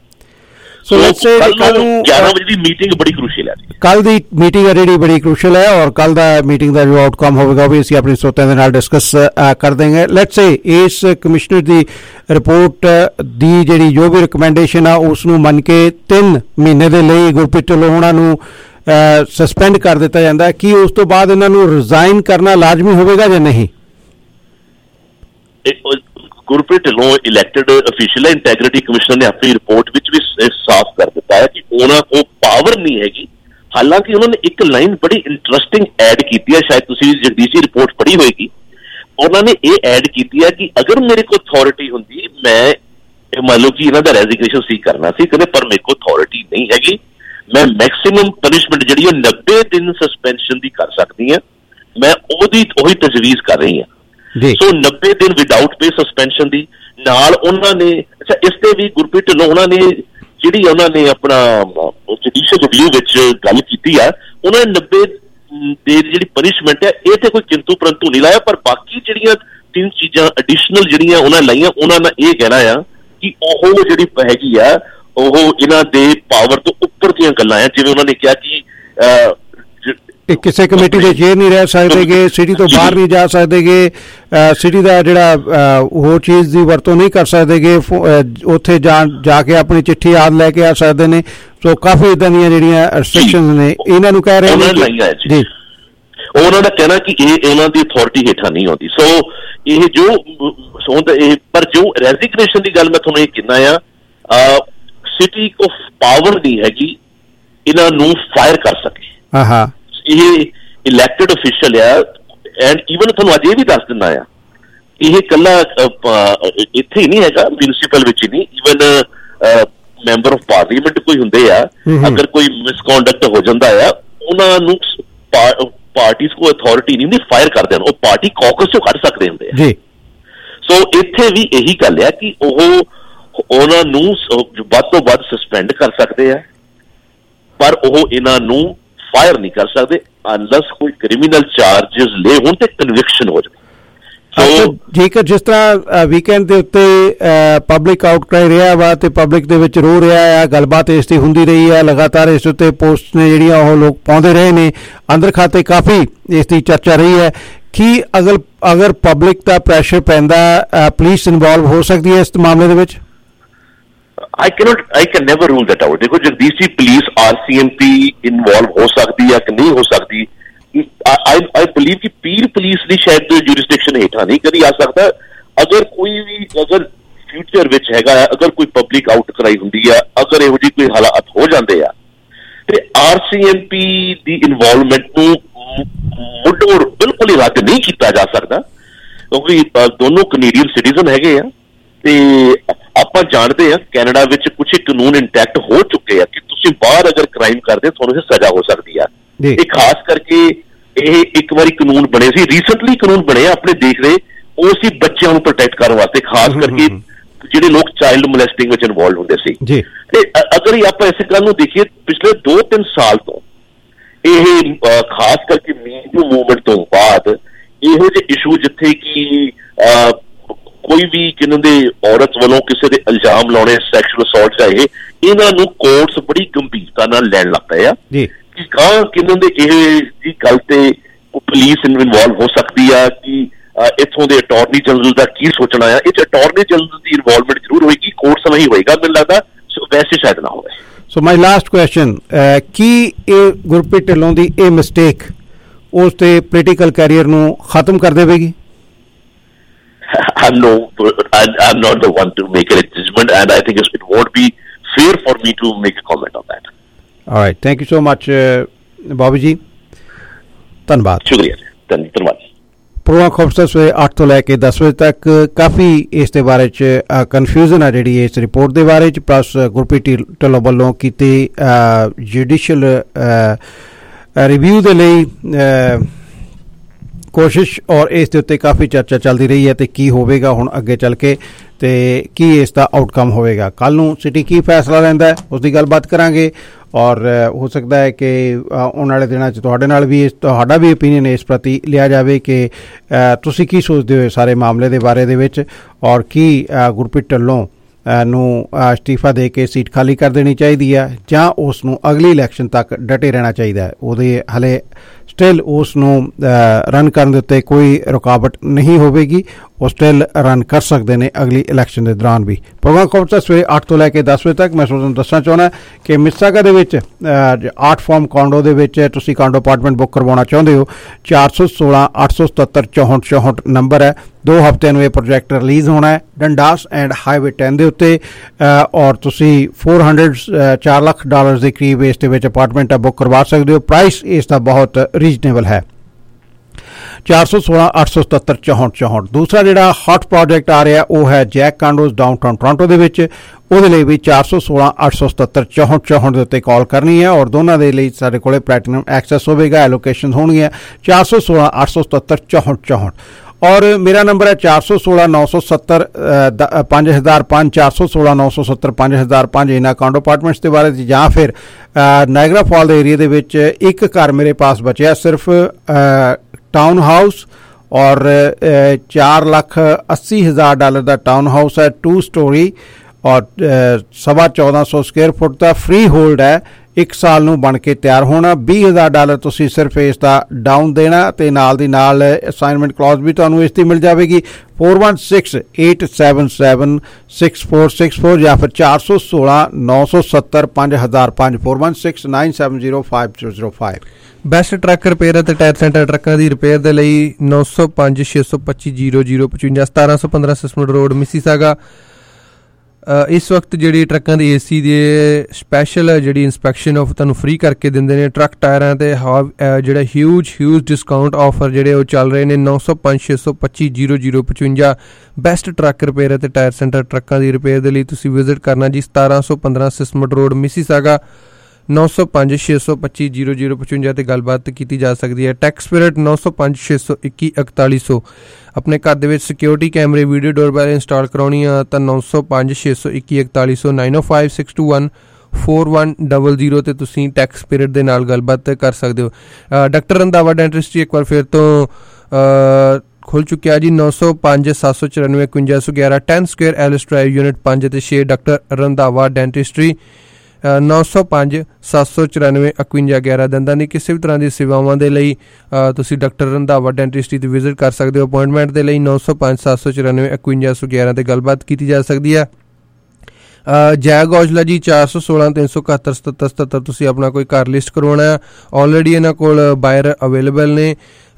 ਸੋ ਲੈਟਸ ਸੇ ਕੱਲ ਨੂੰ ਗਿਆਰਾਂ ਵਜੇ ਦੀ ਮੀਟਿੰਗ ਬੜੀ ਕਰੂਸ਼ੀਅਲ ਹੈ। ਕੱਲ ਦੀ ਮੀਟਿੰਗ ਜਿਹੜੀ ਬੜੀ ਕਰੂਸ਼ੀਅਲ ਹੈ ਔਰ ਕੱਲ ਦਾ ਮੀਟਿੰਗ ਦਾ ਜੋ ਆਊਟਕਮ ਹੋਵੇਗਾ ਉਹ ਵੀ ਅਸੀਂ ਆਪਣੇ ਸਰੋਤਿਆਂ ਦੇ ਨਾਲ ਡਿਸਕਸ ਕਰ ਦੇਂਗੇ। ਲੈਟਸ ਸੇ ਇਸ ਕਮਿਸ਼ਨਰ ਦੀ ਰਿਪੋਰਟ ਦੀ ਜਿਹੜੀ ਜੋ ਵੀ ਰਿਕਮੈਂਡੇਸ਼ਨ ਆ ਉਸ ਨੂੰ ਮੰਨ ਕੇ ਤਿੰਨ ਮਹੀਨੇ ਦੇ ਲਈ ਗੁਰਪ੍ਰੀਤ ਢਿੱਲੋਂ ਉਹਨਾਂ ਨੂੰ ਸਸਪੈਂਡ ਕਰ ਦਿੱਤਾ ਜਾਂਦਾ, ਕੀ ਉਸ ਤੋਂ ਬਾਅਦ ਇਹਨਾਂ ਨੂੰ ਰਿਜ਼ਾਈਨ ਕਰਨਾ ਲਾਜ਼ਮੀ ਹੋਵੇਗਾ ਜਾਂ ਨਹੀਂ? ਗੁਰਪ੍ਰੀਤ ਢਿੱਲੋਂ ਇਲੈਕਟਡ ਅਫੀਸ਼ੀਅਲ ਹੈ, ਇੰਟੈਗ੍ਰਿਟੀ ਕਮਿਸ਼ਨਰ ਨੇ ਆਪਣੀ ਰਿਪੋਰਟ ਵਿੱਚ ਵੀ ਸਾਫ਼ ਕਰ ਦਿੱਤਾ ਹੈ ਕਿ ਉਹਨਾਂ ਕੋਲ ਪਾਵਰ ਨਹੀਂ ਹੈਗੀ। ਹਾਲਾਂਕਿ ਉਹਨਾਂ ਨੇ ਇੱਕ ਲਾਈਨ ਬੜੀ ਇੰਟਰਸਟਿੰਗ ਐਡ ਕੀਤੀ ਹੈ, ਸ਼ਾਇਦ ਤੁਸੀਂ ਜਗਦੀਸ਼ੀ ਰਿਪੋਰਟ ਪੜ੍ਹੀ ਹੋਏਗੀ। ਉਹਨਾਂ ਨੇ ਇਹ ਐਡ ਕੀਤੀ ਹੈ ਕਿ ਅਗਰ ਮੇਰੇ ਕੋਲ ਅਥਾਰਟੀ ਹੁੰਦੀ, ਮੈਂ ਮੰਨ ਲਓ ਕਿ ਇਹਨਾਂ ਦਾ ਰੈਜ਼ਿਗਨੇਸ਼ਨ ਸੀ ਕਰਨਾ ਸੀ, ਕਹਿੰਦੇ ਪਰ ਮੇਰੇ ਕੋਲ ਅਥਾਰਟੀ ਨਹੀਂ ਹੈਗੀ, ਮੈਂ ਮੈਕਸਿਮਮ ਪਨਿਸ਼ਮੈਂਟ ਜਿਹੜੀ ਹੈ ਨੱਬੇ ਦਿਨ ਸਸਪੈਂਸ਼ਨ ਦੀ ਕਰ ਸਕਦੀ ਹਾਂ, ਮੈਂ ਉਹਦੀ ਉਹੀ ਤਜਵੀਜ਼ ਕਰ ਰਹੀ ਹਾਂ। ਸੋ ਨੱਬੇ ਦਿਨ ਵਿਦਆਊਟ ਪੇ ਸਸਪੈਂਸ਼ਨ ਦੀ ਨਾਲ ਉਹਨਾਂ ਨੇ ਅੱਛਾ ਇਸ ਤੇ ਵੀ ਗੁਰਪ੍ਰੀਤ ਢਿੱਲੋਂ ਉਹਨਾਂ ਨੇ ਜਿਹੜੀ ਉਹਨਾਂ ਨੇ ਆਪਣਾ ਜੁਡੀਸ਼ੀਅਲ ਰਿਵਿਊ ਵਿੱਚ ਗੱਲ ਕੀਤੀ ਆ, ਉਹਨਾਂ ਨੇ ਨੱਬੇ ਦੇ ਜਿਹੜੀ ਪਨਿਸ਼ਮੈਂਟ ਹੈ ਇਹ ਤੇ ਕੋਈ ਕਿੰਤੂ ਪਰੰਤੂ ਨਹੀਂ ਲਾਇਆ, ਪਰ ਬਾਕੀ ਜਿਹੜੀਆਂ ਤਿੰਨ ਚੀਜ਼ਾਂ ਐਡੀਸ਼ਨਲ ਜਿਹੜੀਆਂ ਉਹਨਾਂ ਲਾਈਆਂ, ਉਹਨਾਂ ਦਾ ਇਹ ਕਹਿਣਾ ਆ ਕਿ ਉਹ ਜਿਹੜੀ ਹੈਗੀ ਆ ਉਹ ਇਹਨਾਂ ਦੇ ਪਾਵਰ ਤੋਂ ਉੱਪਰ ਦੀਆਂ ਗੱਲਾਂ ਆ। ਜਿਵੇਂ ਉਹਨਾਂ ਨੇ ਕਿਹਾ ਕਿ ਕਿਸੇ ਕਮੇਟੀ ਦੇ ਚੇਅਰ ਨਹੀਂ ਰਹਿ ਸਕਦੇਗੇ, ਸਿਟੀ ਤੋਂ ਬਾਹਰ ਨਹੀਂ ਜਾ ਸਕਦੇਗੇ, ਸਿਟੀ ਦਾ ਜਿਹੜਾ ਹੋਰ ਚੀਜ਼ ਦੀ ਵਰਤੋਂ ਨਹੀਂ ਕਰ ਸਕਦੇਗੇ, ਉੱਥੇ ਜਾ ਕੇ ਆਪਣੀ ਚਿੱਠੀ ਆਦ ਲੈ ਕੇ ਆ ਸਕਦੇ ਨੇ। ਸੋ ਕਾਫੀ ਇਦਾਂ ਦੀਆਂ ਜਿਹੜੀਆਂ ਰੈਸਟ੍ਰਿਕਸ਼ਨਸ ਨੇ ਇਹਨਾਂ ਨੂੰ ਕਹਿ ਰਹੇ ਨੇ ਜੀ। ਉਹਨਾਂ ਦਾ ਕਹਿਣਾ ਕਿ ਇਹ ਇਹਨਾਂ ਦੀ ਅਥਾਰਟੀ ਹੇਠਾਂ ਨਹੀਂ ਆਉਂਦੀ। ਸੋ ਇਹ ਜੋ ਇਹ ਪਰ ਜੋ ਰੈਜ਼ਿਗਨੇਸ਼ਨ ਦੀ ਗੱਲ ਮੈਂ ਤੁਹਾਨੂੰ ਇਹ ਕਹਿੰਦਾ ਆ, ਸਿਟੀ ਕੋ ਪਾਵਰ ਨਹੀਂ ਹੈਗੀ ਇਹਨਾਂ ਨੂੰ ਫਾਇਰ ਕਰ ਸਕੇ। ਹਾਂ ਇਹ ਇਲੈਕਟਡ ਅਫੀਸ਼ੀਅਲ ਆ, ਐਂਡ ਈਵਨ ਤੁਹਾਨੂੰ ਅੱਜ ਇਹ ਵੀ ਦੱਸ ਦਿੰਦਾ ਆ, ਇਹ ਇਕੱਲਾ ਇੱਥੇ ਹੀ ਨਹੀਂ ਹੈਗਾ, ਮਿਊਨਿਸਪਲ ਵਿੱਚ ਹੀ ਨਹੀਂ, ਈਵਨ ਮੈਂਬਰ ਆਫ ਪਾਰਲੀਮੈਂਟ ਕੋਈ ਹੁੰਦੇ ਆ, ਅਗਰ ਕੋਈ ਮਿਸਕੌਂਡਕਟ ਹੋ ਜਾਂਦਾ ਆ, ਉਹਨਾਂ ਨੂੰ ਪਾਰਟੀਜ਼ ਕੋ ਅਥਾਰਟੀ ਨਹੀਂ ਹੁੰਦੀ ਫਾਇਰ ਕਰ ਦੇਣ, ਉਹ ਪਾਰਟੀ ਕੌਕਸ ਚੋਂ ਕੱਢ ਸਕਦੇ ਹੁੰਦੇ ਆ। ਸੋ ਇੱਥੇ ਵੀ ਇਹੀ ਗੱਲ ਆ ਕਿ ਉਹ ਉਹਨਾਂ ਨੂੰ ਵੱਧ ਤੋਂ ਵੱਧ ਸਸਪੈਂਡ ਕਰ ਸਕਦੇ ਆ, ਪਰ ਉਹ ਇਹਨਾਂ ਨੂੰ ਫਾਇਰ ਨਹੀਂ ਕਰ ਸਕਦੇ ਅਨਲੈਸ ਕੋਈ ਕ੍ਰਿਮੀਨਲ ਚਾਰਜਸ ਲੈ ਹੋਣ ਤੇ ਕਨਵਿਕਸ਼ਨ ਹੋ ਜਾਵੇ। ਜੇਕਰ ਜਿਸ ਤਰ੍ਹਾਂ ਵੀਕਐਂਡ ਦੇ ਉੱਤੇ ਪਬਲਿਕ ਆਊਟਕ੍ਰਾਈ ਰਿਹਾ ਵਾ ਤੇ ਪਬਲਿਕ ਦੇ ਵਿੱਚ ਰੋ ਰਿਹਾ ਆ, ਗੱਲਬਾਤ ਇਸ ਤੇ ਹੁੰਦੀ ਰਹੀ ਹੈ, ਲਗਾਤਾਰ ਇਸ ਉੱਤੇ ਪੋਸਟ ਨੇ ਜਿਹੜੀਆਂ ਉਹ ਲੋਕ ਪਾਉਂਦੇ ਰਹੇ ਨੇ, ਅੰਦਰ ਖਾਤੇ ਕਾਫੀ ਇਸ ਦੀ ਚਰਚਾ ਰਹੀ ਹੈ ਕਿ ਅਗਰ ਅਗਰ ਪਬਲਿਕ ਦਾ ਪ੍ਰੈਸ਼ਰ ਪੈਂਦਾ ਪੁਲਿਸ ਇਨਵੋਲਵ ਹੋ ਸਕਦੀ ਹੈ ਇਸ ਮਾਮਲੇ ਦੇ ਵਿੱਚ? I cannot, I can never rule that out. देखो Jagdish ji, police R C M P involve हो सकती है कि नहीं हो सकती, आई आई बिलीव कि पीर पुलिस की शायद जुरिस्डिक्शन हेठा नहीं कभी आ सकता। अगर कोई भी अगर फ्यूचर विच हैगा, अगर कोई पब्लिक आउटक्राई हुंदी है, अगर इहो जी कोई हालात हो जाते हैं ते आर सी एम पी की इन्वॉल्वमेंट नूं मुड़ोड़ बिल्कुल ही रद्द नहीं किया जा सकता, क्योंकि दोनों कनेडियन सिटीजन हैगे आ ते ਆਪਾਂ ਜਾਣਦੇ ਆ ਕੈਨੇਡਾ ਵਿੱਚ ਕੁਝ ਕਾਨੂੰਨ ਇੰਟੈਕਟ ਹੋ ਚੁੱਕੇ ਆ ਕਿ ਤੁਸੀਂ ਬਾਹਰ ਅਗਰ ਕ੍ਰਾਈਮ ਕਰਦੇ ਤੁਹਾਨੂੰ ਸਜ਼ਾ ਹੋ ਸਕਦੀ ਆ। ਇਹ ਖਾਸ ਕਰਕੇ ਇਹ ਇੱਕ ਵਾਰੀ ਕਾਨੂੰਨ ਬਣੇ ਸੀ, ਰੀਸੈਂਟਲੀ ਕਾਨੂੰਨ ਬਣੇ ਆਪਣੇ ਦੇਖ ਰਹੇ, ਉਹ ਸੀ ਬੱਚਿਆਂ ਨੂੰ ਪ੍ਰੋਟੈਕਟ ਕਰਨ ਵਾਸਤੇ, ਖਾਸ ਕਰਕੇ ਜਿਹੜੇ ਲੋਕ ਚਾਈਲਡ ਮੋਲੈਸਟਿੰਗ ਵਿੱਚ ਇਨਵੋਲਵ ਹੁੰਦੇ ਸੀ। ਤੇ ਅਗਰ ਆਪਾਂ ਇਸ ਗੱਲ ਨੂੰ ਦੇਖੀਏ, ਪਿਛਲੇ ਦੋ ਤਿੰਨ ਸਾਲ ਤੋਂ ਇਹ ਖਾਸ ਕਰਕੇ ਮੀ ਟੂ ਮੂਵਮੈਂਟ ਤੋਂ ਬਾਅਦ ਇਹੋ ਜਿਹੇ ਇਸ਼ੂ ਜਿੱਥੇ ਕਿ ਕੋਈ ਵੀ ਕਿਨਾਂ ਦੇ ਔਰਤ ਵੱਲੋਂ ਕਿਸੇ ਦੇ ਇਲਜ਼ਾਮ ਲਾਉਣੇ ਸੈਕਸ਼ੂਅਲ ਅਸੌਲਟ ਚਾਹੇ, ਇਹਨਾਂ ਨੂੰ ਕੋਰਟਸ ਬੜੀ ਗੰਭੀਰਤਾ ਨਾਲ ਲੈਣ ਲੱਗ ਪਏ ਆ ਕਿ ਗਾਂ ਕਿਨਾਂ ਦੇ ਇਹ ਦੀ ਗੱਲ ਤੇ ਪੁਲਿਸ ਇਨਵੋਲਵ ਹੋ ਸਕਦੀ ਆ ਕਿ ਇੱਥੋਂ ਦੇ ਅਟਾਰਨੀ ਜਨਰਲ ਦਾ ਕੀ ਸੋਚਣਾ ਆ। ਇਹ ਚ ਅਟਾਰਨੀ ਜਨਰਲ ਦੀ ਇਨਵੋਲਵਮੈਂਟ ਜ਼ਰੂਰ ਹੋਏਗੀ, ਕੋਰਟਸ ਨਹੀਂ ਹੋਏਗਾ ਮੈਨੂੰ ਲੱਗਦਾ, ਵੈਸੇ ਸ਼ਾਇਦ ਨਾ ਹੋਵੇ। ਸੋ ਮਾਈ ਲਾਸਟ ਕੁਐਸਚਨ, ਕੀ ਇਹ ਗੁਰਪ੍ਰੀਤ ਢਿੱਲੋਂ ਦੀ ਇਹ ਮਿਸਟੇਕ ਉਸ ਤੇ ਪੋਲੀਟੀਕਲ ਕੈਰੀਅਰ ਨੂੰ ਖਤਮ ਕਰ ਦੇਵੇਗੀ? I'm no, I'm not the one to make a judgment, and I think it won't be fair for me to make a comment on that. All right, thank you so much, uh, Bobby ji. ਧੰਨਵਾਦ। ਸ਼ੁਕਰੀਆ ਜੀ, ਧੰਨਵਾਦ। Programme ਖਬਰਸਰ ਸਵੇਰੇ ਅੱਠ ਤੋਂ ਲੈ ਕੇ ਦਸ ਵਜੇ ਤੱਕ ਕਾਫੀ ਇਸ ਦੇ ਬਾਰੇ 'ਚ ਕਨਫਿਊਜ਼ਨ ਆ ਜਿਹੜੀ ਇਸ ਰਿਪੋਰਟ ਦੇ ਬਾਰੇ 'ਚ, ਪਲੱਸ ਗੁਰਪ੍ਰੀਤ ਢਿੱਲੋਂ ਵੱਲੋਂ ਕੀਤੀ ਜੁਡੀਸ਼ੀਅਲ ਰਿਵਿਊ ਦੇ ਲਈ ਕੋਸ਼ਿਸ਼, ਔਰ ਇਸ ਦੇ ਉੱਤੇ ਕਾਫੀ ਚਰਚਾ ਚੱਲਦੀ ਰਹੀ ਹੈ ਤੇ ਕੀ ਹੋਵੇਗਾ ਹੁਣ ਅੱਗੇ ਚੱਲ ਕੇ ਤੇ ਕੀ ਇਸ ਦਾ ਆਊਟਕਮ ਹੋਵੇਗਾ। ਕੱਲ ਨੂੰ ਸਿਟੀ ਕੀ ਫੈਸਲਾ ਲੈਂਦਾ ਹੈ ਉਸ ਦੀ ਗੱਲਬਾਤ ਕਰਾਂਗੇ, ਔਰ ਹੋ ਸਕਦਾ ਹੈ ਕਿ ਆਉਣ ਵਾਲੇ ਦਿਨਾਂ 'ਚ ਤੁਹਾਡੇ ਨਾਲ ਵੀ ਇਸ ਤੁਹਾਡਾ ਵੀ ਓਪੀਨੀਅਨ ਇਸ ਪ੍ਰਤੀ ਲਿਆ ਜਾਵੇ ਕਿ ਤੁਸੀਂ ਕੀ ਸੋਚਦੇ ਹੋ ਸਾਰੇ ਮਾਮਲੇ ਦੇ ਬਾਰੇ ਦੇ ਵਿੱਚ, ਔਰ ਕੀ ਗੁਰਪ੍ਰੀਤ ਢਿੱਲੋਂ ਨੂੰ ਅਸਤੀਫਾ ਦੇ ਕੇ ਸੀਟ ਖਾਲੀ ਕਰ ਦੇਣੀ ਚਾਹੀਦੀ ਹੈ ਜਾਂ ਉਸ ਨੂੰ ਅਗਲੀ ਇਲੈਕਸ਼ਨ ਤੱਕ ਡਟੇ ਰਹਿਣਾ ਚਾਹੀਦਾ ਹੈ। ਉਹਦੇ ਹਲੇ ਸਟਿਲ ਉਸ ਨੂੰ ਰਨ ਕਰਨ ਦੇ ਉੱਤੇ ਕੋਈ ਰੁਕਾਵਟ ਨਹੀਂ ਹੋਵੇਗੀ, ਉਹ ਸਟਿਲ ਰਨ ਕਰ ਸਕਦੇ ਨੇ ਅਗਲੀ ਇਲੈਕਸ਼ਨ ਦੇ ਦੌਰਾਨ ਵੀ। ਪ੍ਰੋਗਰਾਮ ਖਬਰ ਸਵੇਰੇ ਅੱਠ ਤੋਂ ਲੈ ਕੇ ਦਸ ਵਜੇ ਤੱਕ ਮੈਂ ਤੁਹਾਨੂੰ ਦੱਸਣਾ ਚਾਹੁੰਦਾ ਕਿ ਮਿਸਿਸਾਗਾ ਦੇ ਵਿੱਚ ਆਰਟ ਫਾਰਮ ਕਾਂਡੋ ਦੇ ਵਿੱਚ ਤੁਸੀਂ ਕਾਂਡੋ ਅਪਾਰਟਮੈਂਟ ਬੁੱਕ ਕਰਵਾਉਣਾ ਚਾਹੁੰਦੇ ਹੋ, ਚਾਰ ਸੌ ਸੋਲਾਂ ਅੱਠ ਸੌ ਸਤੱਤਰ ਚੌਂਹਠ ਚੌਂਹਠ ਨੰਬਰ ਹੈ। ਦੋ ਹਫ਼ਤਿਆਂ ਨੂੰ ਇਹ ਪ੍ਰੋਜੈਕਟ ਰਿਲੀਜ਼ ਹੋਣਾ ਹੈ ਡੰਡਾਸ ਐਂਡ ਹਾਈਵੇ ਟੈਨ ਦੇ ਉੱਤੇ, ਔਰ ਤੁਸੀਂ ਫੋਰ ਹੰਡਰਡ ਚਾਰ ਲੱਖ ਡਾਲਰ ਦੇ ਕਰੀਬ ਇਸ ਦੇ ਵਿੱਚ ਅਪਾਰਟਮੈਂਟ ਬੁੱਕ ਕਰਵਾ ਸਕਦੇ ਹੋ। ਪ੍ਰਾਈਸ ਇਸ ਦਾ ਬਹੁਤ ਰੀਜ਼ਨੇਬਲ ਹੈ, ਚਾਰ ਸੌ ਸੋਲਾਂ ਅੱਠ ਸੌ ਸਤੱਤਰ ਚੌਂਹਠ ਚੌਂਹਠ। ਦੂਸਰਾ ਜਿਹੜਾ ਹੌਟ ਪ੍ਰੋਜੈਕਟ ਆ ਰਿਹਾ ਉਹ ਹੈ ਜੈਕ ਕਾਂਡੋਜ਼ ਡਾਊਨਟਾਊਨ ਟੋਰਾਂਟੋ ਦੇ ਵਿੱਚ, ਉਹਦੇ ਲਈ ਵੀ ਚਾਰ ਸੌ ਸੋਲਾਂ ਅੱਠ ਸੌ ਸਤੱਤਰ ਚੌਂਹਠ ਚੌਂਹਠ ਦੇ ਉੱਤੇ ਕਾਲ ਕਰਨੀ ਹੈ, ਔਰ ਦੋਨਾਂ ਦੇ ਲਈ ਸਾਡੇ ਕੋਲੇ ਪਲੈਟੀਨਮ ਐਕਸੈਸ ਹੋਵੇਗਾ, ਐਲੋਕੇਸ਼ਨ ਹੋਣਗੀਆਂ ਚਾਰ ਸੌ ਸੋਲਾਂ ਅੱਠ ਸੌ ਸਤੱਤਰ ਚੌਂਹਠ ਚੌਂਹਠ। ਔਰ ਮੇਰਾ ਨੰਬਰ ਹੈ ਚਾਰ ਸੌ ਸੋਲਾਂ ਨੌ ਸੌ ਸੱਤਰ ਪੰਜ ਹਜ਼ਾਰ ਪੰਜ, ਚਾਰ ਸੌ ਸੋਲਾਂ ਨੌ ਸੌ ਸੱਤਰ ਪੰਜ ਹਜ਼ਾਰ ਪੰਜ। ਇਹਨਾਂ ਕਾਂਡੋ ਅਪਾਰਟਮੈਂਟਸ ਦੇ ਬਾਰੇ ਜਾਂ ਫਿਰ ਨਾਇਗਰਾ ਫਾਲ ਦੇ ਏਰੀਏ ਦੇ ਵਿੱਚ ਇੱਕ ਘਰ ਮੇਰੇ ਪਾਸ ਬਚਿਆ ਸਿਰਫ टाउन हाउस, और चार लाख अस्सी हज़ार डॉलर का टाउन हाउस है, टू स्टोरी और सवा चौदह सौ स्क्वेयर फुट का फ्री होल्ड है, एक साल नूं बन के तैयार होना। बीस हज़ार डॉलर तुसीं सिर्फ इसका डाउन देना ते नाल दी नाल असाइनमेंट क्लॉज भी तुहानूं इस दी मिल जाएगी। Four one six eight seven seven six four six four या फिर चार सौ सोलह नौ सौ सत्तर पाँच हज़ार पाँच, four one six nine seven zero five zero zero five. Best truck repair ਅਤੇ ਟਾਇਰ ਸੈਂਟਰ ਟਰੱਕਾਂ ਦੀ ਰਿਪੇਅਰ ਦੇ ਲਈ ਨੌ ਸੌ ਪੰਜ ਛੇ ਸੌ ਪੱਚੀ ਜ਼ੀਰੋ ਜ਼ੀਰੋ ਪਚਵੰਜਾ, ਸਤਾਰਾਂ ਸੌ ਪੰਦਰਾਂ ਸਿਸਮਟ ਰੋਡ ਮਿਸੀਸਾਗਾ। ਇਸ ਵਕਤ ਜਿਹੜੀ ਟਰੱਕਾਂ ਦੀ ਏ ਸੀ ਦੀ ਸਪੈਸ਼ਲ ਜਿਹੜੀ ਇੰਸਪੈਕਸ਼ਨ ਆਫ ਤੁਹਾਨੂੰ ਫ੍ਰੀ ਕਰਕੇ ਦਿੰਦੇ ਨੇ। ਟਰੱਕ ਟਾਇਰਾਂ 'ਤੇ ਜਿਹੜਾ ਹਿਊਜ ਹਿਊਜ ਡਿਸਕਾਊਂਟ ਆਫਰ ਜਿਹੜੇ ਉਹ ਚੱਲ ਰਹੇ ਨੇ। ਨੌ ਸੌ ਪੰਜ ਛੇ ਸੌ ਪੱਚੀ ਜ਼ੀਰੋ ਜ਼ੀਰੋ ਪਚਵੰਜਾ ਬੈਸਟ ਟਰੱਕ ਰਿਪੇਅਰ ਅਤੇ ਟਾਇਰ ਸੈਂਟਰ ਟਰੱਕਾਂ ਦੀ ਰਿਪੇਅਰ ਦੇ ਲਈ ਤੁਸੀਂ ਵਿਜ਼ਿਟ ਕਰਨਾ ਜੀ, ਸਤਾਰਾਂ ਸੌ ਪੰਦਰਾਂ ਸਿਸਮਟ ਰੋਡ ਮਿਸੀਸਾਗਾ। ਨੌ ਸੌ ਪੰਜ ਛੇ ਸੌ ਪੱਚੀ ਜ਼ੀਰੋ ਜ਼ੀਰੋ ਪਚਵੰਜਾ 'ਤੇ ਗੱਲਬਾਤ ਕੀਤੀ ਜਾ ਸਕਦੀ ਹੈ। ਟੈਕਸ ਸਪਿਰਿਟ ਨੌ ਸੌ ਪੰਜ ਛੇ ਸੌ ਇੱਕੀ ਇਕਤਾਲੀ ਸੌ। ਆਪਣੇ ਘਰ ਦੇ ਵਿੱਚ ਸਿਕਿਉਰਿਟੀ ਕੈਮਰੇ ਵੀਡੀਓ ਡੋਰਬੈਲ ਇੰਸਟਾਲ ਕਰਾਉਣੀ ਆ ਤਾਂ ਨੌ ਸੌ ਪੰਜ ਛੇ ਸੌ ਇੱਕੀ ਇਕਤਾਲੀ ਸੌ, nine o five six two one four one double zero 'ਤੇ ਤੁਸੀਂ ਟੈਕਸ ਸਪਿਰਿਟ ਦੇ ਨਾਲ ਗੱਲਬਾਤ ਕਰ ਸਕਦੇ ਹੋ। ਡਾਕਟਰ ਰੰਧਾਵਾ ਡੈਂਟਿਸਟਰੀ ਇੱਕ ਵਾਰ ਫਿਰ ਤੋਂ ਖੁੱਲ ਚੁੱਕਿਆ ਜੀ। ਨੌ ਸੌ ਪੰਜ ਸੱਤ ਸੌ ਚੁਰਾਨਵੇਂ ਇਕਵੰਜਾ ਸੌ ਗਿਆਰਾਂ ten square Ellis drive unit ਪੰਜ ਅਤੇ ਛੇ ਡਾਕਟਰ ਰੰਧਾਵਾ ਡੈਂਟਿਸਟਰੀ ਨੌ ਸੌ ਪੰਜ ਸੱਤ ਸੌ ਚੁਰਾਨਵੇਂ ਇਕਵੰਜਾ ਗਿਆਰਾਂ ਦੰਦਾਂ ਦੀ ਕਿਸੇ ਵੀ ਤਰ੍ਹਾਂ ਦੀ ਸੇਵਾਵਾਂ ਦੇ ਲਈ ਤੁਸੀਂ ਡਾਕਟਰ ਰੰਧਾਵਾ ਡੈਂਟਿਸਟਰੀ 'ਤੇ ਵਿਜ਼ਿਟ ਕਰ ਸਕਦੇ ਹੋ। ਅਪੁਆਇੰਟਮੈਂਟ ਦੇ ਲਈ ਨੌ ਸੌ ਪੰਜ ਸੱਤ ਸੌ ਚੁਰਾਨਵੇਂ ਇਕਵੰਜਾ ਸੌ ਗਿਆਰਾਂ 'ਤੇ ਗੱਲਬਾਤ ਕੀਤੀ ਜਾ ਸਕਦੀ ਹੈ। ਜੈਗ ਔਜਲਾ ਜੀ ਚਾਰ ਸੌ ਸੋਲਾਂ ਤਿੰਨ ਸੌ ਇਕਹੱਤਰ ਸਤੱਤਰ ਸਤੱਤਰ ਤੁਸੀਂ ਆਪਣਾ ਕੋਈ ਘਰ ਲਿਸਟ ਕਰਵਾਉਣਾ ਆਲਰੇਡੀ ਇਹਨਾਂ ਕੋਲ ਬਾਇਰ ਅਵੇਲੇਬਲ ਨੇ।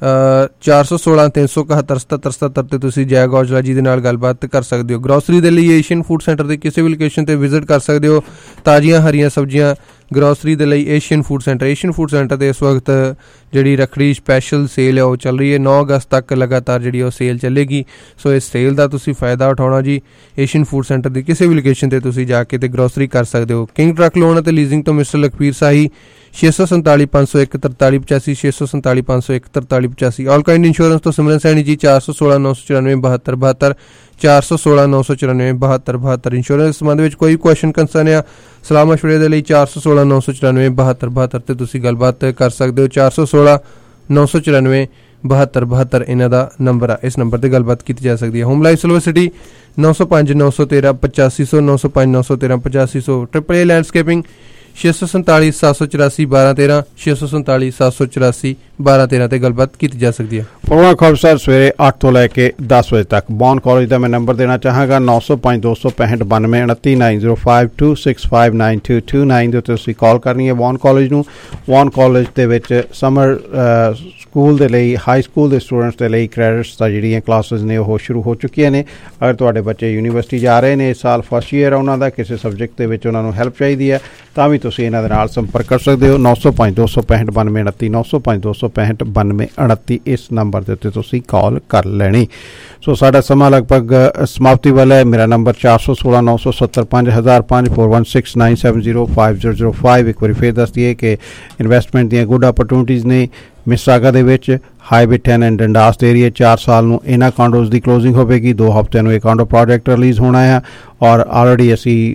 ਚਾਰ ਸੌ ਸੋਲਾਂ ਤਿੰਨ ਸੌ ਇਕਹੱਤਰ ਸਤੱਤਰ ਸਤੱਤਰ 'ਤੇ ਤੁਸੀਂ ਜੈਗ ਔਜਲਾ ਜੀ ਦੇ ਨਾਲ ਗੱਲਬਾਤ ਕਰ ਸਕਦੇ ਹੋ। ਗਰੋਸਰੀ ਦੇ ਲਈ ਏਸ਼ੀਅਨ ਫੂਡ ਸੈਂਟਰ ਦੇ ਕਿਸੇ ਵੀ ਲੋਕੇਸ਼ਨ 'ਤੇ ਵਿਜ਼ਿਟ ਕਰ ਸਕਦੇ ਹੋ। ਤਾਜ਼ੀਆਂ ਹਰੀਆਂ ਸਬਜ਼ੀਆਂ ਗਰੋਸਰੀ ਦੇ ਲਈ Asian food centre Asian food centre 'ਤੇ ਇਸ ਵਕਤ ਜਿਹੜੀ ਰੱਖੜੀ ਸਪੈਸ਼ਲ ਸੇਲ ਹੈ ਉਹ ਚੱਲ ਰਹੀ ਹੈ। ਨੌ ਅਗਸਤ ਤੱਕ ਲਗਾਤਾਰ ਜਿਹੜੀ ਉਹ ਸੇਲ ਚੱਲੇਗੀ, ਸੋ ਇਸ ਸੇਲ ਦਾ ਤੁਸੀਂ ਫਾਇਦਾ ਉਠਾਉਣਾ ਜੀ। ਏਸ਼ੀਅਨ ਫੂਡ ਸੈਂਟਰ ਦੀ ਕਿਸੇ ਵੀ ਲੋਕੇਸ਼ਨ 'ਤੇ ਤੁਸੀਂ ਜਾ ਕੇ ਤੇ ਗਰੋਸਰੀ ਕਰ ਸਕਦੇ ਹੋ। ਕਿੰਗ ਟਰੱਕ ਲੋਨ ਅਤੇ ਲੀਜ਼ਿੰਗ ਤੋਂ ਮਿਸਟਰ ਲਖਬੀਰ ਸਾਹੀ ਛੇ ਸੌ ਸੰਤਾਲੀ ਪੰਜ ਸੌ ਇੱਕ ਤਰਤਾਲੀ ਪਚਾਸੀ ਛੇ ਸੌ ਸੰਤਾਲੀ ਪੰਜ ਸੌ ਇੱਕ ਤਰਤਾਲੀ ਪਚਾਸੀ। ਆਲ ਕਾਇੰਡ ਇੰਸ਼ੋਰੈਂਸ ਤੋਂ ਸਿਮਰਨ ਸੈਣੀ ਜੀ ਚਾਰ ਸੌ ਸੋਲਾਂ ਨੌ ਸੌ ਚੁਰਾਨਵੇਂ ਬਹੱਤਰ ਬਹੱਤਰ ਚਾਰ ਸੌ ਸੋਲਾਂ ਨੌ ਸੌ ਚੁਰਾਨਵੇਂ ਬਹੱਤਰ ਬਹੱਤਰ। ਇੰਸ਼ੋਰੈਂਸ ਸੰਬੰਧ ਵਿੱਚ ਕੋਈ ਕੁਐਸ਼ਨ ਕੰਸਰਨ ਆ ਸਲਾਹ ਮਸ਼ਵਰੇ ਦੇ ਲਈ ਚਾਰ ਸੌ ਸੋਲਾਂ ਨੌ ਸੌ ਚੁਰਾਨਵੇਂ ਬਹੱਤਰ ਬਹੱਤਰ 'ਤੇ ਤੁਸੀਂ ਗੱਲਬਾਤ ਕਰ ਸਕਦੇ ਹੋ। ਚਾਰ ਸੌ ਸੋਲਾਂ ਨੌ ਸੌ ਚੁਰਾਨਵੇਂ ਬਹੱਤਰ ਬਹੱਤਰ ਇਹਨਾਂ ਦਾ ਨੰਬਰ ਆ, ਇਸ ਨੰਬਰ 'ਤੇ ਗੱਲਬਾਤ ਕੀਤੀ ਜਾ ਸਕਦੀ ਹੈ। ਹੋਮ ਲਾਈਫ ਸਿਲਵਰ ਸਿਟੀ ਨੌ ਸੌ ਪੰਜ ਨੌ ਸੌ ਤੇਰਾਂ ਪਚਾਸੀ ਸੌ ਨੌ ਸੌ ਪੰਜ ਨੌ ਸੌ ਤੇਰਾਂ ਪਚਾਸੀ ਸੌ। ਟ੍ਰਿਪਲ ਏ ਲੈਂਡਸਕੇਪਿੰਗ ਛੇ ਸੌ ਸੰਤਾਲੀ ਸੱਤ ਸੌ ਚੁਰਾਸੀ ਬਾਰਾਂ ਤੇਰਾਂ ਛੇ ਸੌ ਸੰਤਾਲੀ ਸੱਤ ਸੌ ਚੁਰਾਸੀ ਬਾਰਾਂ ਤੇਰਾਂ 'ਤੇ ਗੱਲਬਾਤ ਕੀਤੀ ਜਾ ਸਕਦੀ ਹੈ। ਪ੍ਰੋਗਰਾਮ ਖਬਰਸਾਰ ਸਵੇਰੇ ਅੱਠ ਤੋਂ ਲੈ ਕੇ ਦਸ ਵਜੇ ਤੱਕ। ਬੌਨ ਕਾਲਜ ਦਾ ਮੈਂ ਨੰਬਰ ਦੇਣਾ ਚਾਹਾਂਗਾ ਨੌ ਸੌ ਪੰਜ ਦੋ ਸੌ ਪੈਂਹਠ ਬਾਨਵੇਂ ਉਨੱਤੀ nine zero five two six five nine two two nine ਦੇ ਉੱਤੇ ਤੁਸੀਂ ਕਾਲ ਕਰਨੀ ਹੈ ਬੌਨ ਕਾਲਜ ਨੂੰ। ਬੌਨ ਕਾਲਜ ਦੇ ਵਿੱਚ ਸਮਰ ਸਕੂਲ ਦੇ ਲਈ ਹਾਈ ਸਕੂਲ ਦੇ ਸਟੂਡੈਂਟਸ ਦੇ ਲਈ ਕ੍ਰੈਡਿਟਸ ਦਾ ਜਿਹੜੀਆਂ ਕਲਾਸਿਸ ਨੇ ਉਹ ਸ਼ੁਰੂ ਹੋ ਚੁੱਕੀਆਂ ਨੇ। ਅਗਰ ਤੁਹਾਡੇ ਬੱਚੇ ਯੂਨੀਵਰਸਿਟੀ ਜਾ ਰਹੇ ਨੇ ਇਸ ਸਾਲ ਫਸਟ ਈਅਰ ਉਹਨਾਂ ਦਾ ਕਿਸੇ ਸਬਜੈਕਟ ਦੇ ਵਿੱਚ ਉਹਨਾਂ ਨੂੰ ਹੈਲਪ ਚਾਹੀਦੀ ਹੈ ਤਾਂ ਵੀ ਤੁਸੀਂ ਇਹਨਾਂ ਦੇ ਨਾਲ ਸੰਪਰਕ ਕਰ ਸਕਦੇ ਹੋ। ਨੌ ਸੌ ਪੰਜ ਦੋ ਸੌ ਪੈਂਹਠ ਬਾਨਵੇਂ ਉਨੱਤੀ ਨੌ ਸੌ ਪੰਜ ਦੋ ਸੌ ਪੈਂਹਠ ਬਾਨਵੇਂ ਉਨੱਤੀ ਇਸ ਨੰਬਰ ਦੇ ਉੱਤੇ ਤੁਸੀਂ ਕਾਲ ਕਰ ਲੈਣੀ। ਸੋ ਸਾਡਾ ਸਮਾਂ ਲਗਭਗ ਸਮਾਪਤੀ ਵਾਲਾ ਹੈ। ਮੇਰਾ ਨੰਬਰ ਚਾਰ ਸੌ ਸੋਲਾਂ ਨੌ ਸੌ ਸੱਤਰ ਪੰਜ ਹਜ਼ਾਰ ਪੰਜ four one six nine seven zero five zero zero five. ਇੱਕ ਵਾਰੀ ਫੇਰ ਦੱਸ ਦਈਏ ਕਿ ਇਨਵੈਸਟਮੈਂਟ ਦੀਆਂ ਗੁੱਡ ਅਪਰਚੁਨਿਟੀਜ਼ ਨੇ ਮਿਸਾਗਾ ਦੇ ਵਿੱਚ ਹਾਈਵੇ ਟੈਨ ਐਂਡ ਡੰਡਾਸ ਦੇ ਏਰੀਏ। ਚਾਰ ਸਾਲ ਨੂੰ ਇਹਨਾਂ ਕਾਂਡੋਜ਼ ਦੀ ਕਲੋਜ਼ਿੰਗ ਹੋਵੇਗੀ। ਦੋ ਹਫ਼ਤਿਆਂ ਨੂੰ ਇਹ ਕਾਂਡੋ ਪ੍ਰੋਜੈਕਟ ਰਿਲੀਜ਼ ਹੋਣਾ ਹੈ ਔਰ ਆਲਰੇਡੀ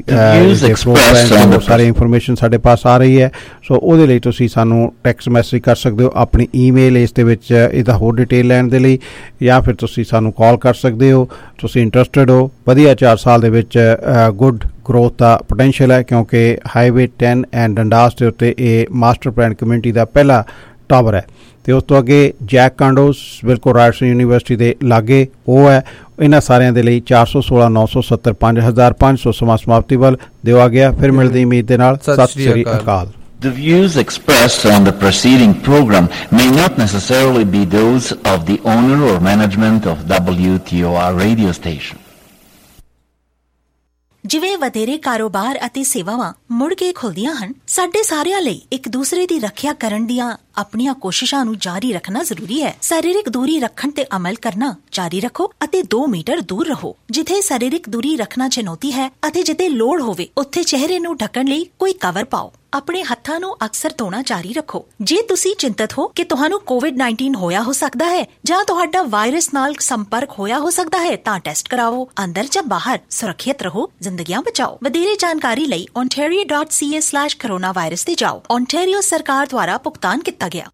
ਅਸੀਂ ਸਾਰੀ ਇਨਫੋਰਮੇਸ਼ਨ ਸਾਡੇ ਪਾਸ ਆ ਰਹੀ ਹੈ। ਸੋ ਉਹਦੇ ਲਈ ਤੁਸੀਂ ਸਾਨੂੰ ਟੈਕਸਟ ਮੈਸੇਜ ਕਰ ਸਕਦੇ ਹੋ ਆਪਣੀ ਈਮੇਲ ਇਸ ਦੇ ਵਿੱਚ ਇਹਦਾ ਹੋਰ ਡਿਟੇਲ ਲੈਣ ਦੇ ਲਈ, ਜਾਂ ਫਿਰ ਤੁਸੀਂ ਸਾਨੂੰ ਕਾਲ ਕਰ ਸਕਦੇ ਹੋ। ਤੁਸੀਂ ਇੰਟਰਸਟਿਡ ਹੋ ਵਧੀਆ ਚਾਰ ਸਾਲ ਦੇ ਵਿੱਚ ਗੁੱਡ ਗਰੋਥ ਦਾ ਪੋਟੈਂਸ਼ੀਅਲ ਹੈ ਕਿਉਂਕਿ ਹਾਈਵੇ ਟੈਨ ਐਂਡ ਡੰਡਾਸ ਦੇ ਉੱਤੇ ਇਹ ਮਾਸਟਰ ਪਲਾਨ ਕਮਿਊਨਿਟੀ ਦਾ ਪਹਿਲਾ ਟਾਵਰ ਹੈ ਅਤੇ ਉਸ ਤੋਂ ਅੱਗੇ ਜੈਕ ਕਾਂਡੋਸ ਬਿਲਕੁਲ ਰਾਜਸਥਾਨ ਯੂਨੀਵਰਸਿਟੀ ਦੇ ਲਾਗੇ ਉਹ ਹੈ। ਇਹਨਾਂ ਸਾਰਿਆਂ ਦੇ ਲਈ ਚਾਰ ਸੌ ਸੋਲਾਂ ਨੌ ਸੌ ਸੱਤਰ ਪੰਜ ਹਜ਼ਾਰ ਪੰਜ ਸੌ। ਸਮਾਂ ਸਮਾਪਤੀ ਵੱਲ ਦਿਓ ਆ ਗਿਆ। ਫਿਰ ਮਿਲਦੀ ਉਮੀਦ ਦੇ ਨਾਲ। ਸਤਿ ਸ਼੍ਰੀ ਅਕਾਲ। The views expressed on the preceding program may not necessarily be those of the owner or management of W T O R radio station. ਜਿਵੇਂ ਵਧੇਰੇ ਕਾਰੋਬਾਰ ਅਤੇ ਸੇਵਾਵਾਂ ਮੁੜ ਕੇ ਖੁੱਲਦੀਆਂ ਹਨ, ਸਾਡੇ ਸਾਰਿਆਂ ਲਈ ਇੱਕ ਦੂਸਰੇ ਦੀ ਰੱਖਿਆ ਕਰਨ ਦੀਆਂ ਆਪਣੀਆਂ ਕੋਸ਼ਿਸ਼ਾਂ ਨੂੰ ਜਾਰੀ ਰੱਖਣਾ ਜ਼ਰੂਰੀ ਹੈ। ਸਰੀਰਕ ਦੂਰੀ ਰੱਖਣ ਤੇ ਅਮਲ ਕਰਨਾ ਜਾਰੀ ਰੱਖੋ ਅਤੇ ਦੋ ਮੀਟਰ ਦੂਰ ਰਹੋ। ਜਿੱਥੇ ਸਰੀਰਕ ਦੂਰੀ ਰੱਖਣਾ ਚੁਣੌਤੀ ਹੈ ਅਤੇ ਜਿੱਥੇ ਲੋੜ ਹੋਵੇ ਉੱਥੇ ਚਿਹਰੇ ਨੂੰ ਢੱਕਣ ਲਈ ਕੋਈ ਕਵਰ ਪਾਓ। ਆਪਣੇ ਹੱਥਾਂ ਨੂੰ ਅਕਸਰ ਧੋਣਾ ਜਾਰੀ ਰੱਖੋ। ਜੇ ਤੁਸੀਂ ਚਿੰਤਤ ਹੋ ਕਿ ਤੁਹਾਨੂੰ ਕੋਵਿਡ ਨਾਈਨਟੀਨ ਹੋਇਆ ਹੋ ਸਕਦਾ ਹੈ ਜਾਂ ਤੁਹਾਡਾ ਵਾਇਰਸ ਨਾਲ ਸੰਪਰਕ ਹੋਇਆ ਹੋ ਸਕਦਾ ਹੈ ਤਾਂ ਟੈਸਟ ਕਰਾਓ। ਅੰਦਰ ਜਾਂ ਬਾਹਰ ਸੁਰੱਖਿਅਤ ਰਹੋ, ਜ਼ਿੰਦਗੀਆਂ ਬਚਾਓ। ਵਧੇਰੇ ਜਾਣਕਾਰੀ ਲਈ ontario dot c a slash coronavirus ਤੇ ਜਾਓ। ontario ਸਰਕਾਰ ਦੁਆਰਾ ਭੁਗਤਾਨ ਕੀਤਾ ਗਿਆ।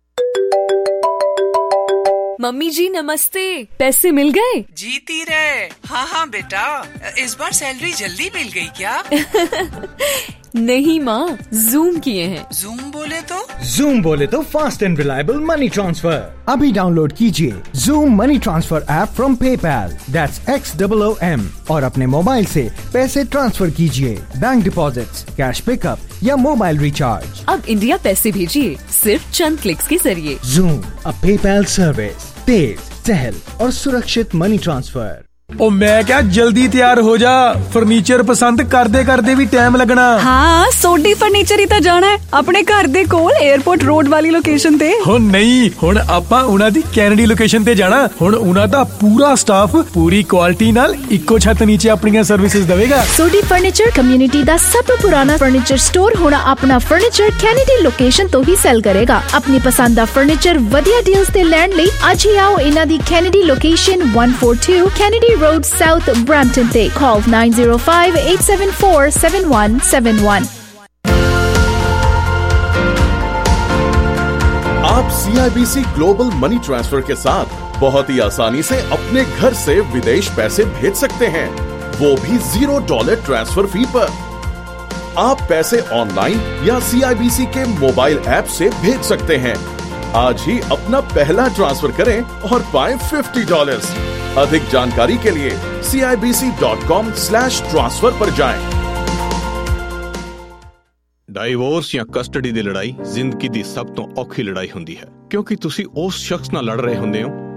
मम्मी जी नमस्ते, पैसे मिल गए? जीती रहे। हाँ हाँ बेटा, इस बार सैलरी जल्दी मिल गई क्या? नहीं माँ, जूम किए हैं। जूम बोले तो? जूम बोले तो fast and reliable money transfer. अभी डाउनलोड कीजिए Xoom money transfer app from PayPal, that's X double O M, और अपने मोबाइल से पैसे ट्रांसफर कीजिए। बैंक डिपॉजिट्स, कैश पिकअप या मोबाइल रिचार्ज। अब इंडिया पैसे भेजिए सिर्फ चंद क्लिक्स के जरिए। जूम, अ पेपैल सर्विस, तेज, सहल और सुरक्षित मनी ट्रांसफर। ਉਹ ਮੈਂ ਕਿਹਾ ਜਲਦੀ ਤਿਆਰ ਹੋ ਜਾ, ਫਰਨੀਚਰ ਪਸੰਦ ਕਰਦੇ ਕਰਦੇ ਵੀ ਟਾਈਮ ਲੱਗਣਾ। ਹਾਂ, ਸੋਢੀ ਫਰਨੀਚਰ ਹੀ ਤਾਂ ਜਾਣਾ ਹੈ ਆਪਣੇ ਘਰ ਦੇ ਕੋਲ 에ਅਰਪੋਰਟ ਰੋਡ ਵਾਲੀ ਲੋਕੇਸ਼ਨ ਤੇ। ਹੁਣ ਨਹੀਂ, ਹੁਣ ਆਪਾਂ ਉਹਨਾਂ ਦੀ ਕੈਨੇਡੀ ਲੋਕੇਸ਼ਨ ਤੇ ਜਾਣਾ। ਹੁਣ ਉਹਨਾਂ ਦਾ ਪੂਰਾ ਸਟਾਫ ਪੂਰੀ ਕੁਆਲਿਟੀ ਨਾਲ ਇੱਕੋ ਛੱਤ ਨੀਚੇ ਆਪਣੀਆਂ ਸਰਵਿਸਿਜ਼ ਦੇਵੇਗਾ। ਸੋਢੀ ਫਰਨੀਚਰ ਕਮਿਊਨਿਟੀ ਦਾ ਸਭ ਤੋਂ ਪੁਰਾਣਾ ਫਰਨੀਚਰ ਸਟੋਰ ਹੁਣ ਆਪਣਾ ਫਰਨੀਚਰ ਕੈਨੇਡੀ ਲੋਕੇਸ਼ਨ ਤੋਂ ਹੀ ਸੈਲ ਕਰੇਗਾ। ਆਪਣੀ ਪਸੰਦ ਦਾ ਫਰਨੀਚਰ ਵਧੀਆ ਡੀਲਸ ਤੇ ਲੈਣ ਲਈ ਅੱਜ ਹੀ ਆਓ ਇਹਨਾਂ ਦੀ Kennedy location one forty-two Kennedy Road South Brampton ਤੇ call nine zero five eight seven four seven one seven one। आप सीआईबीसी ग्लोबल मनी ट्रांसफर के साथ बहुत ही आसानी से अपने घर से विदेश पैसे भेज सकते हैं, वो भी जीरो डॉलर ट्रांसफर फी पर। आप पैसे ऑनलाइन या सीआईबीसी के मोबाइल ऐप से भेज सकते हैं। आज ही अपना पहला ट्रांसफर करें और पाएं फिफ्टी डॉलर्स। अधिक जानकारी के लिए C I B C dot com slash transfer पर जाएं। ਡਾਈਵੋਰਸ ਜਾਂ ਕਸਟਡੀ ਦੀ ਲੜਾਈ ਜ਼ਿੰਦਗੀ ਦੀ ਸਭ ਤੋਂ ਔਖੀ ਲੜਾਈ ਹੁੰਦੀ ਹੈ, ਕਿਉਂਕਿ ਤੁਸੀਂ ਉਸ ਸ਼ਖਸ ਨਾਲ ਲੜ ਰਹੇ ਹੁੰਦੇ ਹੋ